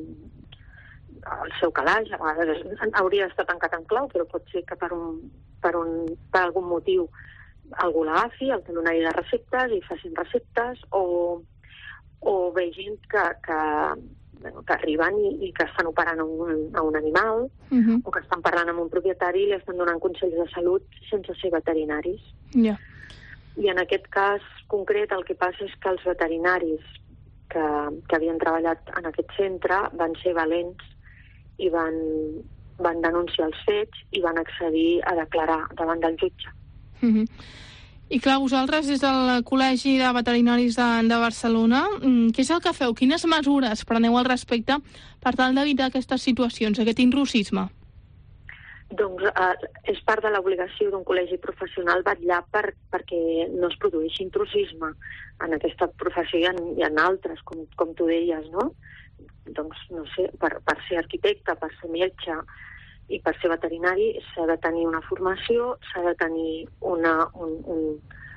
el seu calaix, a vegades hauria d'estar tancat en clau, però pot ser que per, un, per, un, per algun motiu algú l'agafi, el talonari de receptes, i facin receptes, o, o ve gent que, que, bueno, que arriben i, i que estan operant a un, a un animal, Uh-huh. o que estan parlant amb un propietari i li estan donant consells de salut sense ser veterinaris. Ja. I en aquest cas concret el que passa és que els veterinaris que, que havien treballat en aquest centre van ser valents i van, van denunciar els fets i van accedir a declarar davant del jutge. Uh-huh. I clar, vosaltres des del Col·legi de Veterinaris de, de Barcelona, què és el que feu? Quines mesures preneu al respecte per tal d'evitar aquestes situacions, aquest intrusisme? Doncs eh, és part de l'obligació d'un col·legi professional vetllar per, perquè no es produeixi intrusisme en aquesta professió i en, i en altres, com, com tu deies, no? Doncs, no sé, per, per ser arquitecte, per ser metge i per ser veterinari s'ha de tenir una formació, s'ha de tenir una, un, un,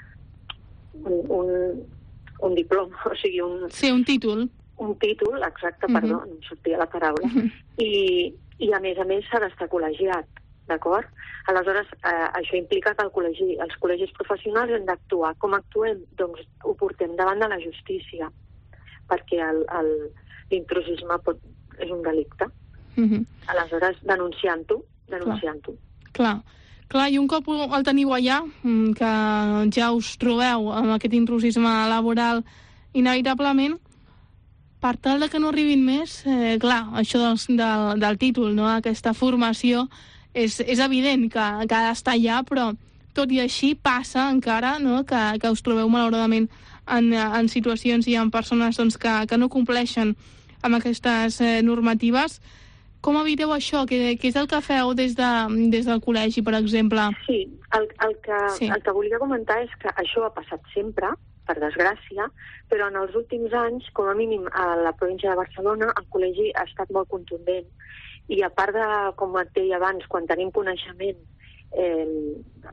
un, un, un diploma, o sigui, un... Sí, un títol. Un títol, exacte, Uh-huh. perdó, no em sortia la paraula. Uh-huh. I, I, a més a més, s'ha d'estar col·legiat. D'acord? Aleshores, eh, això implica que el col·legi, els col·legis professionals han d'actuar. Com actuem? Doncs ho portem davant de la justícia, perquè el, el, l'intrusisme pot, és un delicte. Uh-huh. Aleshores, denunciant-ho, denunciant-ho. Clar. Clar, i un cop el teniu allà, que ja us trobeu amb aquest intrusisme laboral inevitablement, per tal de que no arribin més, eh, clar, això del, del, del títol, no? Aquesta formació, és, és evident que, que ha d'estar allà, però tot i així passa encara, no? que, que us trobeu malauradament en, en situacions i en persones doncs, que, que no compleixen amb aquestes eh, normatives. Com eviteu això? Què, què és el que feu des, de, des del col·legi, per exemple? Sí, el, el, que, Sí. el que volia comentar és que això ha passat sempre, per desgràcia, però en els últims anys, com a mínim a la província de Barcelona, el col·legi ha estat molt contundent. I a part de, com et deia abans, quan tenim coneixement, eh,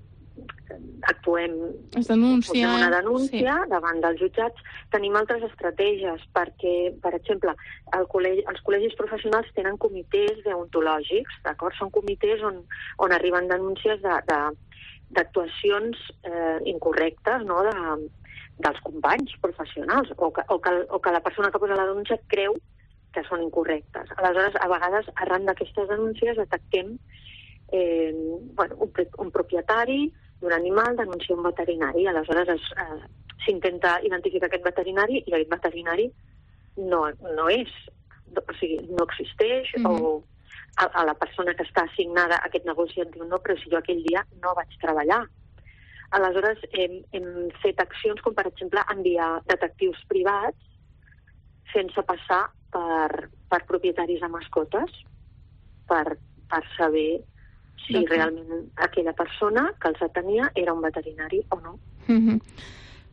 actuem, Es denuncia, posem una denúncia sí. davant dels jutjats, tenim altres estratègies, perquè, per exemple, el col·legi, els col·legis professionals tenen comitès deontològics, d'acord? Són comitès on, on arriben denúncies de, de, d'actuacions eh, incorrectes, no?, de, dels companys professionals, o que, o, que, o que la persona que posa la denúncia creu que són incorrectes. Aleshores, a vegades, arran d'aquestes denúncies, detectem eh, bueno, un, un propietari d'un animal denuncia un veterinari. Aleshores, es, eh, s'intenta identificar aquest veterinari i aquest veterinari no, no és, o sigui, no existeix, mm-hmm. o a, a la persona que està assignada a aquest negoci et diu no, però si jo aquell dia no vaig treballar. Aleshores, hem, hem fet accions com, per exemple, enviar detectius privats sense passar per, per propietaris de mascotes, per, per saber si D'acord. realment aquella persona que els atenia era un veterinari o no. Mm-hmm.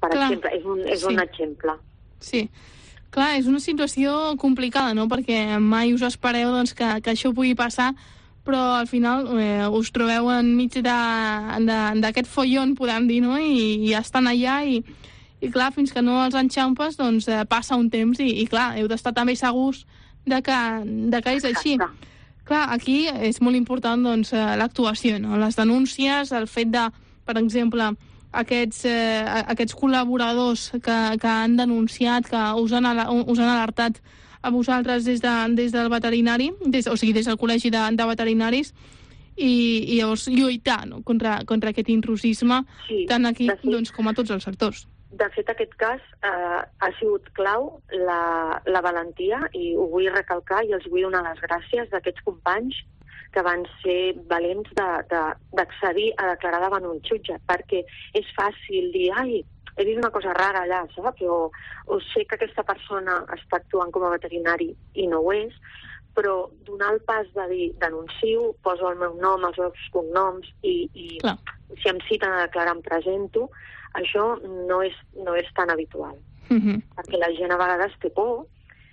per Clar. exemple, és un, és Sí. un exemple. Sí. Clar, és una situació complicada, no?, perquè mai us espereu doncs, que, que això pugui passar, però al final eh, us trobeu enmig d'aquest follon, podem dir, no?, i, i estan allà i, i clar, fins que no els enxampes, doncs eh, passa un temps i, i clar, heu d'estar també segurs de que, de que és així. Exacte. Clar, aquí és molt important doncs, eh, l'actuació, no?, les denúncies, el fet de, per exemple, aquests, eh, aquests col·laboradors que, que han denunciat, que us han, ala- us han alertat a vosaltres des, de, des del veterinari, des, o sigui, des del col·legi de, de veterinaris, i, i llavors lluitar, no?, contra, contra aquest intrusisme, Sí, tant aquí de fet- doncs, com a tots els sectors. De fet, aquest cas eh, ha sigut clau la, la valentia, i ho vull recalcar i els vull donar les gràcies d'aquests companys que van ser valents de- de- d'accedir a declarar davant un jutge, perquè és fàcil dir, ai, he vist una cosa rara allà, saps? O, o sé que aquesta persona està actuant com a veterinari i no ho és, però donar el pas de dir, denuncio, poso el meu nom, els meus cognoms, i, i Clar. si em citen a declarar em presento, això no és, no és tan habitual. Uh -huh. Perquè la gent a vegades té por,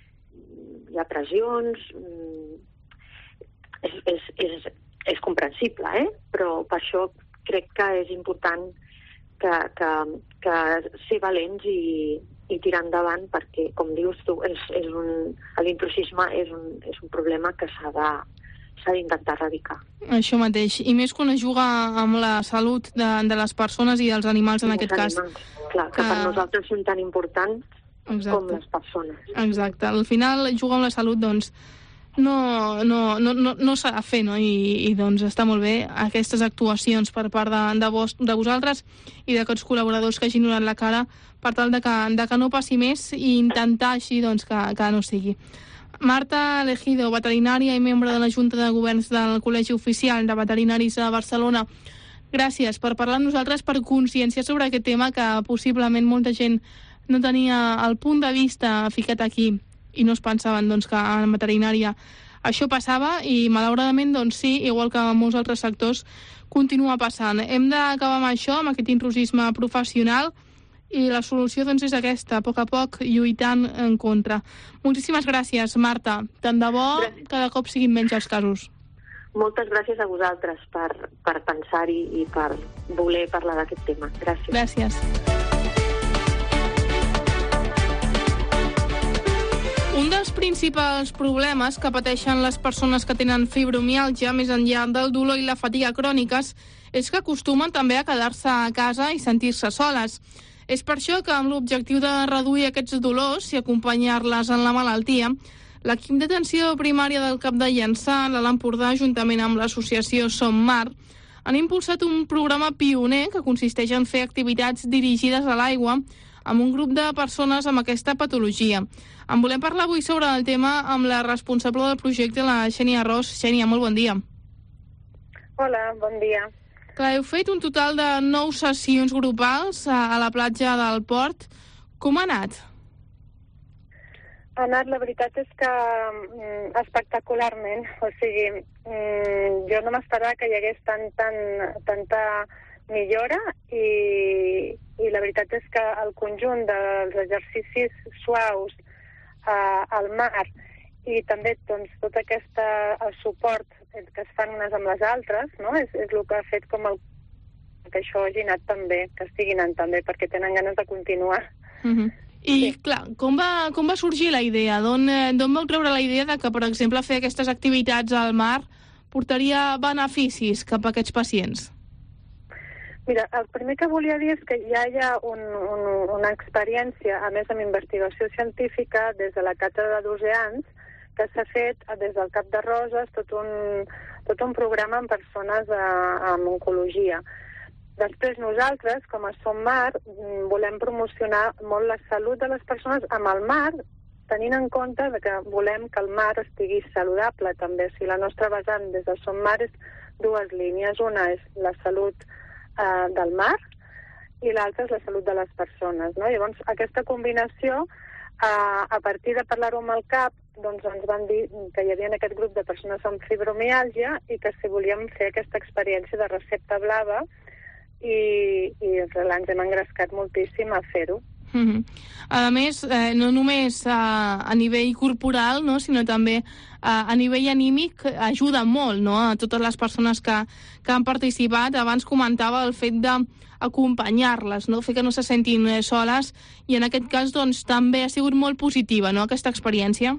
hi ha pressions, mm, és, és, és, és comprensible, eh? Però per això crec que és important que, que, que ser valents i, i tirar endavant, perquè, com dius tu, és, és un, l'intrusisme és un, és un problema que s'ha de, s'ha d'intentar erradicar. Això mateix. I més quan es juga amb la salut de, de les persones i dels animals, en I aquest els cas. animals, clar, que que- per nosaltres són tan importants Exacte. com les persones. Exacte. Al final, jugar amb la salut, doncs, no, no, no, no, no s'ha de fer, no? I, I doncs està molt bé aquestes actuacions per part de, de, vos, de vosaltres i d'aquests col·laboradors que hagin donat la cara per tal de que, de que no passi més i intentar així doncs, que, que no sigui. Marta Legido, veterinària i membre de la Junta de Governs del Col·legi Oficial de Veterinaris de Barcelona, gràcies per parlar amb nosaltres, per conscienciar sobre aquest tema que possiblement molta gent no tenia el punt de vista ficat aquí i no es pensaven doncs, que en veterinària això passava i malauradament doncs sí, igual que en molts altres sectors continua passant. Hem d'acabar amb això, amb aquest intrusisme professional, i la solució doncs, és aquesta, a poc a poc lluitant en contra. Moltíssimes gràcies, Marta. Tant de bo cada cop siguin menys els casos. Moltes gràcies a vosaltres per, per pensar-hi i per voler parlar d'aquest tema. Gràcies. Gràcies. Un dels principals problemes que pateixen les persones que tenen fibromiàlgia, més enllà del dolor i la fatiga cròniques, és que acostumen també a quedar-se a casa i sentir-se soles. És per això que, amb l'objectiu de reduir aquests dolors i acompanyar-les en la malaltia, l'equip d'atenció primària del Cap de Llançà, a l'Alt Empordà, juntament amb l'associació Som Mar, han impulsat un programa pioner que consisteix en fer activitats dirigides a l'aigua amb un grup de persones amb aquesta patologia. En volem parlar avui sobre el tema amb la responsable del projecte, la Xènia Ros. Xènia, molt bon dia. Hola, bon dia. Clar, heu fet un total de nou sessions grupals a, a la platja del Port. Com ha anat? Ha anat, la veritat és que mm, espectacularment. O sigui, mm, jo no m'esperava que hi hagués tant, tan, tanta millora i, i la veritat és que el conjunt dels exercicis suaus eh, al mar i també doncs, tot aquest el suport que es fan unes amb les altres, no? és, és el que ha fet com el, que això hagi anat tan bé, que estigui anant tan bé, perquè tenen ganes de continuar. Uh -huh. I, sí. clar, com va, com va sorgir la idea? D'on eh, vau treure la idea de que, per exemple, fer aquestes activitats al mar portaria beneficis cap a aquests pacients? Mira, el primer que volia dir és que ja hi ha un, un, una experiència, a més amb investigació científica, des de la càtedra d'oceans, que s'ha fet des del Cap de Roses tot un, tot un programa amb persones a, amb oncologia. Després nosaltres, com a Som Mar, volem promocionar molt la salut de les persones amb el mar, tenint en compte que volem que el mar estigui saludable també. O sigui, la nostra vessant des de Som Mar és dues línies. Una és la salut eh, del mar i l'altra és la salut de les persones. No? Llavors, aquesta combinació, eh, a partir de parlar-ho amb el cap, doncs ens van dir que hi havia aquest grup de persones amb fibromiàlgia i que si volíem fer aquesta experiència de recepta blava, i, i ens hem engrescat moltíssim a fer-ho. Mm-hmm. A més, eh, no només a, a nivell corporal, no, sinó també a, a nivell anímic ajuda molt, no, a totes les persones que, que han participat. Abans comentava el fet d'acompanyar-les, no, fer que no se sentin soles, i en aquest cas doncs, també ha sigut molt positiva, no, aquesta experiència.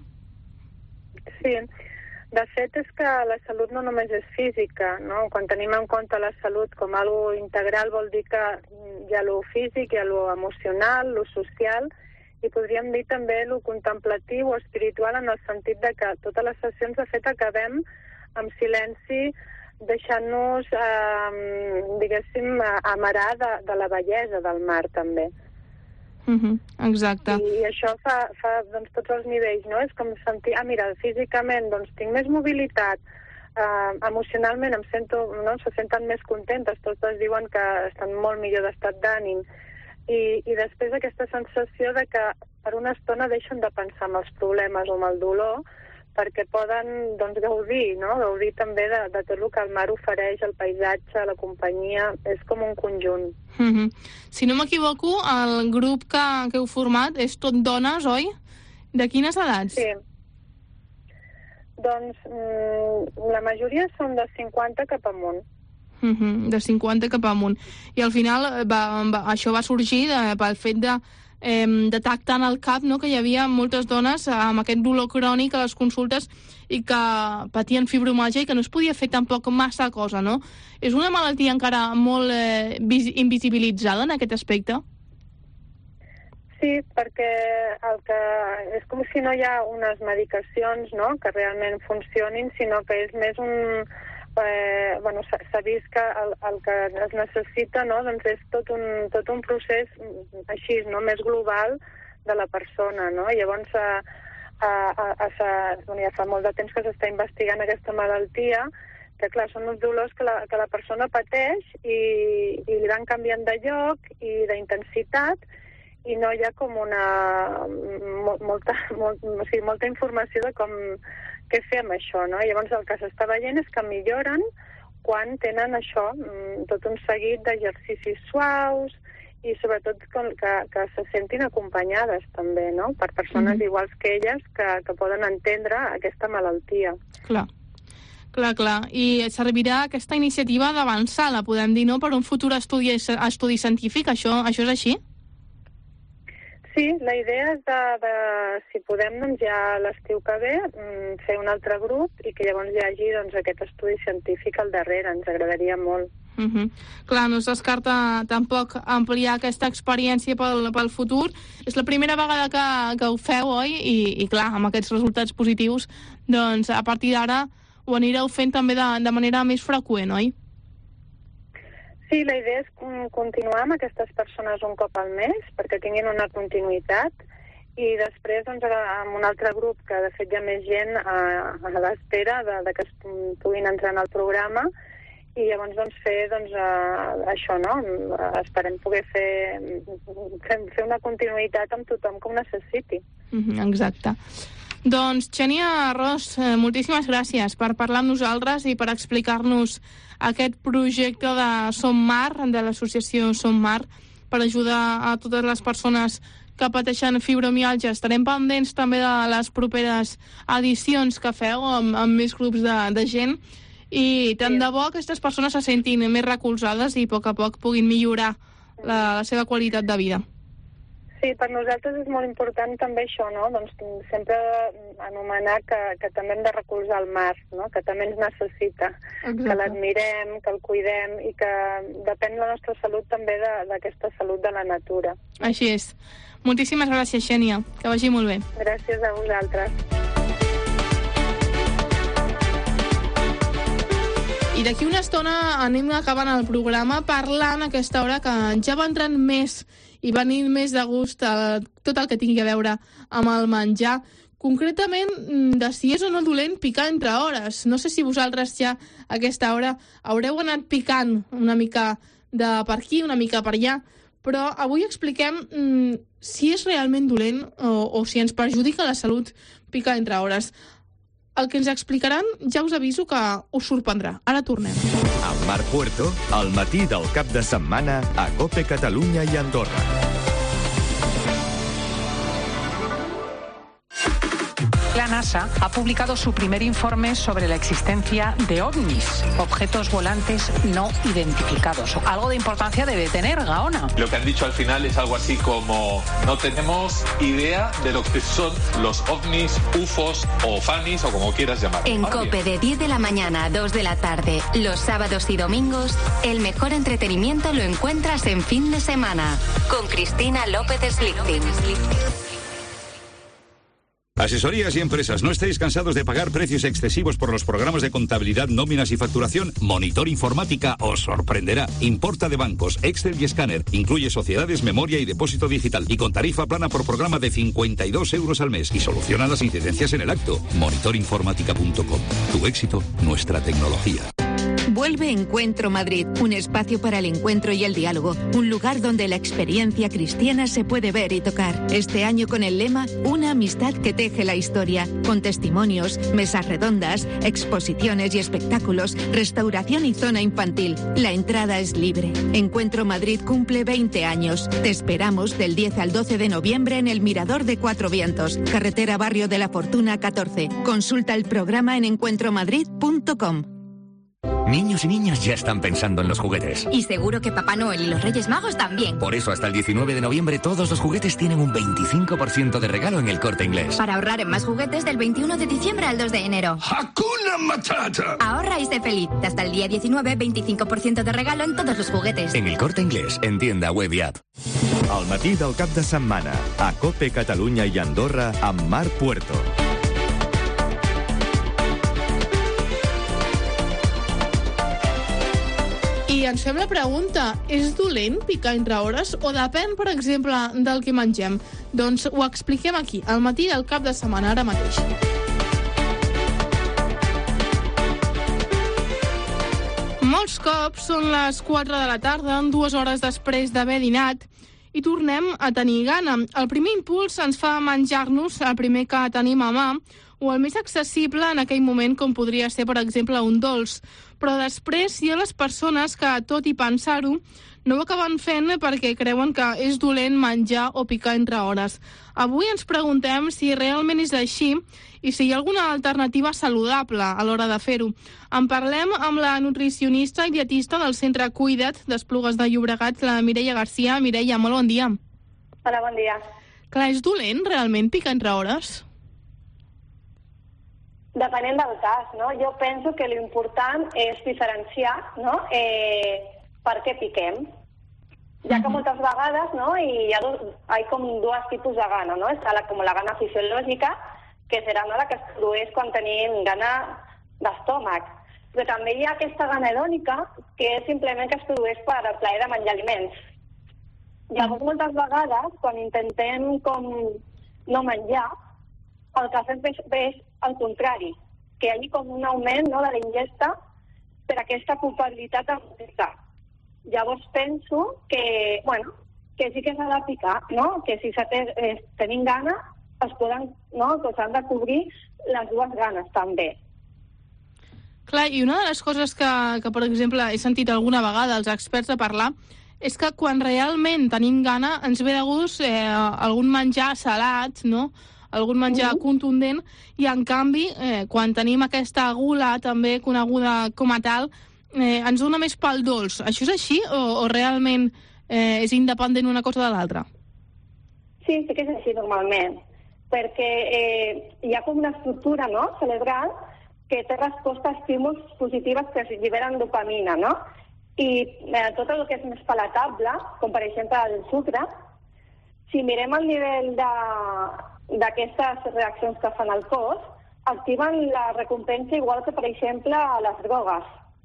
Sí, de fet és que la salut no només és física, no? Quan tenim en compte la salut com algo integral vol dir que hi ha lo físic, hi ha lo emocional, lo social, i podríem dir també lo contemplatiu o espiritual, en el sentit de que totes les sessions de fet acabem amb silenci, deixant-nos, eh, diguéssim, amarar de, de la bellesa del mar també. Mm-hmm, exacte. I, i això fa, fa doncs, tots els nivells, no? És com sentir, ah, mira, físicament doncs, tinc més mobilitat, eh, emocionalment em sento, no? Se senten més contentes, totes diuen que estan molt millor d'estat d'ànim, i, i després aquesta sensació de que per una estona deixen de pensar en els problemes o en el dolor, perquè poden doncs, gaudir, no? Gaudir també de, de tot el que el mar ofereix, el paisatge, la companyia, és com un conjunt. Mm-hmm. Si no m'equivoco, el grup que, que heu format és tot dones, oi? De quines edats? Sí. Doncs mm, la majoria són de cinquanta cap amunt. Mm-hmm. De cinquanta cap amunt. I al final va, va, això va sorgir de, pel fet de Eh, detectar en el cap, no, que hi havia moltes dones amb aquest dolor crònic a les consultes i que patien fibromialgia i que no es podia fer tampoc massa cosa, no? És una malaltia encara molt eh, invisibilitzada en aquest aspecte? Sí, perquè el que és com si no hi ha unes medicacions, no?, que realment funcionin, sinó que és més un... Eh, bueno, s'ha vist que el, el que es necessita, no?, doncs és tot un, tot un procés així, no?, més global de la persona, no? Llavors, a, a, a, a, bueno, ja fa molt de temps que s'està investigant aquesta malaltia, que clar, són uns dolors que la, que la persona pateix i, i li van canviant de lloc i d'intensitat, i no hi ha com una molta, molt, o sigui, molta informació de com què fer amb això, no? Llavors el que s'està veient és que milloren quan tenen això, tot un seguit d'exercicis suaus i sobretot que, que se sentin acompanyades també, no?, per persones mm-hmm. iguals que elles que, que poden entendre aquesta malaltia. Clar. Clar, clar. I servirà aquesta iniciativa d'avançar, la podem dir, no?, per un futur estudi, estudi científic, això, això és així? Sí, la idea és de, de si podem, doncs ja l'estiu que ve, fer un altre grup i que llavors hi hagi doncs, aquest estudi científic al darrere. Ens agradaria molt. Mm-hmm. Clar, no es descarta tampoc ampliar aquesta experiència pel, pel futur. És la primera vegada que, que ho feu, oi? I, i clar, amb aquests resultats positius, doncs a partir d'ara ho anireu fent també de, de manera més freqüent, oi? Sí, la idea és continuar amb aquestes persones un cop al mes perquè tinguin una continuïtat i després doncs, amb un altre grup que de fet hi ha més gent a, a l'espera de, de que es puguin entrar en el programa i llavors doncs, fer doncs, a, això, no? Esperem poder fer, fer, fer una continuïtat amb tothom que ho necessiti. Mm-hmm, exacte. Doncs, Xènia Ros, moltíssimes gràcies per parlar amb nosaltres i per explicar-nos aquest projecte de Som Mar, de l'associació Som Mar, per ajudar a totes les persones que pateixen fibromialgia. Estarem pendents també de les properes edicions que feu amb, amb més grups de, de gent i tant de bo aquestes persones se sentin més recolzades i a poc a poc puguin millorar la, la seva qualitat de vida. Sí, per nosaltres és molt important també això, no? Doncs sempre anomenar que, que també hem de recolzar el mar, no? Que també ens necessita, exacte, que l'admirem, que el cuidem i que depèn la nostra salut també d'aquesta salut de la natura. Així és. Moltíssimes gràcies, Xènia. Que vagi molt bé. Gràcies a vosaltres. I d'aquí una estona anem acabant el programa parlant a aquesta hora que ja va entrant més i venint més de gust a tot el que tingui a veure amb el menjar. Concretament, de si és o no dolent picar entre hores. No sé si vosaltres ja a aquesta hora haureu anat picant una mica de per aquí, una mica per allà, però avui expliquem mm, si és realment dolent o, o si ens perjudica la salut picar entre hores. El que ens explicaran ja us aviso que us sorprendrà. Ara tornem. Amb Marc Puerto, al matí del cap de setmana a COPE Catalunya i Andorra. La NASA ha publicado su primer informe sobre la existencia de ovnis, objetos volantes no identificados. Algo de importancia debe tener, Gaona. Lo que han dicho al final es algo así como: no tenemos idea de lo que son los ovnis, ufos o fanis o como quieras llamarlo. En COPE de diez de la mañana a dos de la tarde, los sábados y domingos, el mejor entretenimiento lo encuentras en Fin de Semana, con Cristina López Slichting. Asesorías y empresas, ¿no estáis cansados de pagar precios excesivos por los programas de contabilidad, nóminas y facturación? Monitor Informática os sorprenderá. Importa de bancos, Excel y escáner. Incluye sociedades, memoria y depósito digital. Y con tarifa plana por programa de cincuenta y dos euros al mes. Y soluciona las incidencias en el acto. monitor informática punto com. Tu éxito, nuestra tecnología. Vuelve Encuentro Madrid, un espacio para el encuentro y el diálogo, un lugar donde la experiencia cristiana se puede ver y tocar. Este año con el lema Una amistad que teje la historia, con testimonios, mesas redondas, exposiciones y espectáculos, restauración y zona infantil. La entrada es libre. Encuentro Madrid cumple veinte años. Te esperamos del diez al doce de noviembre en el Mirador de Cuatro Vientos, carretera Barrio de la Fortuna catorce. Consulta el programa en encuentro madrid punto com. Niños y niñas ya están pensando en los juguetes. Y seguro que Papá Noel y los Reyes Magos también. Por eso hasta el diecinueve de noviembre todos los juguetes tienen un veinticinco por ciento de regalo en El Corte Inglés. Para ahorrar en más juguetes del veintiuno de diciembre al dos de enero. ¡Hakuna Matata! Ahorra y sé feliz. Hasta el día diecinueve, veinticinco por ciento de regalo en todos los juguetes. En El Corte Inglés, en tienda web y app. Al matí del cap de setmana, a COPE Catalunya i Andorra, amb Marc Puerto. I ens fem la pregunta, és dolent picar entre hores o depèn, per exemple, del que mengem? Doncs ho expliquem aquí, al matí del cap de setmana, ara mateix. Molts cops són les quatre de la tarda, dues hores després d'haver dinat, i tornem a tenir gana. El primer impuls ens fa menjar-nos el primer que tenim a mà, o el més accessible en aquell moment, com podria ser, per exemple, un dolç. Però després hi ha les persones que, tot i pensar-ho, no ho acaben fent perquè creuen que és dolent menjar o picar entre hores. Avui ens preguntem si realment és així i si hi ha alguna alternativa saludable a l'hora de fer-ho. En parlem amb la nutricionista i dietista del Centre Cuida't d'Esplugues de Llobregat, la Mireia Garcia. Mireia, molt bon dia. Hola, bon dia. Clar, és dolent realment picar entre hores? Depenent del cas, no? Jo penso que l'important és diferenciar, no?, eh, per què piquem. Ja que moltes vegades, no?, i hi ha, dos, hi ha com dos tipus de gana, no? Està la, com la gana fisiològica, que serà, no?, la que es produeix quan tenim gana d'estómac. Però també hi ha aquesta gana hedònica, que és simplement que es produeix per el plaer de menjar aliments. Llavors, moltes vegades, quan intentem com no menjar, el que fem és, és al contrari, que hi hagi com un augment, no?, de la ingesta per aquesta culpabilitat alimentària. Llavors penso que, bueno, que sí que s'ha de picar, no?, que si eh, tenim gana, es poden, no?, que s'han de cobrir les dues ganes també. Clar, i una de les coses que, que, per exemple, he sentit alguna vegada els experts a parlar és que quan realment tenim gana ens ve de gust eh, algun menjar salat, no?, algun menjar uh-huh. contundent, i en canvi, eh, quan tenim aquesta gula també coneguda com a tal, eh, ens dona més pel dolç. Això és així o, o realment eh, és independent una cosa de l'altra? Sí, sí que és així normalment, perquè eh, hi ha com una estructura, no?, cerebral que té resposta a estímuls positives que es lliberen dopamina, no? I eh, tot el que és més palatable, com per exemple el sucre, si mirem el nivell de d'aquestes reaccions que fan al cos, activen la recompensa igual que, per exemple, les drogues.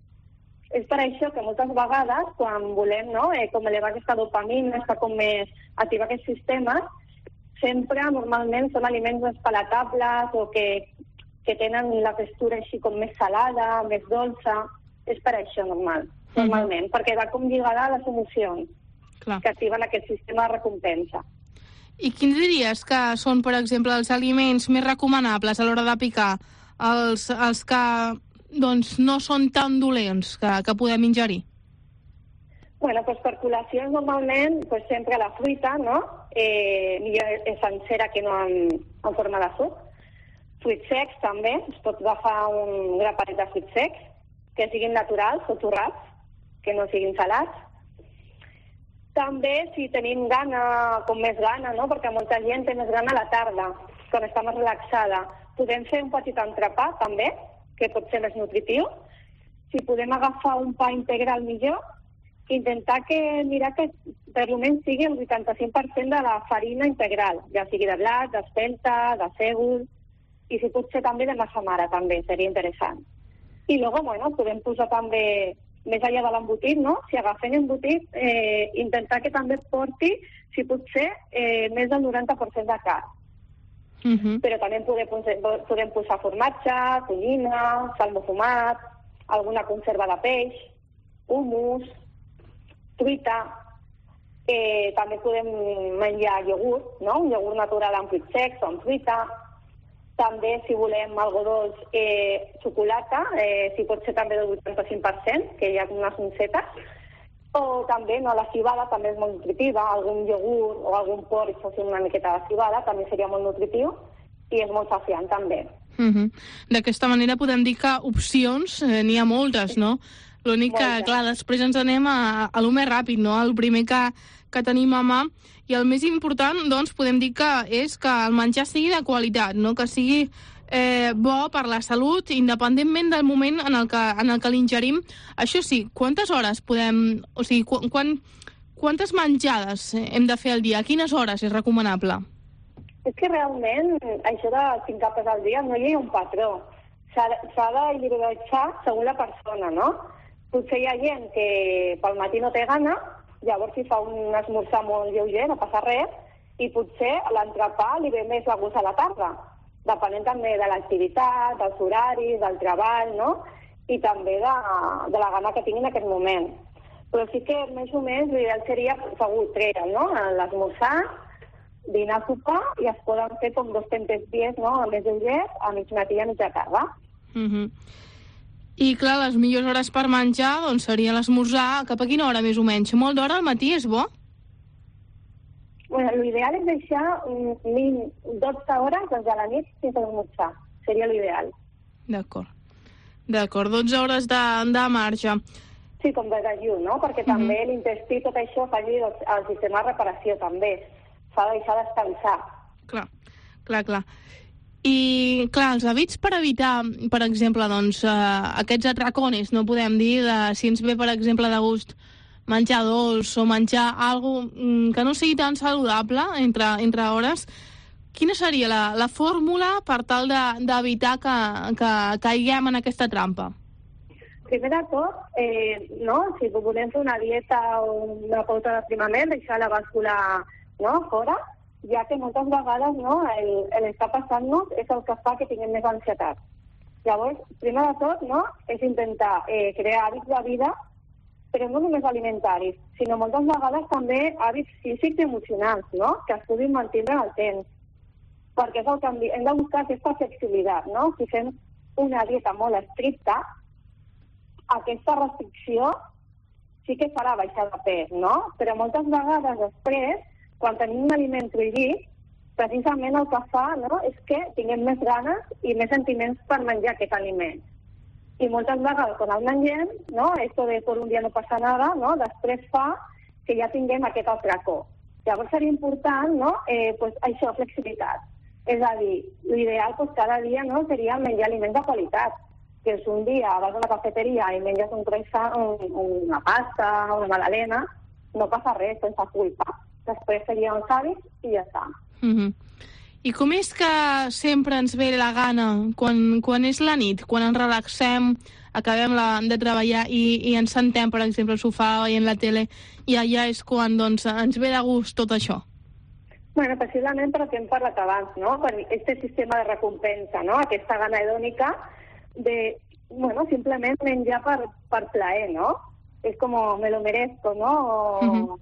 És per això que moltes vegades, quan volem, no?, eh, com elevar aquesta dopamina, està com més activar aquest sistema, sempre, normalment, són aliments més palatables o que, que tenen la textura així com més salada, més dolça. És per això, normal, normalment, mm-hmm. perquè va com lligada a les emocions. Clar. Que activen aquest sistema de recompensa. I quins diries que són, per exemple, els aliments més recomanables a l'hora de picar? els, els que doncs, no són tan dolents que, que podem ingerir? Bueno, doncs per col·lacions normalment pues, sempre la fruita, no? Eh, millor és sencera que no en, en forma de suc. Fruits secs també, es pot agafar un grapadet de fruits secs que siguin naturals o torrats, que no siguin salats. També si tenim gana, com més gana, no? Perquè molta gent té més gana a la tarda, quan està més relaxada. Podem fer un petit entrepà també, que pot ser més nutritiu. Si podem agafar un pa integral millor, intentar que, mirar que per almenys sigui el vuitanta-cinc per cent de la farina integral, ja sigui de blat, d'espelta, de sègol, i si pot ser també de massa mare, també, seria interessant. I després, bueno, podem posar també, més enllà de l'embotit, no? Si agafem embotit, eh, intentar que també porti, si pot ser, eh, més del noranta per cent de carn. Uh-huh. Però també podem, podem posar formatge, tonyina, salmó fumat, alguna conserva de peix, hummus, truita, eh, també podem menjar iogurt, no? Un iogurt natural amb fruits secs o amb fruita. També, si volem algo dolç, eh, xocolata, eh, si pot ser també del vuitanta-cinc per cent, que hi ha unes oncetes. O també, no, la cibada també és molt nutritiva, algun iogurt o algun porc, o sigui, una miqueta de cibada, també seria molt nutritiu i és molt saciant també. Uh-huh. D'aquesta manera podem dir que opcions eh, n'hi ha moltes, no? L'únic que, clar, després ens anem a, a lo més ràpid, no? El primer que, que tenim a mà. I el més important, doncs, podem dir que és que el menjar sigui de qualitat, no? Que sigui eh, bo per la salut, independentment del moment en el que, en el que l'ingerim. Això sí, quantes hores podem... O sigui, qu quan, quantes menjades hem de fer al dia? A quines hores és recomanable? És que realment això de cinc capes al dia no hi ha un patró. S'ha d'individualitzar segons la persona, no? Potser hi ha gent que pel matí no té gana, llavors si fa un esmorzar molt lleuger, no passa res, i potser l'entrepà li ve més de gust a la tarda, depenent també de l'activitat, dels horaris, del treball, no? I també de, de la gana que tingui en aquest moment. Però sí que més o menys l'ideal seria segur tres, no? L'esmorzar, dinar, sopar, i es poden fer com dos tempes dies, no? A més lleugers, a mig matí i a mitja tarda. Mhm. I, clar, les millors hores per menjar doncs, seria l'esmorzar. Cap a quina hora, més o menys? Molt d'hora al matí és bo? Bueno, l'ideal és deixar um, dotze hores doncs, a la nit sense esmorzar. Seria l'ideal. D'acord. D'acord, dotze hores de, de marge. Sí, com de dejú, no? Perquè uh-huh. també l'intestí, tot això, faci el sistema de reparació, també. S'ha de deixar descansar. Clar, clar, clar. I, clar, els hàbits per evitar, per exemple, doncs, eh, aquests atracones, no podem dir, de, si ens ve, per exemple, de gust menjar dolç o menjar alguna cosa que no sigui tan saludable entre, entre hores, quina seria la, la fórmula per tal d'evitar de, que, que caiguem en aquesta trampa? Primer de tot, eh, no? Si volem fer una dieta o una pauta d'aprimament, deixar la bàscula, no? Fora, ja que moltes vegades, no, l'estar passant-nos és el que fa que tinguem més ansietat. Llavors, primer de tot, no, és intentar eh, crear hàbits de vida, però no només alimentaris, sinó moltes vegades també hàbits físics i emocionals, no?, que es puguin mantenir en el temps. Perquè és el canvi. Hem de buscar aquesta flexibilitat, no? Si fem una dieta molt estricta, aquesta restricció sí que farà baixar de pes, no? Però moltes vegades després, quan tenim un aliment prohibit, precisament el que fa, no, és que tinguem més ganes i més sentiments per menjar aquest aliment. I moltes vegades, quan el mengem, no, esto de por un dia no passa nada, no, després fa que ja tinguem aquest atracó. Llavors seria important, no, eh, pues, això, flexibilitat. És a dir, l'ideal pues, cada dia no, seria menjar aliments de qualitat. Que si un dia vas a una cafeteria i menges un croissant, un, una pasta, una magdalena, no passa res, sense culpa. Després serien els hàbits i ja està. Uh-huh. I com és que sempre ens ve la gana quan, quan és la nit, quan ens relaxem, acabem la, de treballar i, i ens sentem, per exemple, al sofà veient la tele, i allà és quan doncs, ens ve de gust tot això? Bueno, possiblement per el que hem parlat abans, no? Per aquest sistema de recompensa, no? Aquesta gana hedònica de, bueno, simplement menjar per, per plaer, no? És com me lo merezco, no? O... Uh-huh.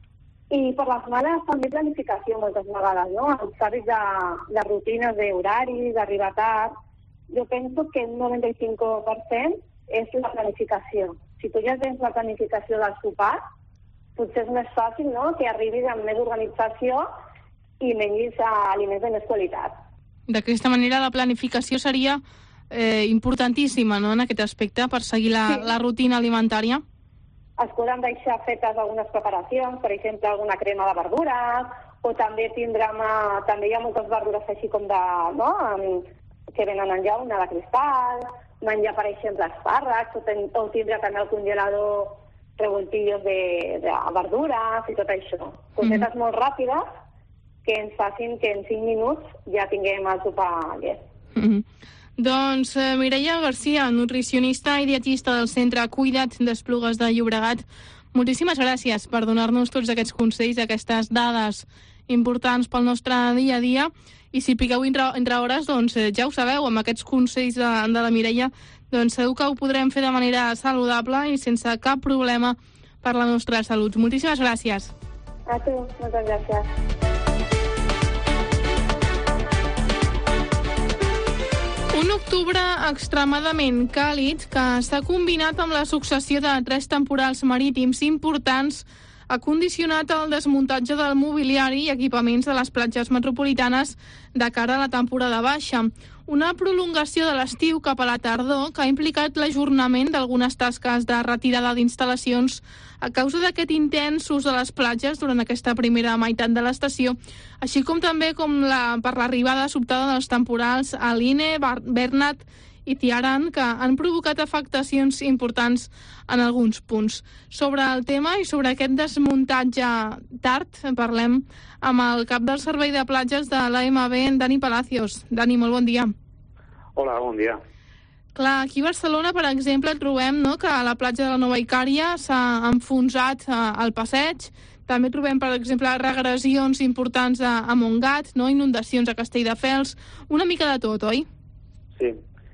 I per les males també planificació moltes vegades, no? Els hàbits de, de rutines d'horaris, d'arribar tard, jo penso que el noranta-cinc per cent és la planificació. Si tu ja tens la planificació del sopar, potser és més fàcil, no?, que arribis amb més organització i menys aliments de més qualitat. D'aquesta manera, la planificació seria eh, importantíssima, no?, en aquest aspecte, per seguir la, sí. la rutina alimentària. Es poden deixar fetes algunes preparacions, per exemple, alguna crema de verdures, o també tindrem, també hi ha moltes verdures així com de, no?, que venen en llauna de cristal, menjar, per exemple, espàrrecs, o, ten, o tindre també al congelador revoltillos de, de verdures i tot això. Cosetes mm-hmm. molt ràpides que ens facin que en cinc minuts ja tinguem el sopar llest. Mm-hmm. Doncs eh, Mireia Garcia, nutricionista i dietista del Centre Cuida't d'Esplugues de Llobregat, moltíssimes gràcies per donar-nos tots aquests consells, aquestes dades importants pel nostre dia a dia. I si piqueu entre, entre hores, doncs eh, ja ho sabeu, amb aquests consells de, de la Mireia, doncs segur que ho podrem fer de manera saludable i sense cap problema per la nostra salut. Moltíssimes gràcies. A tu, moltes gràcies. Un octubre extremadament càlid que s'ha combinat amb la successió de tres temporals marítims importants ha condicionat el desmuntatge del mobiliari i equipaments de les platges metropolitanes de cara a la temporada baixa. Una prolongació de l'estiu cap a la tardor que ha implicat l'ajornament d'algunes tasques de retirada d'instal·lacions a causa d'aquest intens ús de les platges durant aquesta primera meitat de l'estació, així com també com la, per l'arribada sobtada dels temporals Aline, Bernat i Tiaran, que han provocat afectacions importants en alguns punts. Sobre el tema i sobre aquest desmuntatge tard, parlem amb el cap del Servei de Platges de l'A M B, Dani Palacios. Dani, molt bon dia. Hola, bon dia. Clar, aquí a Barcelona, per exemple, trobem, no?, que a la platja de la Nova Icària s'ha enfonsat eh, el passeig. També trobem, per exemple, regressions importants a, a Montgat, no?, inundacions a Castelldefels, una mica de tot, oi? Sí.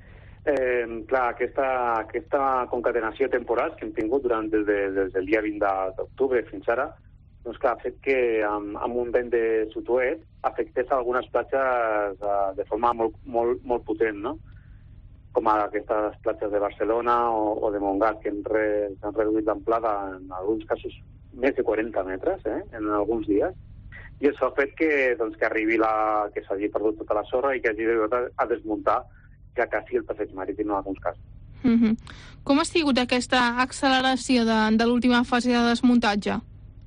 Eh, clar, aquesta, aquesta concatenació temporal que hem tingut durant des, de, des del dia vint d'octubre fins ara, doncs clar, ha fet que amb, amb un vent de sud-oest afectés algunes platges uh, de forma molt, molt, molt potent, no?, com a aquestes platges de Barcelona o, o de Montgat, que han, re, han reduït l'amplada en alguns casos més de quaranta metres, eh, en alguns dies. I això ha fet que, doncs, que arribi la, que s'hagi perdut tota la sorra i que hagi de a desmuntar ja quasi el passeig marítim en alguns casos. Mm-hmm. Com ha sigut aquesta acceleració de, de l'última fase de desmuntatge?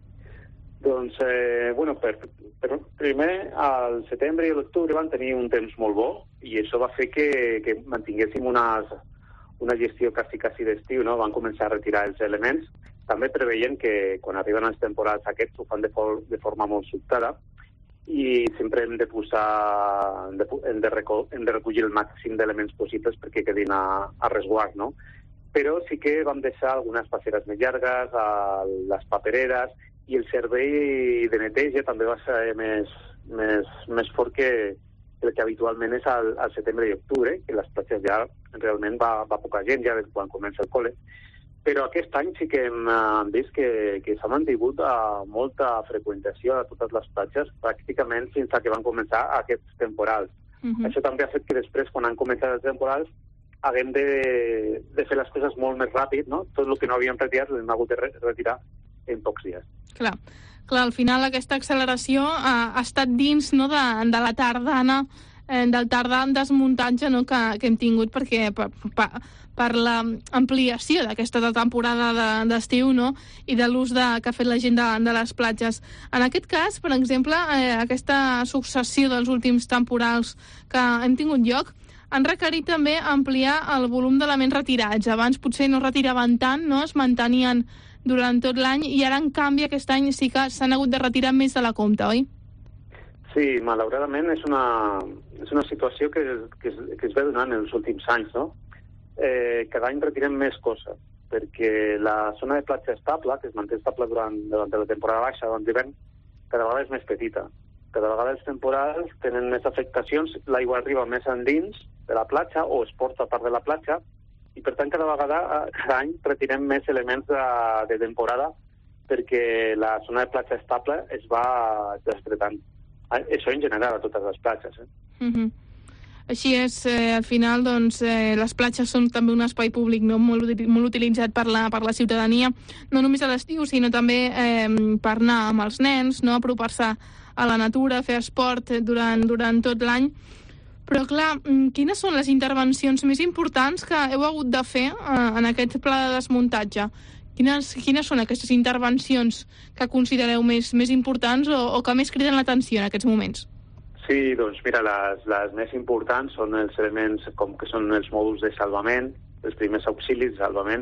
Doncs, eh, bueno, per, per, primer, al setembre i l'octubre van tenir un temps molt bo i això va fer que, que mantinguéssim una, una gestió quasi, quasi d'estiu, no? Van començar a retirar els elements, també preveient que quan arriben les temporades aquests ho fan de, for, de forma molt sobtada i sempre hem de posar, hem de, hem de, reco, hem de recollir el màxim d'elements possibles perquè quedin a, a resguard, no? Però sí que vam deixar algunes passeres més llargues, a les papereres, i el servei de neteja també va ser més, més, més fort que el que habitualment és al, al setembre i octubre, que les platges ja realment va, va poca gent, ja des quan comença el col·le. Però aquest any sí que hem, hem vist que, que s'ha mantingut a molta freqüentació a totes les platges, pràcticament fins a que van començar aquests temporals. Uh-huh. Això també ha fet que després, quan han començat els temporals, haguem de, de fer les coses molt més ràpid, no? Tot el que no havíem retirat l'hem hagut de re retirar en pocs dies. Clar, clar, al final aquesta acceleració ha, ha estat dins, no, de, de la tardana, eh, del tardà desmuntatge, no, que, que hem tingut perquè per, per, per l'ampliació d'aquesta temporada d'estiu, no, i de l'ús de, que ha fet la gent de, de les platges. En aquest cas, per exemple, eh, aquesta successió dels últims temporals que hem tingut lloc han requerit també ampliar el volum d'elements retirats. Abans potser no retiraven tant, no, es mantenien durant tot l'any i ara, en canvi, aquest any sí que s'han hagut de retirar més de la compta, oi? Sí, malauradament és una, és una situació que, que, es, que es ve donant en els últims anys, no? Eh, cada any retirem més coses, perquè la zona de platja estable, que es manté estable durant, durant la temporada baixa, durant l'hivern, cada vegada és més petita. Cada vegada els temporals tenen més afectacions, l'aigua arriba més endins de la platja o es porta a part de la platja, i per tant cada vegada, cada any, retirem més elements de, de temporada perquè la zona de platja estable es va destretant. Això en general a totes les platges. Eh? Mm-hmm. Així és, eh, al final, doncs, eh, les platges són també un espai públic, no? molt, molt utilitzat per la, per la ciutadania, no només a l'estiu, sinó també eh, per anar amb els nens, no? Apropar-se a la natura, fer esport durant, durant tot l'any. Però, clar, quines són les intervencions més importants que heu hagut de fer eh, en aquest pla de desmuntatge? Quines, quines són aquestes intervencions que considereu més, més importants o, o que més criden l'atenció en aquests moments? Sí, doncs mira, les, les més importants són els elements com que són els mòduls de salvament, els primers auxilis de salvament,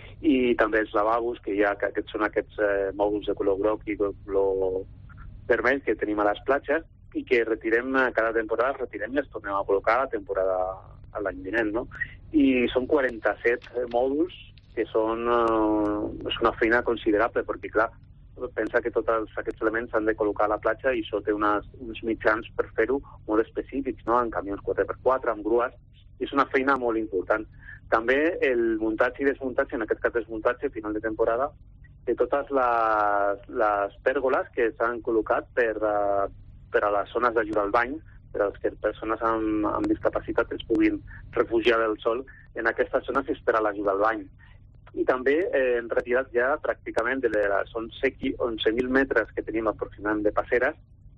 i també els lavabos, que hi ha, que aquests són aquests eh, mòduls de color groc i color vermell que tenim a les platges i que retirem cada temporada, retirem i els tornem a col·locar a la temporada a l'any vinent, no? I són quaranta-set mòduls que són eh, és una feina considerable, perquè clar, pensa que tots els, aquests elements s'han de col·locar a la platja i això té unes, uns mitjans per fer-ho molt específics, no? En camions quatre per quatre, amb grues, i és una feina molt important. També el muntatge i desmuntatge, en aquest cas desmuntatge, final de temporada, de totes les, les pèrgoles que s'han col·locat per, uh, per a les zones d'ajuda al bany, per a les que persones amb, amb discapacitat es puguin refugiar del sol en aquestes zones és per a l'ajuda al bany. I també eh, hem retirat ja pràcticament de les onze mil metres que tenim aproximadament de passeres,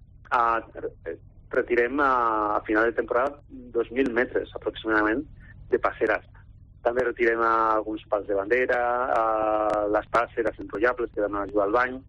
a, retirem a, a final de temporada dos mil metres aproximadament de passeres. També retirem a alguns pals de bandera, a les passeres enrotllables que donen ajuda al bany,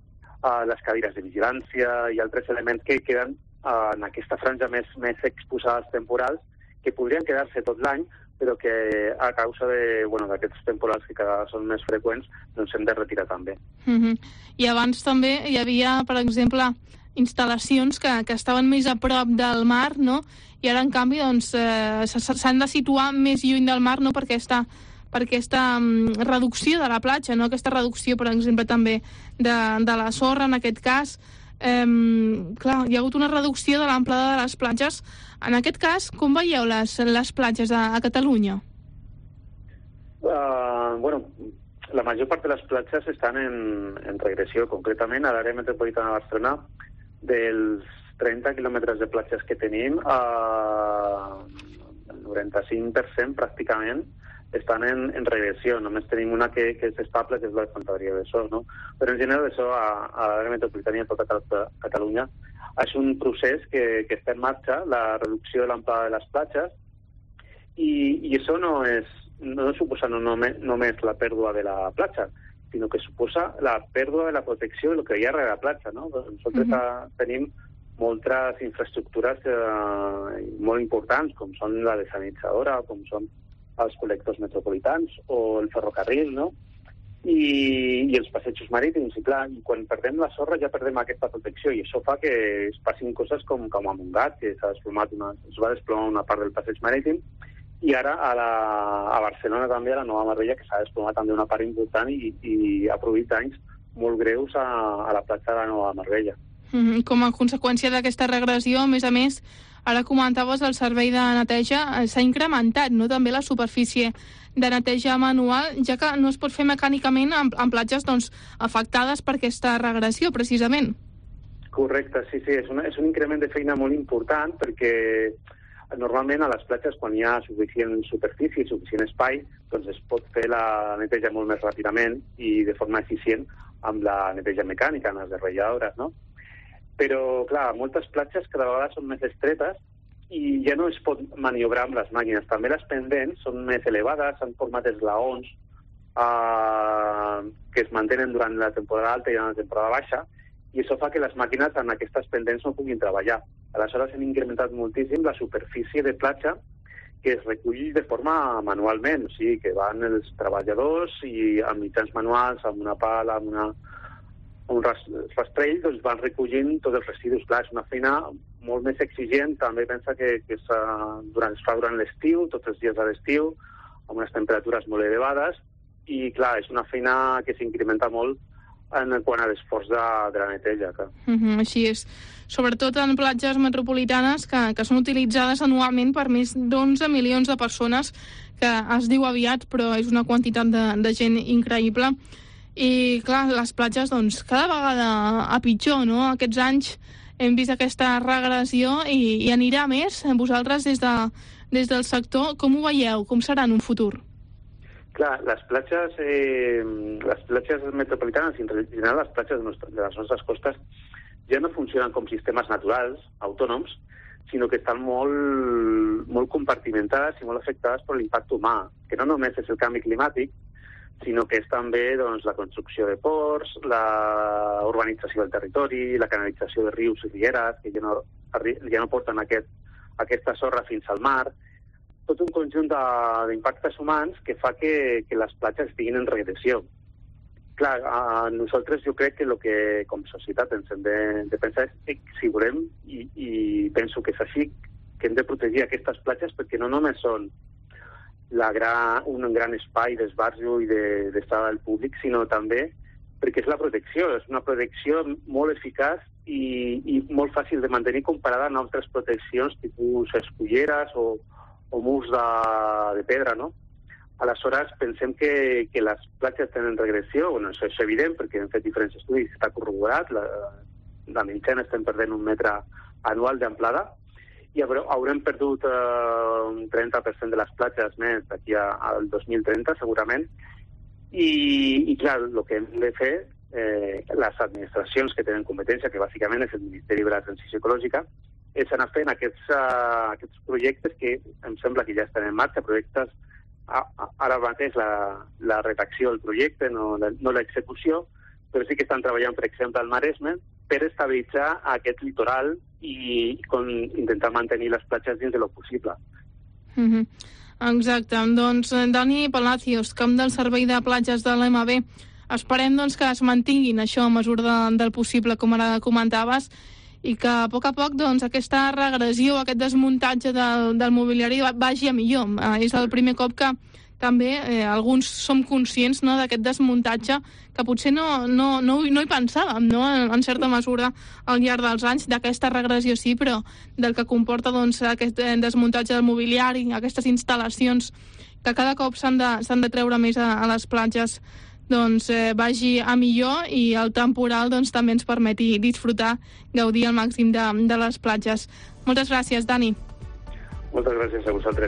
a les cadires de vigilància i altres elements que queden a, en aquesta franja més, més exposades temporals que podrien quedar-se tot l'any, però que a causa de, bueno, d'aquests temporals que cada vegada són més freqüents, doncs hem de retirar també. Uh-huh. I abans també hi havia, per exemple, instal·lacions que, que estaven més a prop del mar, no? I ara, en canvi, doncs, eh, s'han de situar més lluny del mar, no? Per aquesta, per aquesta um, reducció de la platja, no? Aquesta reducció, per exemple, també de, de la sorra, en aquest cas. Eh, clar, hi ha hagut una reducció de l'amplada de les platges. En aquest cas, com veieu les, les platges a, a Catalunya? Uh, bueno, la major part de les platges estan en, en regressió. Concretament, a l'àrea metropolitana de Barcelona, dels trenta quilòmetres de platges que tenim, uh, el noranta-cinc per cent pràcticament estan en, en regressió. Només tenim una que, que és estable, que és la de Santa Maria de Sos, no? Però en general això a, a l'àrea metropolitana i a tota Catalunya és un procés que, que està en marxa, la reducció de l'amplada de les platges, i, i això no és no suposa no només, només la pèrdua de la platja, sinó que suposa la pèrdua de la protecció del que hi ha darrere la platja, no? Nosaltres uh-huh. tenim moltes infraestructures eh, molt importants, com són la dessalinitzadora, com són els col·lectors metropolitans o el ferrocarril, no? I, i els passejos marítims, i clar, i quan perdem la sorra ja perdem aquesta protecció, i això fa que es passin coses com, com a Montgat, que s'ha desplomat una, es va desplomar una part del passeig marítim, i ara a, la, a Barcelona també, a la Nova Marbella, que s'ha desplomat també una part important i, i ha produït danys molt greus a, a la platja de la Nova Marbella. Mm-hmm. Com a conseqüència d'aquesta regressió, a més a més, ara comentaves el servei de neteja, s'ha incrementat, no?, també la superfície de neteja manual, ja que no es pot fer mecànicament en, en platges doncs, afectades per aquesta regressió, precisament. Correcte, sí, sí, és, una, és un increment de feina molt important perquè normalment a les platges, quan hi ha suficient superfície, suficient espai, doncs es pot fer la neteja molt més ràpidament i de forma eficient amb la neteja mecànica, en les derrelladores, no? Però, clar, moltes platges cada vegada són més estretes i ja no es pot maniobrar amb les màquines. També les pendents són més elevades, han format esglaons eh, que es mantenen durant la temporada alta i en la temporada baixa, i això fa que les màquines en aquestes pendents no puguin treballar. Aleshores hem incrementat moltíssim la superfície de platja que es recull de forma manualment, o sigui que van els treballadors i amb mitjans manuals, amb una pala, amb una, un rastrell, doncs van recollint tots els residus. Clar, és una feina molt més exigent, també pensa que, que es, durant, es fa durant l'estiu, tots els dies de l'estiu, amb unes temperatures molt elevades, i clar, és una feina que s'incrementa molt en quant a l'esforç de, de la neteja. Uh-huh, així és. Sobretot en platges metropolitanes que, que són utilitzades anualment per més d'onze milions de persones, que es diu aviat, però és una quantitat de, de gent increïble. I, clar, les platges, doncs, cada vegada a pitjor, no? Aquests anys hem vist aquesta regressió i, i anirà més. Vosaltres, des, de, des del sector, com ho veieu? Com serà en un futur? Clar, les platges, eh, les platges metropolitanes, en general les platges de, nostres, de les nostres costes, ja no funcionen com sistemes naturals, autònoms, sinó que estan molt, molt compartimentades i molt afectades per l'impacte humà, que no només és el canvi climàtic, sinó que és també doncs, la construcció de ports, la urbanització del territori, la canalització de rius i rieres, que ja no, ja no porten aquest, aquesta sorra fins al mar, tot un conjunt d'impactes humans que fa que, que les platges estiguin en regressió. Clar, a nosaltres jo crec que el que com a societat ens hem de, de pensar és que si volem, i, i penso que és així, que hem de protegir aquestes platges perquè no només són la gran, un gran espai d'esbarjo i d'estada del públic, sinó també perquè és la protecció, és una protecció molt eficaç i, i molt fàcil de mantenir comparada amb altres proteccions tipus esculleres o o murs de, de pedra, no? Aleshores, pensem que, que les platges tenen regressió, bueno, això és evident, perquè hem fet diferents estudis, està corroborat, la, la mitjana estem perdent un metre anual d'amplada, i haurem perdut eh, un trenta per cent de les platges més d'aquí al dos mil trenta, segurament, i, i clar, el que hem de fer, eh, les administracions que tenen competència, que bàsicament és el Ministeri de la Transició Ecològica, és anar fent aquests, uh, aquests projectes que em sembla que ja estan en marxa, projectes, a, a, ara mateix la, la redacció del projecte, no, la, no l'execució, però sí que estan treballant, per exemple, al Maresme, per estabilitzar aquest litoral i con, intentar mantenir les platges dins de lo possible. Mm-hmm. Exacte. Doncs, Dani Palacios, camp del Servei de Platges de l'E M B, esperem doncs, que es mantinguin això a mesura de, del possible, com ara comentaves, i que a poc a poc doncs, aquesta regressió, aquest desmuntatge del, del mobiliari vagi a millor. Eh, és el primer cop que també eh, alguns som conscients, no, d'aquest desmuntatge que potser no, no, no, no hi pensàvem, no, en, en certa mesura al llarg dels anys, d'aquesta regressió sí, però del que comporta doncs, aquest desmuntatge del mobiliari, aquestes instal·lacions que cada cop s'han de, s'han de treure més a, a les platges, doncs eh, vagi a millor i el temporal doncs, també ens permeti disfrutar, gaudir al màxim de, de les platges. Moltes gràcies, Dani. Moltes gràcies a vosaltres.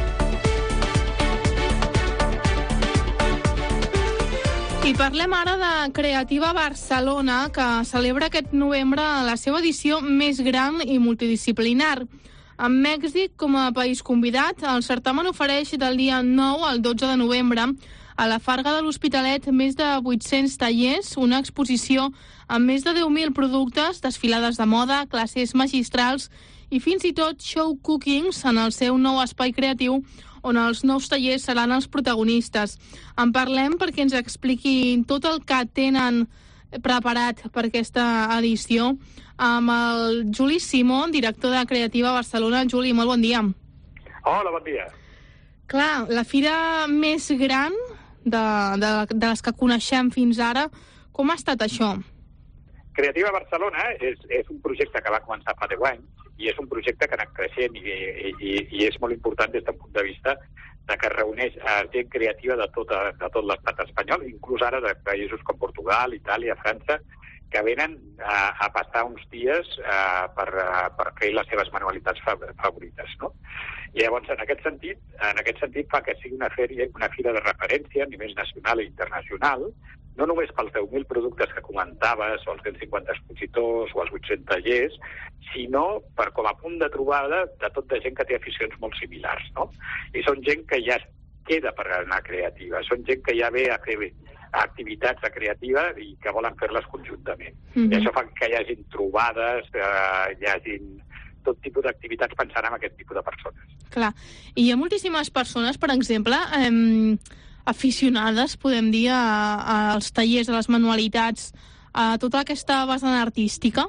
I parlem ara de Creativa Barcelona, que celebra aquest novembre la seva edició més gran i multidisciplinar. Amb Mèxic com a país convidat, el certamen ofereix del dia nou al dotze de novembre a la Farga de l'Hospitalet més de vuit-cents tallers, una exposició amb més de deu mil productes, desfilades de moda, classes magistrals i fins i tot show cookings en el seu nou espai creatiu on els nous tallers seran els protagonistes. En parlem perquè ens expliqui tot el que tenen preparat per aquesta edició amb el Juli Simó, director de Creativa Barcelona. Juli, molt bon dia. Hola, bon dia. Clar, la fira més gran de, de, de les que coneixem fins ara, com ha estat això? Creativa Barcelona és, és un projecte que va començar fa deu anys i és un projecte que ha anat creixent i, i, i és molt important des del punt de vista de que reuneix a gent creativa de tot, de tot l'estat espanyol, inclús ara de països com Portugal, Itàlia, França, que venen a, a passar uns dies a, per, a, per fer les seves manualitats favorites, no? I llavors, en aquest sentit, en aquest sentit fa que sigui una fèria, una fira de referència a nivell nacional i internacional, no només pels deu mil productes que comentaves, o els cent cinquanta expositors, o els vuit-cents tallers, sinó per com a punt de trobada de tota gent que té aficions molt similars, no? I són gent que ja queda per anar creativa, són gent que ja ve a fer activitats de creativa i que volen fer-les conjuntament. Mm-hmm. I això fa que hi hagin trobades, eh, hi hagin tot tipus d'activitats pensant en aquest tipus de persones. Clar. I hi ha moltíssimes persones, per exemple, eh, aficionades, podem dir, a, als tallers, a les manualitats, a tota aquesta vessant artística?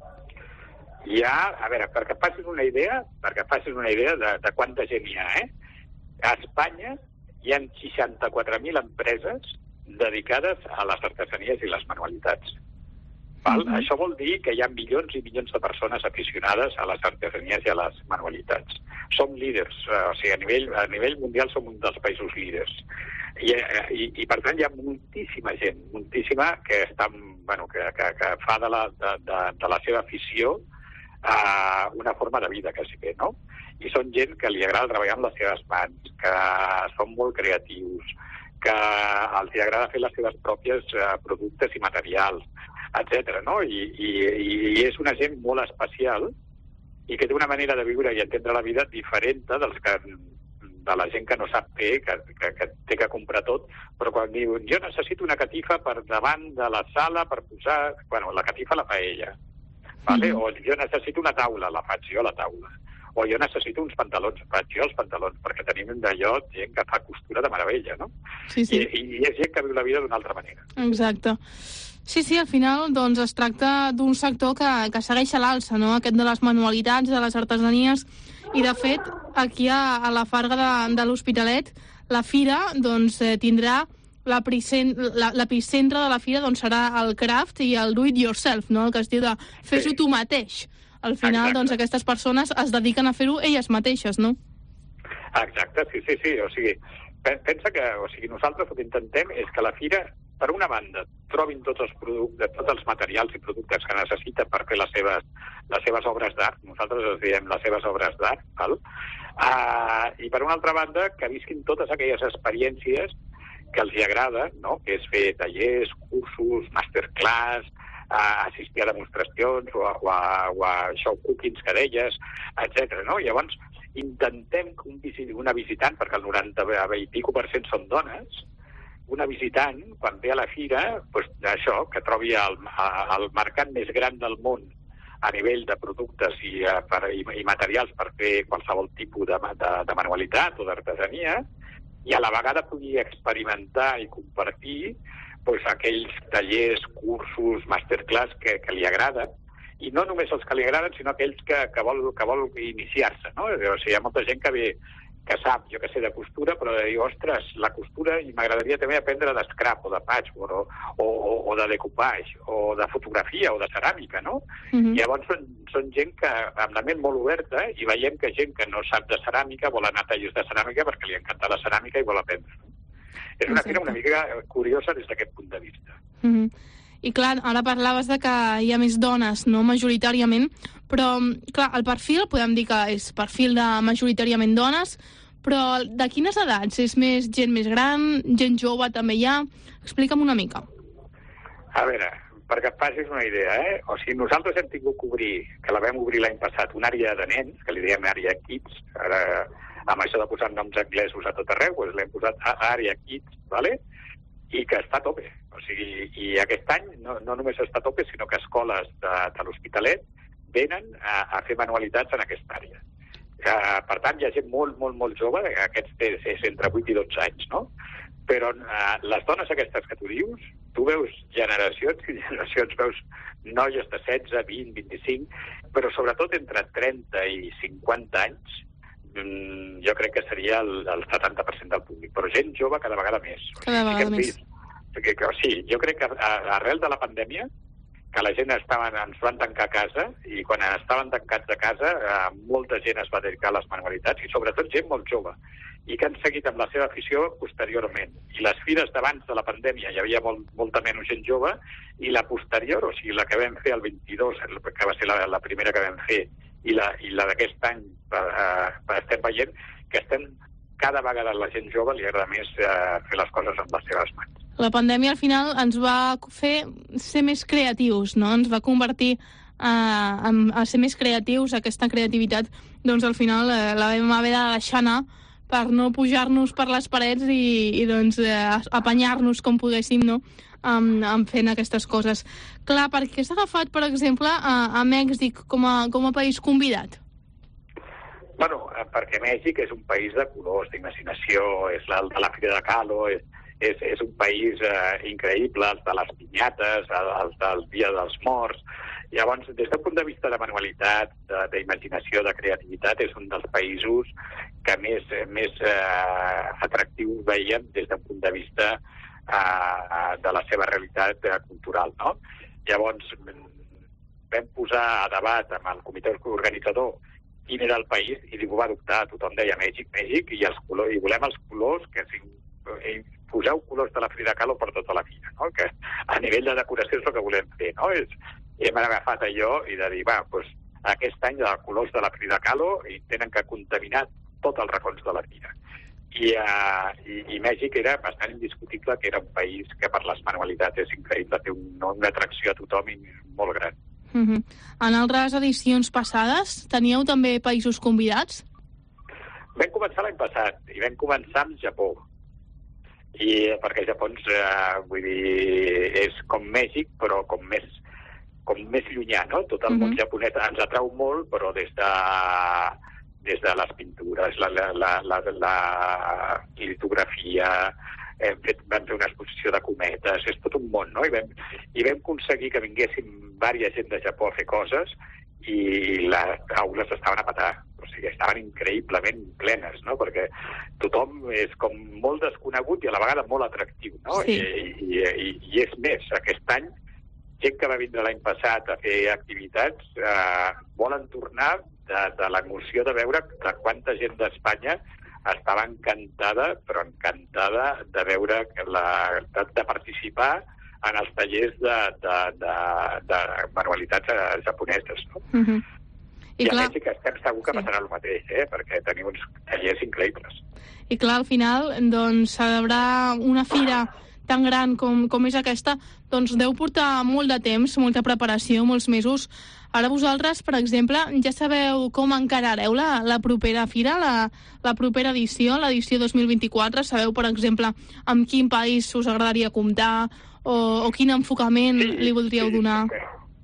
Hi ha, a veure, perquè facin una idea, perquè facin una idea de, de quanta gent hi ha, eh? A Espanya hi ha seixanta-quatre mil empreses dedicades a les artesanies i les manualitats. Val? Uh-huh. Això vol dir que hi ha milions i milions de persones aficionades a les artesanies i a les manualitats. Som líders, o sigui, a nivell, a nivell mundial som un dels països líders. I, i, i per tant hi ha moltíssima gent, moltíssima que, està, bueno, que, que, que fa de la, de, de, de la seva afició uh, una forma de vida, quasi bé, no? I són gent que li agrada treballar amb les seves mans, que són molt creatius, que els agrada fer les seves pròpies uh, productes i materials, etcètera, no? I, i, I és una gent molt especial i que té una manera de viure i entendre la vida diferent dels que, de la gent que no sap fer, que, que, que té que comprar tot, però quan diuen jo necessito una catifa per davant de la sala per posar... Bueno, la catifa la fa ella, vale? Mm-hmm. O jo necessito una taula, la faig jo la taula. O jo necessito uns pantalons, faig jo els pantalons, perquè tenim d'allò gent que fa costura de meravella, no? Sí, sí. I, I és gent que viu la vida d'una altra manera. Exacte. Sí, sí, al final doncs, es tracta d'un sector que, que segueix a l'alça, no? Aquest de les manualitats, de les artesanies, i de fet, aquí a, a la Farga de, de l'Hospitalet, la fira doncs, eh, tindrà l'epicentre de la fira doncs, serà el craft i el do it yourself, no? El que es diu de fes-ho tu mateix. Al final, doncs, aquestes persones es dediquen a fer-ho elles mateixes, no? Exacte, sí, sí, sí. O sigui, pensa que o sigui, nosaltres el que intentem és que la fira, per una banda, trobin tots els productes, tots els materials i productes que necessita per fer les seves, les seves obres d'art. Nosaltres els diem les seves obres d'art, val? Uh, i per una altra banda, que visquin totes aquelles experiències que els hi agrada, no? Que és fer tallers, cursos, masterclass, uh, assistir a demostracions o a, o a, o a show cookings que deies, etcètera. No? Llavors, intentem que un, una visitant, perquè el noranta i pico per cent són dones, una visitant, quan ve a la fira, doncs això, que trobi el, el mercat més gran del món a nivell de productes i, per, i, i materials per fer qualsevol tipus de, de, de manualitat o d'artesania, i a la vegada pugui experimentar i compartir doncs, aquells tallers, cursos, masterclass que, que li agraden, i no només els que li agraden, sinó aquells que, que vol, que vol iniciar-se, no? O sigui, hi ha molta gent que ve que sap, jo que sé, de costura, però de dir, ostres, la costura, i m'agradaria també aprendre d'escrap, o de patchwork, o, o, o de decoupage, o de fotografia, o de ceràmica, no? Mm-hmm. Llavors són, són gent que, amb la ment molt oberta, i veiem que gent que no sap de ceràmica vol anar a tallers de ceràmica perquè li encanta la ceràmica i vol aprendre. És una fira una mica curiosa des d'aquest punt de vista. Mm-hmm. I clar, ara parlaves de que hi ha més dones, no?, majoritàriament, però, clar, el perfil, podem dir que és perfil de majoritàriament dones, però de quines edats? És més gent més gran, gent jove també hi ha? Explica'm una mica. A veure, perquè et facis una idea, eh? O sigui, nosaltres hem tingut que obrir, que la vam obrir l'any passat, una àrea de nens, que li diem àrea Kids, ara amb això de posar noms anglesos a tot arreu, doncs l'hem posat a àrea Kids, ¿vale? I que està a tope. O sigui, i aquest any no, no només està a tope, sinó que escoles de, de l'Hospitalet venen a, a fer manualitats en aquesta àrea. Uh, per tant, hi ha gent molt, molt, molt jove, aquests és, és entre vuit i dotze anys, no? Però uh, les dones aquestes que tu dius, tu veus generacions i generacions, veus noies de setze, vint, vint-i-cinc, però sobretot entre trenta i cinquanta anys, mm, jo crec que seria el, el setanta per cent del públic, però gent jove cada vegada més. Cada vegada sí més. Que, que, sí, jo crec que a, arrel de la pandèmia, que la gent estaven, ens van tancar a casa, i quan estaven tancats a casa, eh, molta gent es va dedicar a les manualitats, i sobretot gent molt jove, i que han seguit amb la seva afició posteriorment. I les fires d'abans de la pandèmia hi havia molt, molta menys gent jove, i la posterior, o sigui, la que vam fer el vint-i-dos, que va ser la, la primera que vam fer, i la, i la d'aquest any, eh, estem veient que estem cada vegada a la gent jove li agrada més eh, fer les coses amb les seves mans. La pandèmia al final ens va fer ser més creatius, no? Ens va convertir eh, en, a ser més creatius, aquesta creativitat, doncs al final eh, la vam haver de deixar anar per no pujar-nos per les parets i, i doncs eh, apanyar-nos com poguéssim, no?, amb, amb fent aquestes coses. Clar, per què s'ha agafat, per exemple, a, a Mèxic com a, com a país convidat? Bueno, perquè Mèxic és un país de colors, d'imaginació, és la, de la Fira de Calo, és, és, és un país eh, increïble, els de les pinyates, els del Dia dels Morts. Llavors, des del punt de vista de manualitat, d'imaginació, de, de creativitat, és un dels països que més, més eh, atractiu veiem des del punt de vista eh, de la seva realitat eh, cultural, no? Llavors, vam posar a debat amb el comitè organitzador quin era el país, i ningú va dubtar, tothom deia Mèxic, Mèxic, i, els colors, i volem els colors que poseu colors de la Frida Kahlo per tota la fira, no? Que a nivell de decoració és el que volem fer, no? És, hem agafat allò i de dir, va, doncs aquest any els colors de la Frida Kahlo i tenen que contaminar tots els racons de la fira. I, uh, i, i Mèxic era bastant indiscutible que era un país que per les manualitats és increïble, té un, una atracció a tothom i molt gran. Uh-huh. En altres edicions passades teníeu també països convidats? Vam començar l'any passat i vam començar amb Japó. I perquè Japó, eh, vull dir, és com Mèxic, però com més, com més llunyà, no? Tot el uh-huh. món japonès ens atrau molt, però des de, des de les pintures, la, la, la, la, la litografia, hem fet, vam fer una exposició de cometes, és tot un món, no? I vam, i vam aconseguir que vinguessin diversa gent de Japó a fer coses i les aules estaven a petar. O sigui, estaven increïblement plenes, no? Perquè tothom és com molt desconegut i a la vegada molt atractiu, no? Sí. I, i, i, I és més, aquest any, gent que va vindre l'any passat a fer activitats eh, volen tornar de, de l'emoció de veure de quanta gent d'Espanya estava encantada, però encantada de veure la, de, de participar en els tallers de, de, de, de manualitats japoneses, no? Uh-huh. I, I a Mèxic estem segur que sí. passarà el mateix, eh? Perquè tenim uns tallers increïbles. I clar, al final, doncs, celebrar una fira tan gran com, com és aquesta, doncs deu portar molt de temps, molta preparació, molts mesos. Ara vosaltres, per exemple, ja sabeu com encarareu la, la propera fira, la, la propera edició, l'edició dos mil vint-i-quatre. Sabeu, per exemple, amb quin país us agradaria comptar o, o quin enfocament sí, li voldríeu sí, donar? Sí.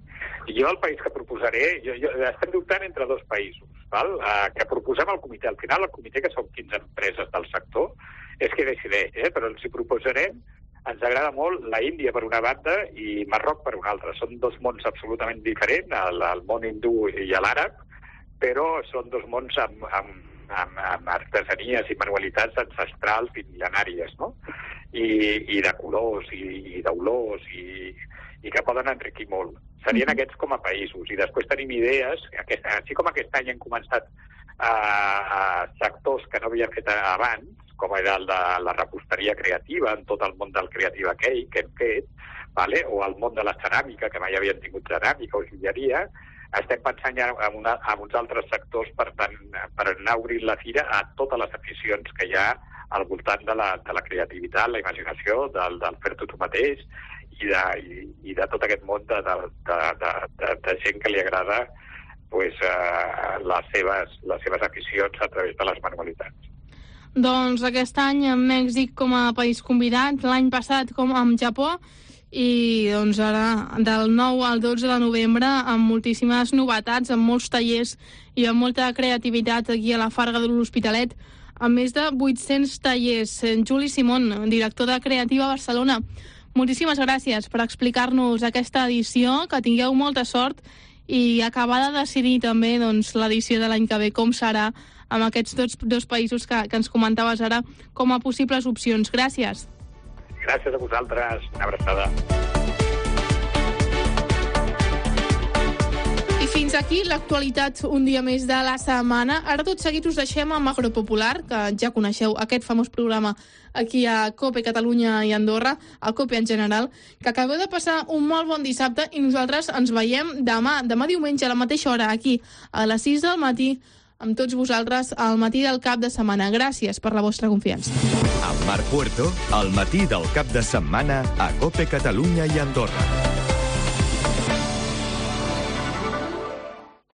Jo el país que proposaré, jo, jo, estem dubtant entre dos països, val? Uh, que proposem al comitè. Al final el comitè, que són quinze empreses del sector, és que decideix, eh? Però ens hi proposarem, ens agrada molt la Índia per una banda i Marroc per una altra. Són dos mons absolutament diferents, el, el món hindú i l'àrab, però són dos mons amb, amb, amb, amb artesanies i manualitats ancestrals i mil·lenàries, no? I, i de colors i, i d'olors i, i que poden enriquir molt. Serien aquests com a països. I després tenim idees, aquest, així com aquest any hem començat a, a sectors que no havíem fet abans, com era el de la reposteria creativa, en tot el món del Creative Cake que hem fet, vale? O el món de la ceràmica, que mai havien tingut ceràmica o joieria, estem pensant ja en, una, en uns altres sectors per, tant, per anar obrint la fira a totes les aficions que hi ha al voltant de la, de la creativitat, la imaginació, del, del fer-t'ho tu mateix, i de, i, i de tot aquest món de, de, de, de, de, de gent que li agrada pues, uh, les, seves, les seves aficions a través de les manualitats. Doncs aquest any amb Mèxic com a país convidat, l'any passat com amb Japó, i doncs ara del nou al dotze de novembre amb moltíssimes novetats, amb molts tallers i amb molta creativitat aquí a la Farga de l'Hospitalet, amb més de vuit-cents tallers. Juli Simón, director de Creativa Barcelona, moltíssimes gràcies per explicar-nos aquesta edició, que tingueu molta sort i acabar de decidir també doncs, l'edició de l'any que ve, com serà amb aquests dos, dos països que, que ens comentaves ara com a possibles opcions. Gràcies. Gràcies a vosaltres. Una abraçada. I fins aquí l'actualitat un dia més de la setmana. Ara tot seguit us deixem amb Agropopular, que ja coneixeu aquest famós programa aquí a COPE Catalunya i Andorra, a COPE en general, que acabeu de passar un molt bon dissabte i nosaltres ens veiem demà, demà diumenge a la mateixa hora, aquí a les sis del matí, amb tots vosaltres al matí del cap de setmana. Gràcies per la vostra confiança. Amb Marc Puerto, al matí del cap de setmana a COPE Catalunya i Andorra.